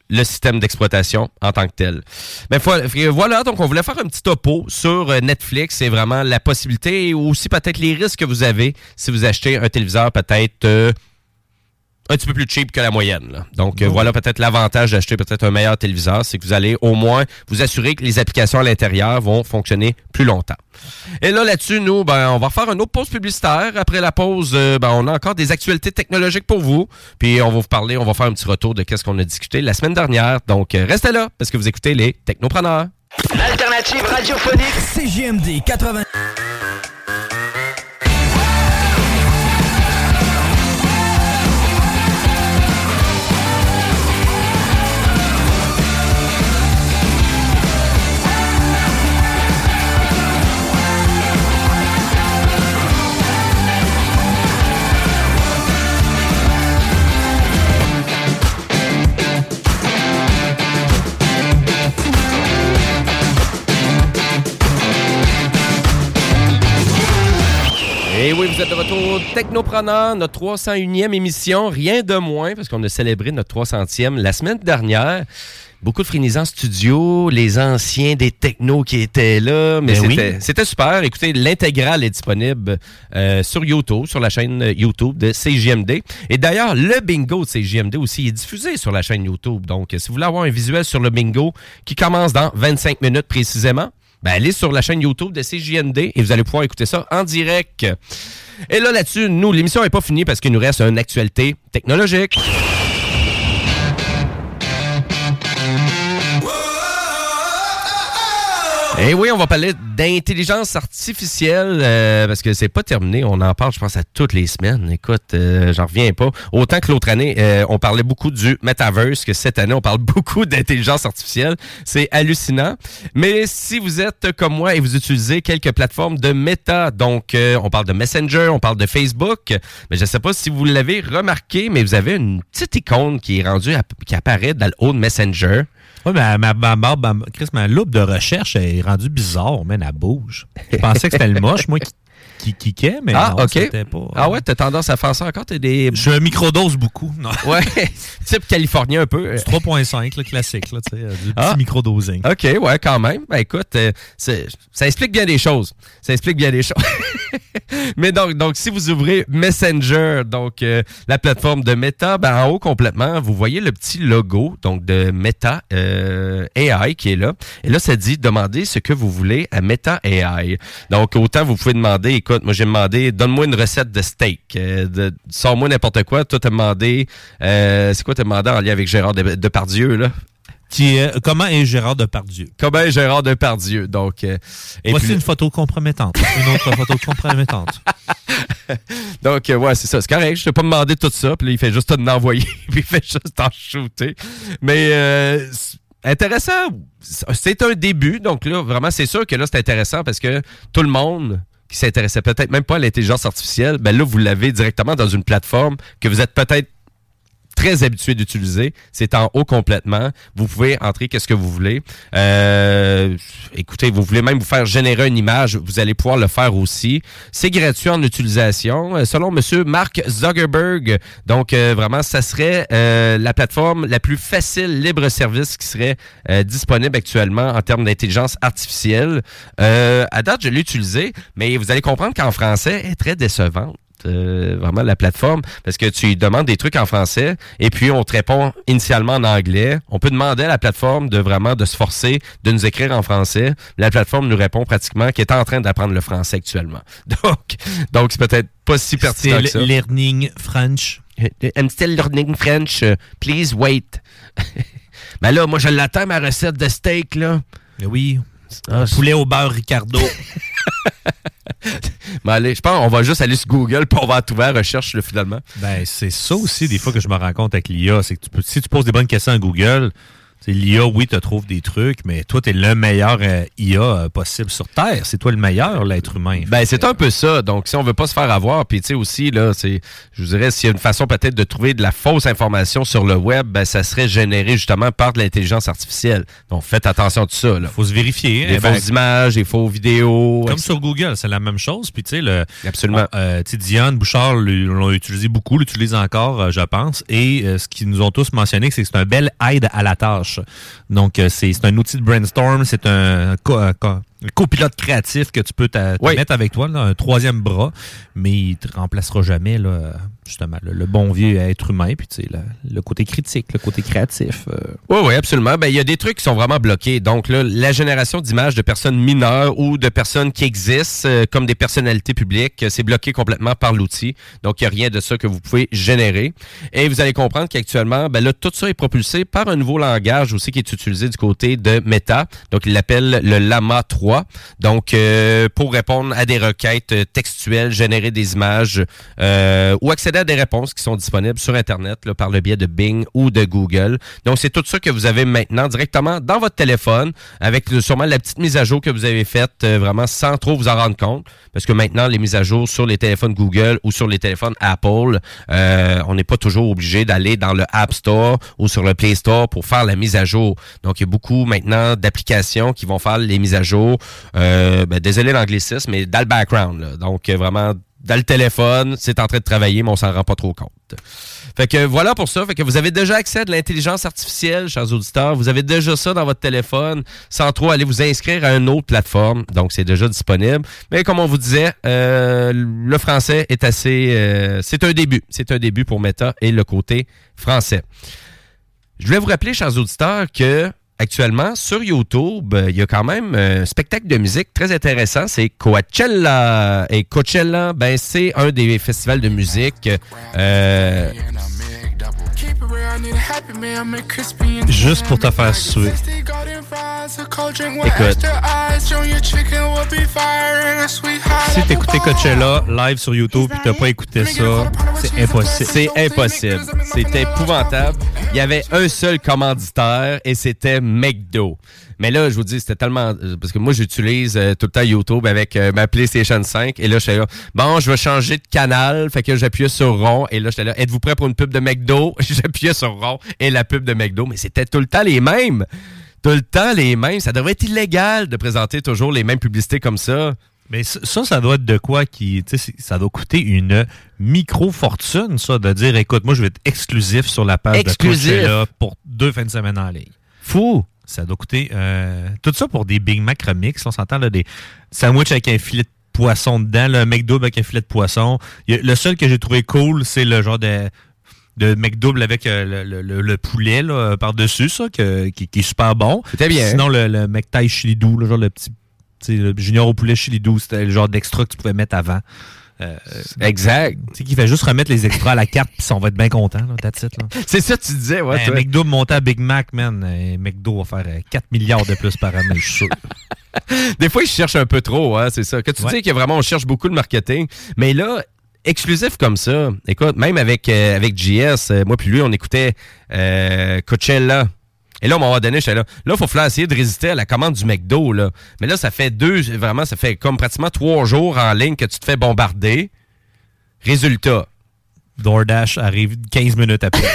le système d'exploitation en tant que tel. Mais voilà, donc on voulait faire un petit topo sur Netflix et vraiment la possibilité ou aussi peut-être les risques que vous avez si vous achetez un téléviseur peut-être euh, un petit peu plus cheap que la moyenne. Là. Donc euh, voilà peut-être l'avantage d'acheter peut-être un meilleur téléviseur, c'est que vous allez au moins vous assurer que les applications à l'intérieur vont fonctionner plus longtemps. Et là, là-dessus, nous, ben, on va faire une autre pause publicitaire. Après la pause, euh, ben, on a encore des actualités technologiques pour vous. Puis on va vous parler, on va faire un petit retour de qu'est-ce qu'on a discuté la semaine dernière. Donc euh, restez là parce que vous écoutez les Technopreneurs. L'alternative radiophonique C J M D quatre-vingts. Et oui, vous êtes de retour Technopreneur, notre trois cent unième émission, rien de moins, parce qu'on a célébré notre trois centième la semaine dernière. Beaucoup de frénésie studio, les anciens des technos qui étaient là, mais ben c'était, oui. c'était super. Écoutez, l'intégrale est disponible euh, sur YouTube, sur la chaîne YouTube de C J M D. Et d'ailleurs, le bingo de C J M D aussi est diffusé sur la chaîne YouTube. Donc, si vous voulez avoir un visuel sur le bingo qui commence dans vingt-cinq minutes précisément, ben, allez sur la chaîne YouTube de C J M D et vous allez pouvoir écouter ça en direct. Et là, là-dessus, nous, l'émission n'est pas finie parce qu'il nous reste une actualité technologique. Et oui, on va parler d'intelligence artificielle euh, parce que c'est pas terminé. On en parle, je pense, à toutes les semaines. Écoute, euh, j'en reviens pas. Autant que l'autre année, euh, on parlait beaucoup du metaverse, que cette année, on parle beaucoup d'intelligence artificielle. C'est hallucinant. Mais si vous êtes comme moi et vous utilisez quelques plateformes de méta, donc euh, on parle de Messenger, on parle de Facebook, mais je sais pas si vous l'avez remarqué, mais vous avez une petite icône qui est rendue, à, qui apparaît dans le haut de Messenger. Oui, mais ma, ma, ma, ma, Chris, ma loupe de recherche est rendue bizarre, man, elle bouge. Je pensais que c'était le moche, moi, qui, qui kickait, mais ah, non, ok. c'était pas... Ah ouais, t'as tendance à faire ça encore? T'as des... Je microdose beaucoup. Non. Ouais, type californien un peu. C'est trois virgule cinq, le classique, là, tu sais, du petit ah. microdosing. OK, ouais, quand même. Ben écoute, euh, c'est, ça explique bien des choses. Ça explique bien des choses. Mais donc, donc, si vous ouvrez Messenger, donc euh, la plateforme de Meta, ben en haut complètement, vous voyez le petit logo donc de Meta euh, A I qui est là. Et là, ça dit « Demandez ce que vous voulez à Meta A I ». Donc, autant vous pouvez demander, écoute, moi j'ai demandé « Donne-moi une recette de steak. Euh, de, sors-moi n'importe quoi. » Toi, t'as demandé, euh, c'est quoi t'as demandé en lien avec Gérard Depardieu, là? Qui est, comment est Gérard Depardieu? Comment est Gérard Depardieu? Donc, euh, et voici puis, une photo compromettante. Une autre photo compromettante. Donc, euh, ouais, c'est ça. C'est correct. Je t'ai pas demandé tout ça. Puis là, il fait juste t'en envoyer. Puis il fait juste t'en shooter. Mais, euh, intéressant. C'est un début. Donc là, vraiment, c'est sûr que là, c'est intéressant parce que tout le monde qui s'intéressait peut-être même pas à l'intelligence artificielle, ben là, vous l'avez directement dans une plateforme que vous êtes peut-être très habitué d'utiliser. C'est en haut complètement. Vous pouvez entrer qu'est-ce que vous voulez. Euh, écoutez, vous voulez même vous faire générer une image, vous allez pouvoir le faire aussi. C'est gratuit en utilisation. Selon monsieur Mark Zuckerberg, donc euh, vraiment, ça serait euh, la plateforme la plus facile libre-service qui serait euh, disponible actuellement en termes d'intelligence artificielle. Euh, à date, je l'ai utilisé, mais vous allez comprendre qu'en français, elle est très décevante. Euh, vraiment la plateforme, parce que tu lui demandes des trucs en français et puis on te répond initialement en anglais. On peut demander à la plateforme de vraiment de se forcer de nous écrire en français. La plateforme nous répond pratiquement qu'elle est en train d'apprendre le français actuellement. Donc, donc c'est peut-être pas si pertinent que ça. Still learning French. I'm still learning French. Please wait. Mais là, moi, je l'attends, ma recette de steak, là. Mais oui. Ah, poulet au beurre Ricardo. Mais allez, je pense qu'on va juste aller sur Google puis on va trouver la recherche là, finalement. Ben, c'est ça aussi des fois que je me rends compte avec l'I A, c'est que tu peux, si tu poses des bonnes questions à Google, L'I A, oui, te trouve des trucs, mais toi, tu es le meilleur euh, I A euh, possible sur Terre. C'est toi le meilleur, l'être humain. Ben, c'est un peu ça. Donc, si on veut pas se faire avoir, puis tu sais aussi, là, c'est, je vous dirais, s'il y a une façon peut-être de trouver de la fausse information sur le web, ben, ça serait généré justement par de l'intelligence artificielle. Donc, faites attention à tout ça. Il faut se vérifier. Des eh fausses ben, images, des faux vidéos. Comme sur Google, c'est la même chose. Puis, tu sais, le. Absolument. Euh, tu sais, Diane Bouchard l'ont utilisé beaucoup, l'utilise encore, euh, je pense. Et euh, ce qu'ils nous ont tous mentionné, c'est que c'est un bel aide à la tâche. Donc, euh, c'est, c'est un outil de brainstorm, c'est un, co- un, co- un copilote créatif que tu peux te, te oui. mettre avec toi, là, un troisième bras, mais il te remplacera jamais, là, justement, le, le bon vieux être humain, puis tu sais, le, le côté critique, le côté créatif. Euh. Oui, oui, absolument. Ben, il y a des trucs qui sont vraiment bloqués. Donc, là, la génération d'images de personnes mineures ou de personnes qui existent euh, comme des personnalités publiques, c'est bloqué complètement par l'outil. Donc, il n'y a rien de ça que vous pouvez générer. Et vous allez comprendre qu'actuellement, ben là, tout ça est propulsé par un nouveau langage aussi qui est utilisé du côté de Meta. Donc, il l'appelle le Llama trois. Donc, euh, pour répondre à des requêtes textuelles, générer des images euh, ou accéder à des réponses qui sont disponibles sur Internet là, par le biais de Bing ou de Google. Donc, c'est tout ça que vous avez maintenant directement dans votre téléphone avec sûrement la petite mise à jour que vous avez faite euh, vraiment sans trop vous en rendre compte. Parce que maintenant, les mises à jour sur les téléphones Google ou sur les téléphones Apple, euh, on n'est pas toujours obligé d'aller dans le App Store ou sur le Play Store pour faire la mise à jour. Donc, il y a beaucoup maintenant d'applications qui vont faire les mises à jour. Euh, ben, désolé l'anglicisme, mais dans le background. Là. Donc, euh, vraiment, dans le téléphone, c'est en train de travailler, mais on s'en rend pas trop compte. Fait que voilà pour ça. Fait que vous avez déjà accès à de l'intelligence artificielle, chers auditeurs. Vous avez déjà ça dans votre téléphone sans trop aller vous inscrire à une autre plateforme. Donc, c'est déjà disponible. Mais comme on vous disait, euh, le français est assez... Euh, c'est un début. C'est un début pour Meta et le côté français. Je voulais vous rappeler, chers auditeurs, que actuellement, sur YouTube, il y a quand même un spectacle de musique très intéressant. C'est Coachella. Et Coachella, ben, c'est un des festivals de musique. Euh, Juste pour te faire suer. Écoute. Si t'écoutais Coachella live sur YouTube et t'as pas écouté ça, c'est impossible. C'est impossible. C'est épouvantable. Il y avait un seul commanditaire et c'était McDo. Mais là, je vous dis, c'était tellement... Parce que moi, j'utilise euh, tout le temps YouTube avec euh, ma PlayStation cinq. Et là, j'étais là, bon, je vais changer de canal. Fait que j'appuyais sur rond. Et là, j'étais là, êtes-vous prêt pour une pub de McDo? J'appuyais sur rond et la pub de McDo. Mais c'était tout le temps les mêmes. Tout le temps les mêmes. Ça devrait être illégal de présenter toujours les mêmes publicités comme ça. Mais ça, ça doit être de quoi qui... Tu sais, ça doit coûter une micro-fortune, ça, de dire, écoute, moi, je vais être exclusif sur la page exclusif. de Coachella pour deux fins de semaine en ligne. Fou! Ça doit coûter... Euh, tout ça pour des Big Mac remix. On s'entend, là, des sandwichs avec un filet de poisson dedans, le McDouble avec un filet de poisson. Il y a, le seul que j'ai trouvé cool, c'est le genre de... de McDouble avec euh, le, le, le poulet là, par-dessus, ça, que, qui, qui est super bon. C'était bien. Sinon, le, le McThai chili doux, le genre le petit... Le junior au poulet chili doux, c'était le genre d'extra que tu pouvais mettre avant. Euh, exact. Tu sais, qu'il fait juste remettre les extras à la carte, puis on va être bien content, là, that's it, là. C'est ça que tu disais, ouais. Ben, McDo monté à Big Mac, man. Et McDo va faire quatre milliards de plus par année, je suis sûr. Des fois, ils cherchent un peu trop, hein, c'est ça. Que tu ouais. dis que vraiment, on cherche beaucoup le marketing. Mais là, exclusif comme ça, écoute, même avec, euh, avec J S, euh, moi puis lui, on écoutait euh, Coachella. Et là, à un moment donné, j'étais là. Là, il faut falloir essayer de résister à la commande du McDo, là. Mais là, ça fait deux, vraiment, ça fait comme pratiquement trois jours en ligne que tu te fais bombarder. Résultat. DoorDash arrive quinze minutes après.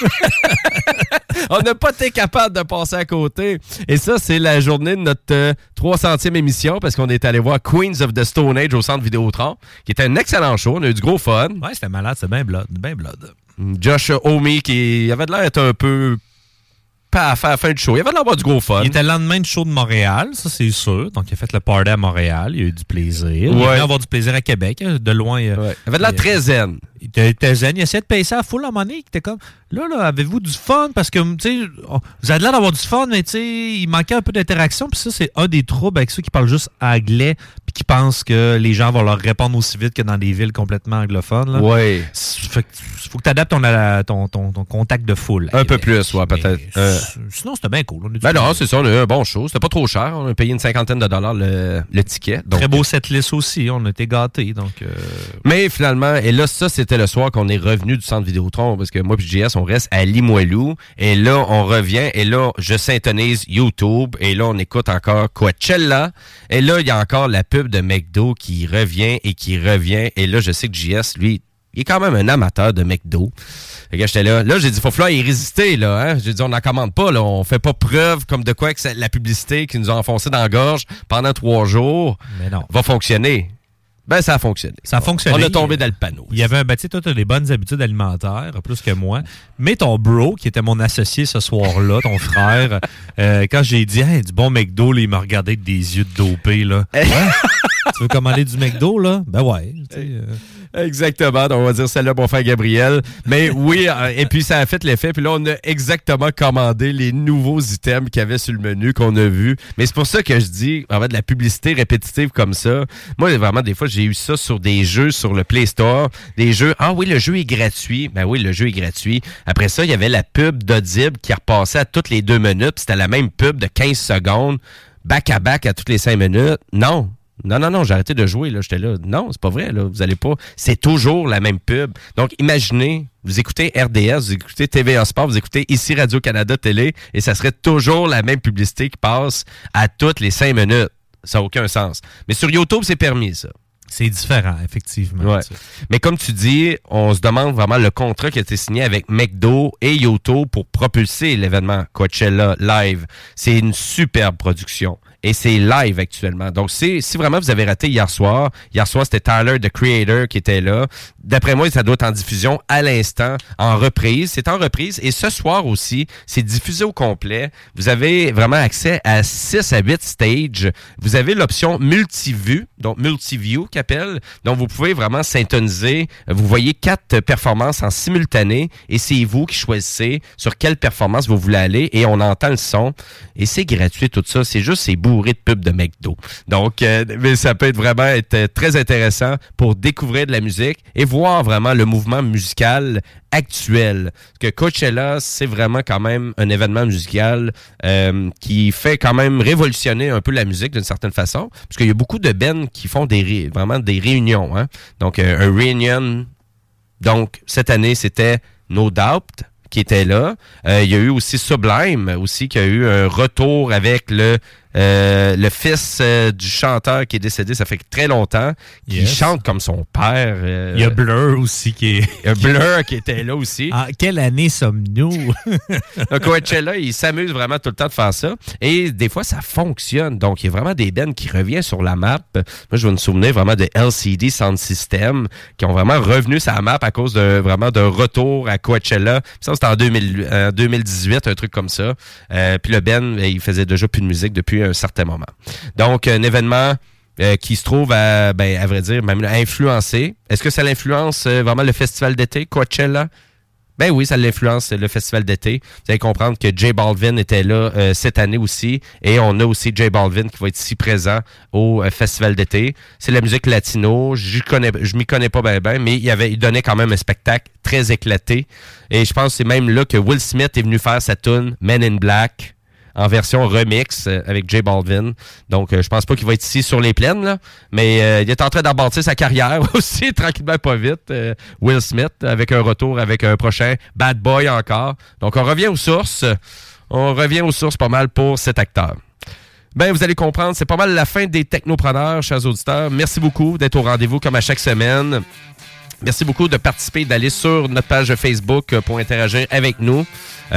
On n'a pas été capable de passer à côté. Et ça, c'est la journée de notre euh, trois centième émission parce qu'on est allé voir Queens of the Stone Age au Centre Vidéotron, qui était un excellent show. On a eu du gros fun. Ouais, c'était malade. C'est bien blood. Bien blood. Josh Homme, qui avait de l'air d'être un peu... à la fin du show. Il avait l'air d'avoir du gros fun. Il était le lendemain du show de Montréal, ça c'est sûr. Donc il a fait le party à Montréal, il a eu du plaisir. Ouais. Il a avoir du plaisir à Québec, de loin. Il, ouais. il avait de l'air très zen. Il était, était zen, il essayait de payer ça à full en money. Il était comme, là, là, avez-vous du fun? Parce que, tu sais, vous avez l'air d'avoir du fun, mais tu sais, il manquait un peu d'interaction. Puis ça, c'est un des troubles avec ceux qui parlent juste anglais puis qui pensent que les gens vont leur répondre aussi vite que dans des villes complètement anglophones. Oui. Fait que faut que tu adaptes ton, ton, ton, ton contact de foule. Un peu plus, ouais, peut-être. Euh, sinon, c'était bien cool. Ben non, c'est ça, on a eu un bon show. C'était pas trop cher. On a payé une cinquantaine de dollars le, le ticket. Donc, très beau setlist aussi. On a été gâtés. Donc, euh... Mais finalement, et là, ça, c'était le soir qu'on est revenu du centre Vidéotron, parce que moi et J S, on reste à Limoilou. Et là, on revient. Et là, je syntonise YouTube. Et là, on écoute encore Coachella. Et là, il y a encore la pub de McDo qui revient et qui revient. Et là, je sais que J S, lui, il est quand même un amateur de McDo. Fait que j'étais là. Là, j'ai dit, faut falloir y résister, là. Hein? J'ai dit, on n'en commande pas, là. On fait pas preuve comme de quoi que la publicité qui nous a enfoncé dans la gorge pendant trois jours Mais non. va fonctionner. Ben, ça a fonctionné. Ça a fonctionné. On a tombé dans le panneau. Il y avait un, ben, tu sais, toi, tu as des bonnes habitudes alimentaires, plus que moi. Mais ton bro, qui était mon associé ce soir-là, ton frère, euh, quand j'ai dit, hey, du bon McDo, là, il m'a regardé avec des yeux de dopé, là. Ouais? Tu veux commander du McDo, là? Ben ouais. Tu sais, euh... Exactement. Donc, on va dire celle-là, mon frère Gabriel. Mais oui, et puis ça a fait l'effet. Puis là, on a exactement commandé les nouveaux items qu'il y avait sur le menu qu'on a vu. Mais c'est pour ça que je dis, en fait, de la publicité répétitive comme ça. Moi, vraiment, des fois, j'ai eu ça sur des jeux sur le Play Store. Des jeux, ah oui, le jeu est gratuit. Ben oui, le jeu est gratuit. Après ça, il y avait la pub d'Audible qui repassait à toutes les deux minutes. C'était la même pub de quinze secondes, back à back à toutes les cinq minutes. Non. Non, non, non, j'ai arrêté de jouer, là, j'étais là. Non, c'est pas vrai, là, vous allez pas. C'est toujours la même pub. Donc, imaginez, vous écoutez R D S, vous écoutez T V A Sport, vous écoutez ici Radio-Canada Télé, et ça serait toujours la même publicité qui passe à toutes les cinq minutes. Ça n'a aucun sens. Mais sur YouTube, c'est permis, ça. C'est différent, effectivement. Ouais. Mais comme tu dis, on se demande vraiment le contrat qui a été signé avec McDo et YouTube pour propulser l'événement Coachella Live. C'est une superbe production. Et c'est live actuellement. Donc, c'est, si vraiment vous avez raté hier soir, hier soir, c'était Tyler, the Creator, qui était là. D'après moi, ça doit être en diffusion à l'instant, en reprise. C'est en reprise. Et ce soir aussi, c'est diffusé au complet. Vous avez vraiment accès à six à huit stages. Vous avez l'option multivue, donc multiview qu'appelle. Donc, vous pouvez vraiment syntoniser. Vous voyez quatre performances en simultané et c'est vous qui choisissez sur quelle performance vous voulez aller et on entend le son. Et c'est gratuit tout ça. C'est juste, c'est bourré de pubs de McDo. Donc, euh, mais ça peut être vraiment être très intéressant pour découvrir de la musique et voir vraiment le mouvement musical actuel. Parce que Coachella, c'est vraiment quand même un événement musical euh, qui fait quand même révolutionner un peu la musique d'une certaine façon. Parce qu'il y a beaucoup de bands qui font des ré- vraiment des réunions. Hein? Donc, euh, un reunion. Donc, cette année, c'était No Doubt qui était là. Euh, il y a eu aussi Sublime, aussi, qui a eu un retour avec le Euh, le fils euh, du chanteur qui est décédé, ça fait très longtemps, qui yes. chante comme son père. Euh, il y a Blur aussi qui est... Il y a Blur qui était là aussi. En quelle année sommes-nous? Donc, Coachella, il s'amuse vraiment tout le temps de faire ça. Et des fois, ça fonctionne. Donc, il y a vraiment des bands qui reviennent sur la map. Moi, je vais me souvenir vraiment de L C D Sound System, qui ont vraiment revenu sur la map à cause de vraiment d'un retour à Coachella. Ça, c'était en deux mille, euh, deux mille dix-huit, un truc comme ça. Euh, puis le band, il faisait déjà plus de musique depuis un certain moment. Donc, un événement euh, qui se trouve à, ben, à vrai dire, même influencé. Est-ce que ça l'influence euh, vraiment le festival d'été, Coachella? Ben oui, ça l'influence le festival d'été. Vous allez comprendre que J Balvin était là euh, cette année aussi. Et on a aussi J Balvin qui va être ici présent au euh, festival d'été. C'est la musique latino. Je connais, je m'y connais pas bien, ben, mais il, y avait, il donnait quand même un spectacle très éclaté. Et je pense que c'est même là que Will Smith est venu faire sa tune Men in Black en version remix euh, avec J Balvin. Donc, euh, je pense pas qu'il va être ici sur les plaines, là, mais euh, il est en train d'abâtir sa carrière aussi, tranquillement pas vite, euh, Will Smith, avec un retour avec un prochain Bad Boy encore. Donc, on revient aux sources. On revient aux sources pas mal pour cet acteur. Ben, vous allez comprendre, c'est pas mal la fin des technopreneurs, chers auditeurs. Merci beaucoup d'être au rendez-vous comme à chaque semaine. Merci beaucoup de participer, d'aller sur notre page Facebook pour interagir avec nous.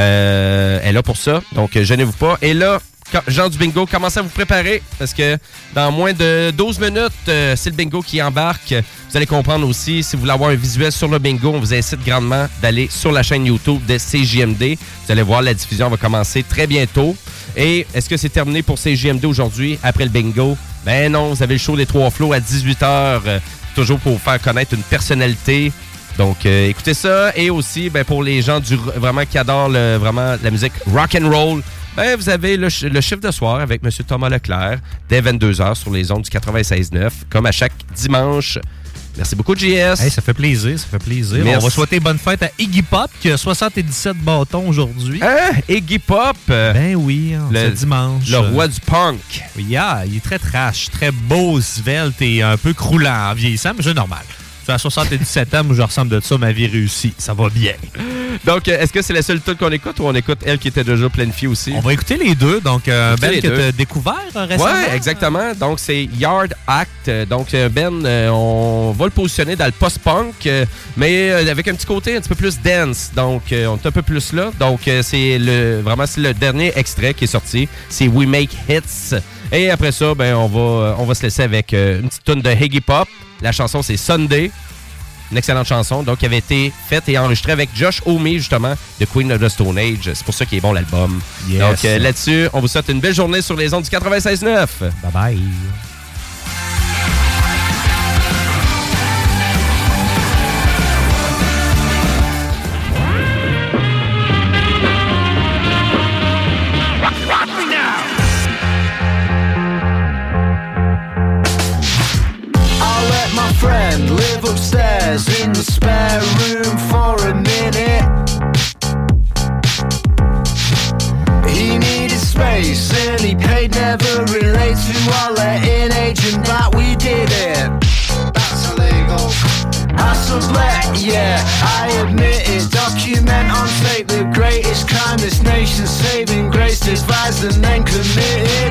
Euh, elle est là pour ça, donc gênez-vous pas. Et là, Jean du bingo, commencez à vous préparer parce que dans moins de douze minutes, euh, c'est le bingo qui embarque. Vous allez comprendre aussi, si vous voulez avoir un visuel sur le bingo, on vous incite grandement d'aller sur la chaîne YouTube de C J M D. Vous allez voir, la diffusion va commencer très bientôt. Et est-ce que c'est terminé pour C J M D aujourd'hui, après le bingo? Ben non, vous avez le show des Trois Flots à dix-huit heures, euh, toujours pour vous faire connaître une personnalité. Donc, euh, écoutez ça. Et aussi, ben, pour les gens du vraiment qui adorent le, vraiment la musique rock and roll, Ben, vous avez le, le chiffre de soir avec M. Thomas Leclerc dès vingt-deux heures sur les ondes du quatre-vingt-seize neuf, comme à chaque dimanche. Merci beaucoup, J S. Hey, ça fait plaisir, ça fait plaisir. Merci. On va souhaiter bonne fête à Iggy Pop, qui a soixante-dix-sept bâtons aujourd'hui. Hein? Iggy Pop? Ben oui, le dimanche. Le roi du punk. Yeah, il est très trash, très beau, svelte et un peu croulant en vieillissant, mais c'est normal. À soixante-dix-sept ans, où je ressemble de ça, ma vie réussie. Ça va bien. Donc, est-ce que c'est la seule tune qu'on écoute ou on écoute elle qui était déjà planifiée aussi? On va écouter les deux. Donc, euh, Ben que tu as découvert récemment. Oui, exactement. Donc, c'est Yard Act. Donc, Ben, euh, on va le positionner dans le post-punk, euh, mais euh, avec un petit côté un petit peu plus dance. Donc, euh, on est un peu plus là. Donc, euh, c'est le vraiment c'est le dernier extrait qui est sorti. C'est We Make Hits. Et après ça, ben, on va, on va se laisser avec euh, une petite tune de Iggy Pop. La chanson, c'est Sunday. Une excellente chanson, donc qui avait été faite et enregistrée avec Josh Homme, justement, de Queen of the Stone Age. C'est pour ça qu'il est bon, l'album. Yes. Donc euh, là-dessus, on vous souhaite une belle journée sur les ondes du quatre-vingt-seize neuf. Bye bye. Friend live upstairs in the spare room for a minute. He needed space and he paid, never relate to our letting agent that we did it. That's illegal. I sublet, yeah, I admit it. Document on tape the greatest crime this nation's saving grace devised and then committed.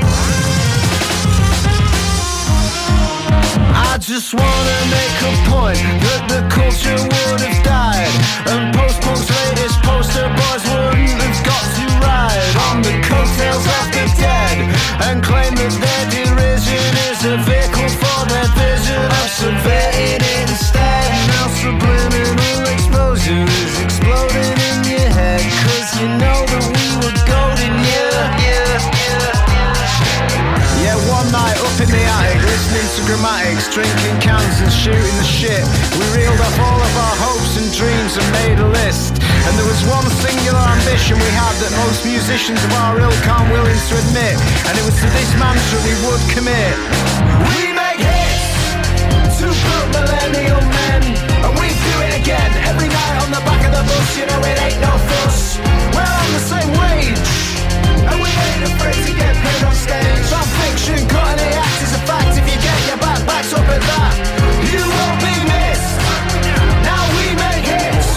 I just wanna make a point that the culture would have died, and post-punk's latest poster boys wouldn't have got to ride on the coattails of the dead and claim that their derision is a vehicle for their vision of subverting it instead. Now subliminal exposure is exploding in your head, cause you know that we were golden, yeah, yeah, yeah. Yeah, one night up in the attic, listening to grammatics, drinking cans and shooting the shit. We reeled off all of our hopes and dreams and made a list. And there was one singular ambition we had that most musicians of our ilk aren't willing to admit. And it was to this mantra we would commit. We make hits to put millennial men, and we do it again every night on the back of the bus. You know it ain't no fuss. We're on the same wage, and we ain't afraid to get paid on stage. Our fiction, cutting the act is a fact. If you get your back backs up at that, you won't be missed. Now we make hits.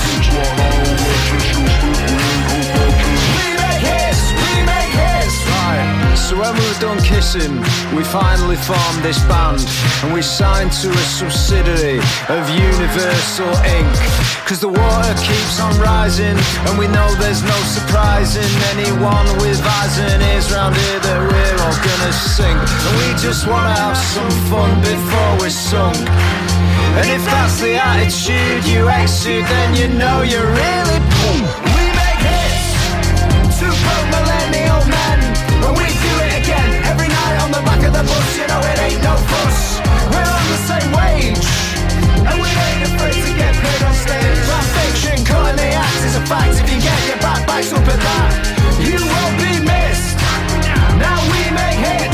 We make hits, we make hits. Right, so when we were done kissing, we finally formed this band, and we signed to a subsidiary of Universal Incorporated. Cause the water keeps on rising, and we know there's no surprising anyone with eyes and ears round here that we're all gonna sink. And we just wanna have some fun before we're sunk. And if that's the attitude you exude, then you know you're really punk. We make hits to broke millennial men, and we do it again every night on the back of the bus. You know it ain't no fuss. We're on the same wage, and we ain't afraid to get paid on stage. Our fiction, cutting the act is a fact. If you get your back backs up at that, you won't be missed. Now we make hits.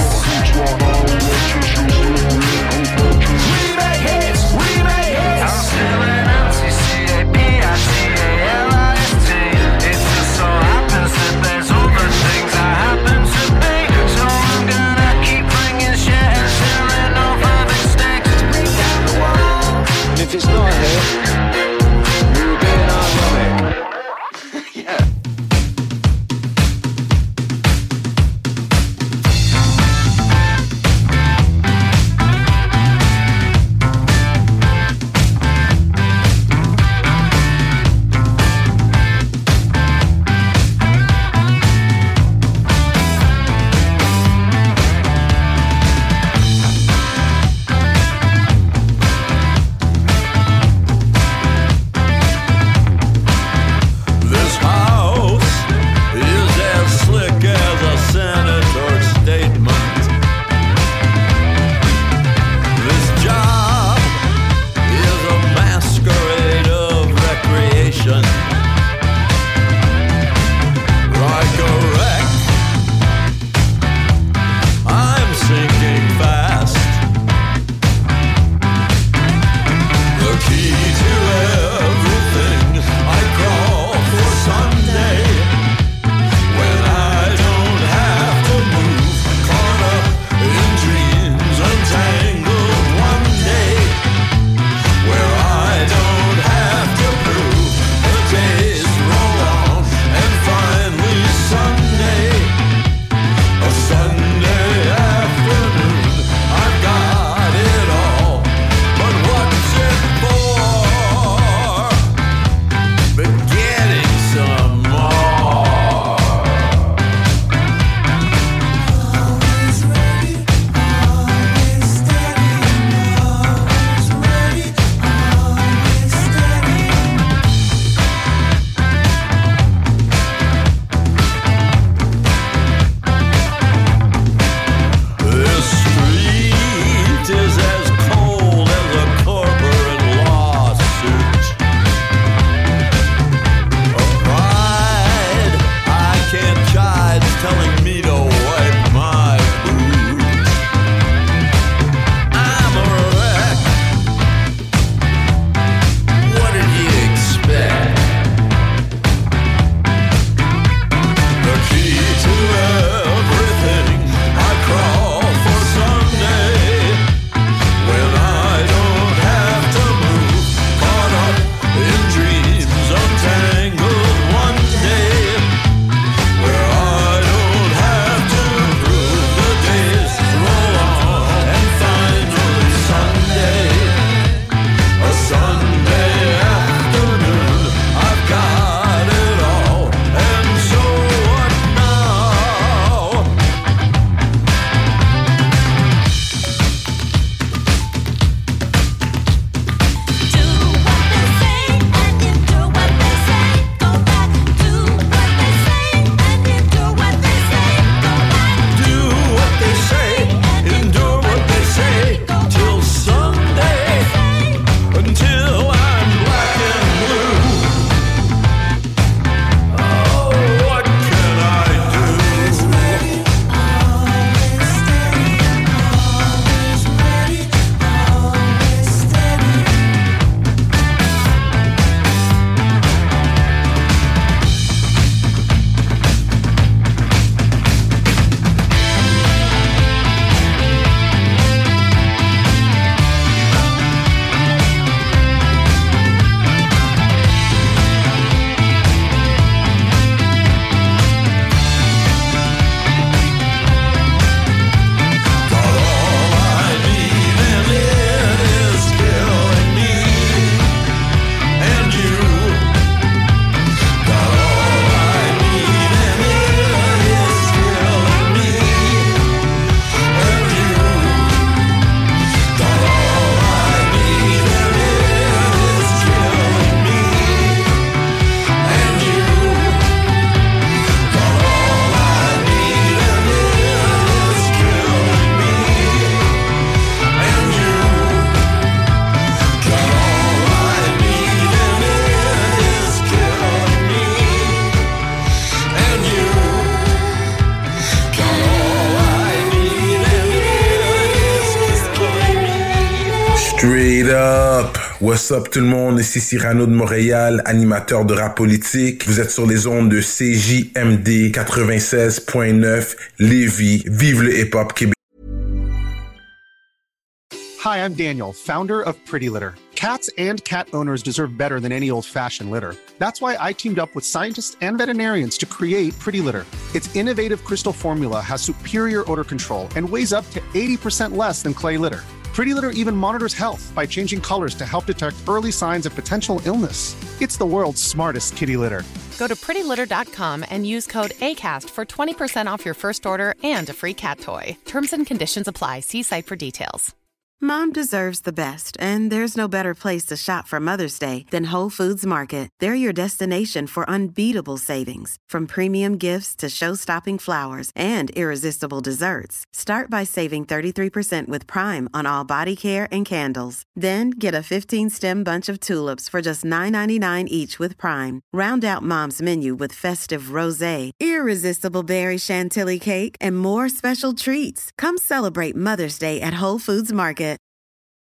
We make hits, we make hits. I'm still an anti C A P I T A L I S T. It just so happens that there's other things I happen to be. So I'm gonna keep bringing shit and selling over the stakes to bring down the wall. And if it's not here, we'll be an ironic. Yeah. it up! What's up tout le monde? Ici Cyrano de Montréal, animateur de rap politique. Vous êtes sur les ondes de C J M D quatre-vingt-seize point neuf Lévis. Vive le hip-hop québécois. Hi, I'm Daniel, founder of Pretty Litter. Cats and cat owners deserve better than any old-fashioned litter. That's why I teamed up with scientists and veterinarians to create Pretty Litter. Its innovative crystal formula has superior odor control and weighs up to eighty percent less than clay litter. Pretty Litter even monitors health by changing colors to help detect early signs of potential illness. It's the world's smartest kitty litter. Go to pretty litter dot com and use code ACAST for twenty percent off your first order and a free cat toy. Terms and conditions apply. See site for details. Mom deserves the best, and there's no better place to shop for Mother's Day than Whole Foods Market. They're your destination for unbeatable savings, from premium gifts to show-stopping flowers and irresistible desserts. Start by saving thirty-three percent with Prime on all body care and candles. Then get a fifteen-stem bunch of tulips for just nine ninety-nine each with Prime. Round out Mom's menu with festive rosé, irresistible berry chantilly cake, and more special treats. Come celebrate Mother's Day at Whole Foods Market.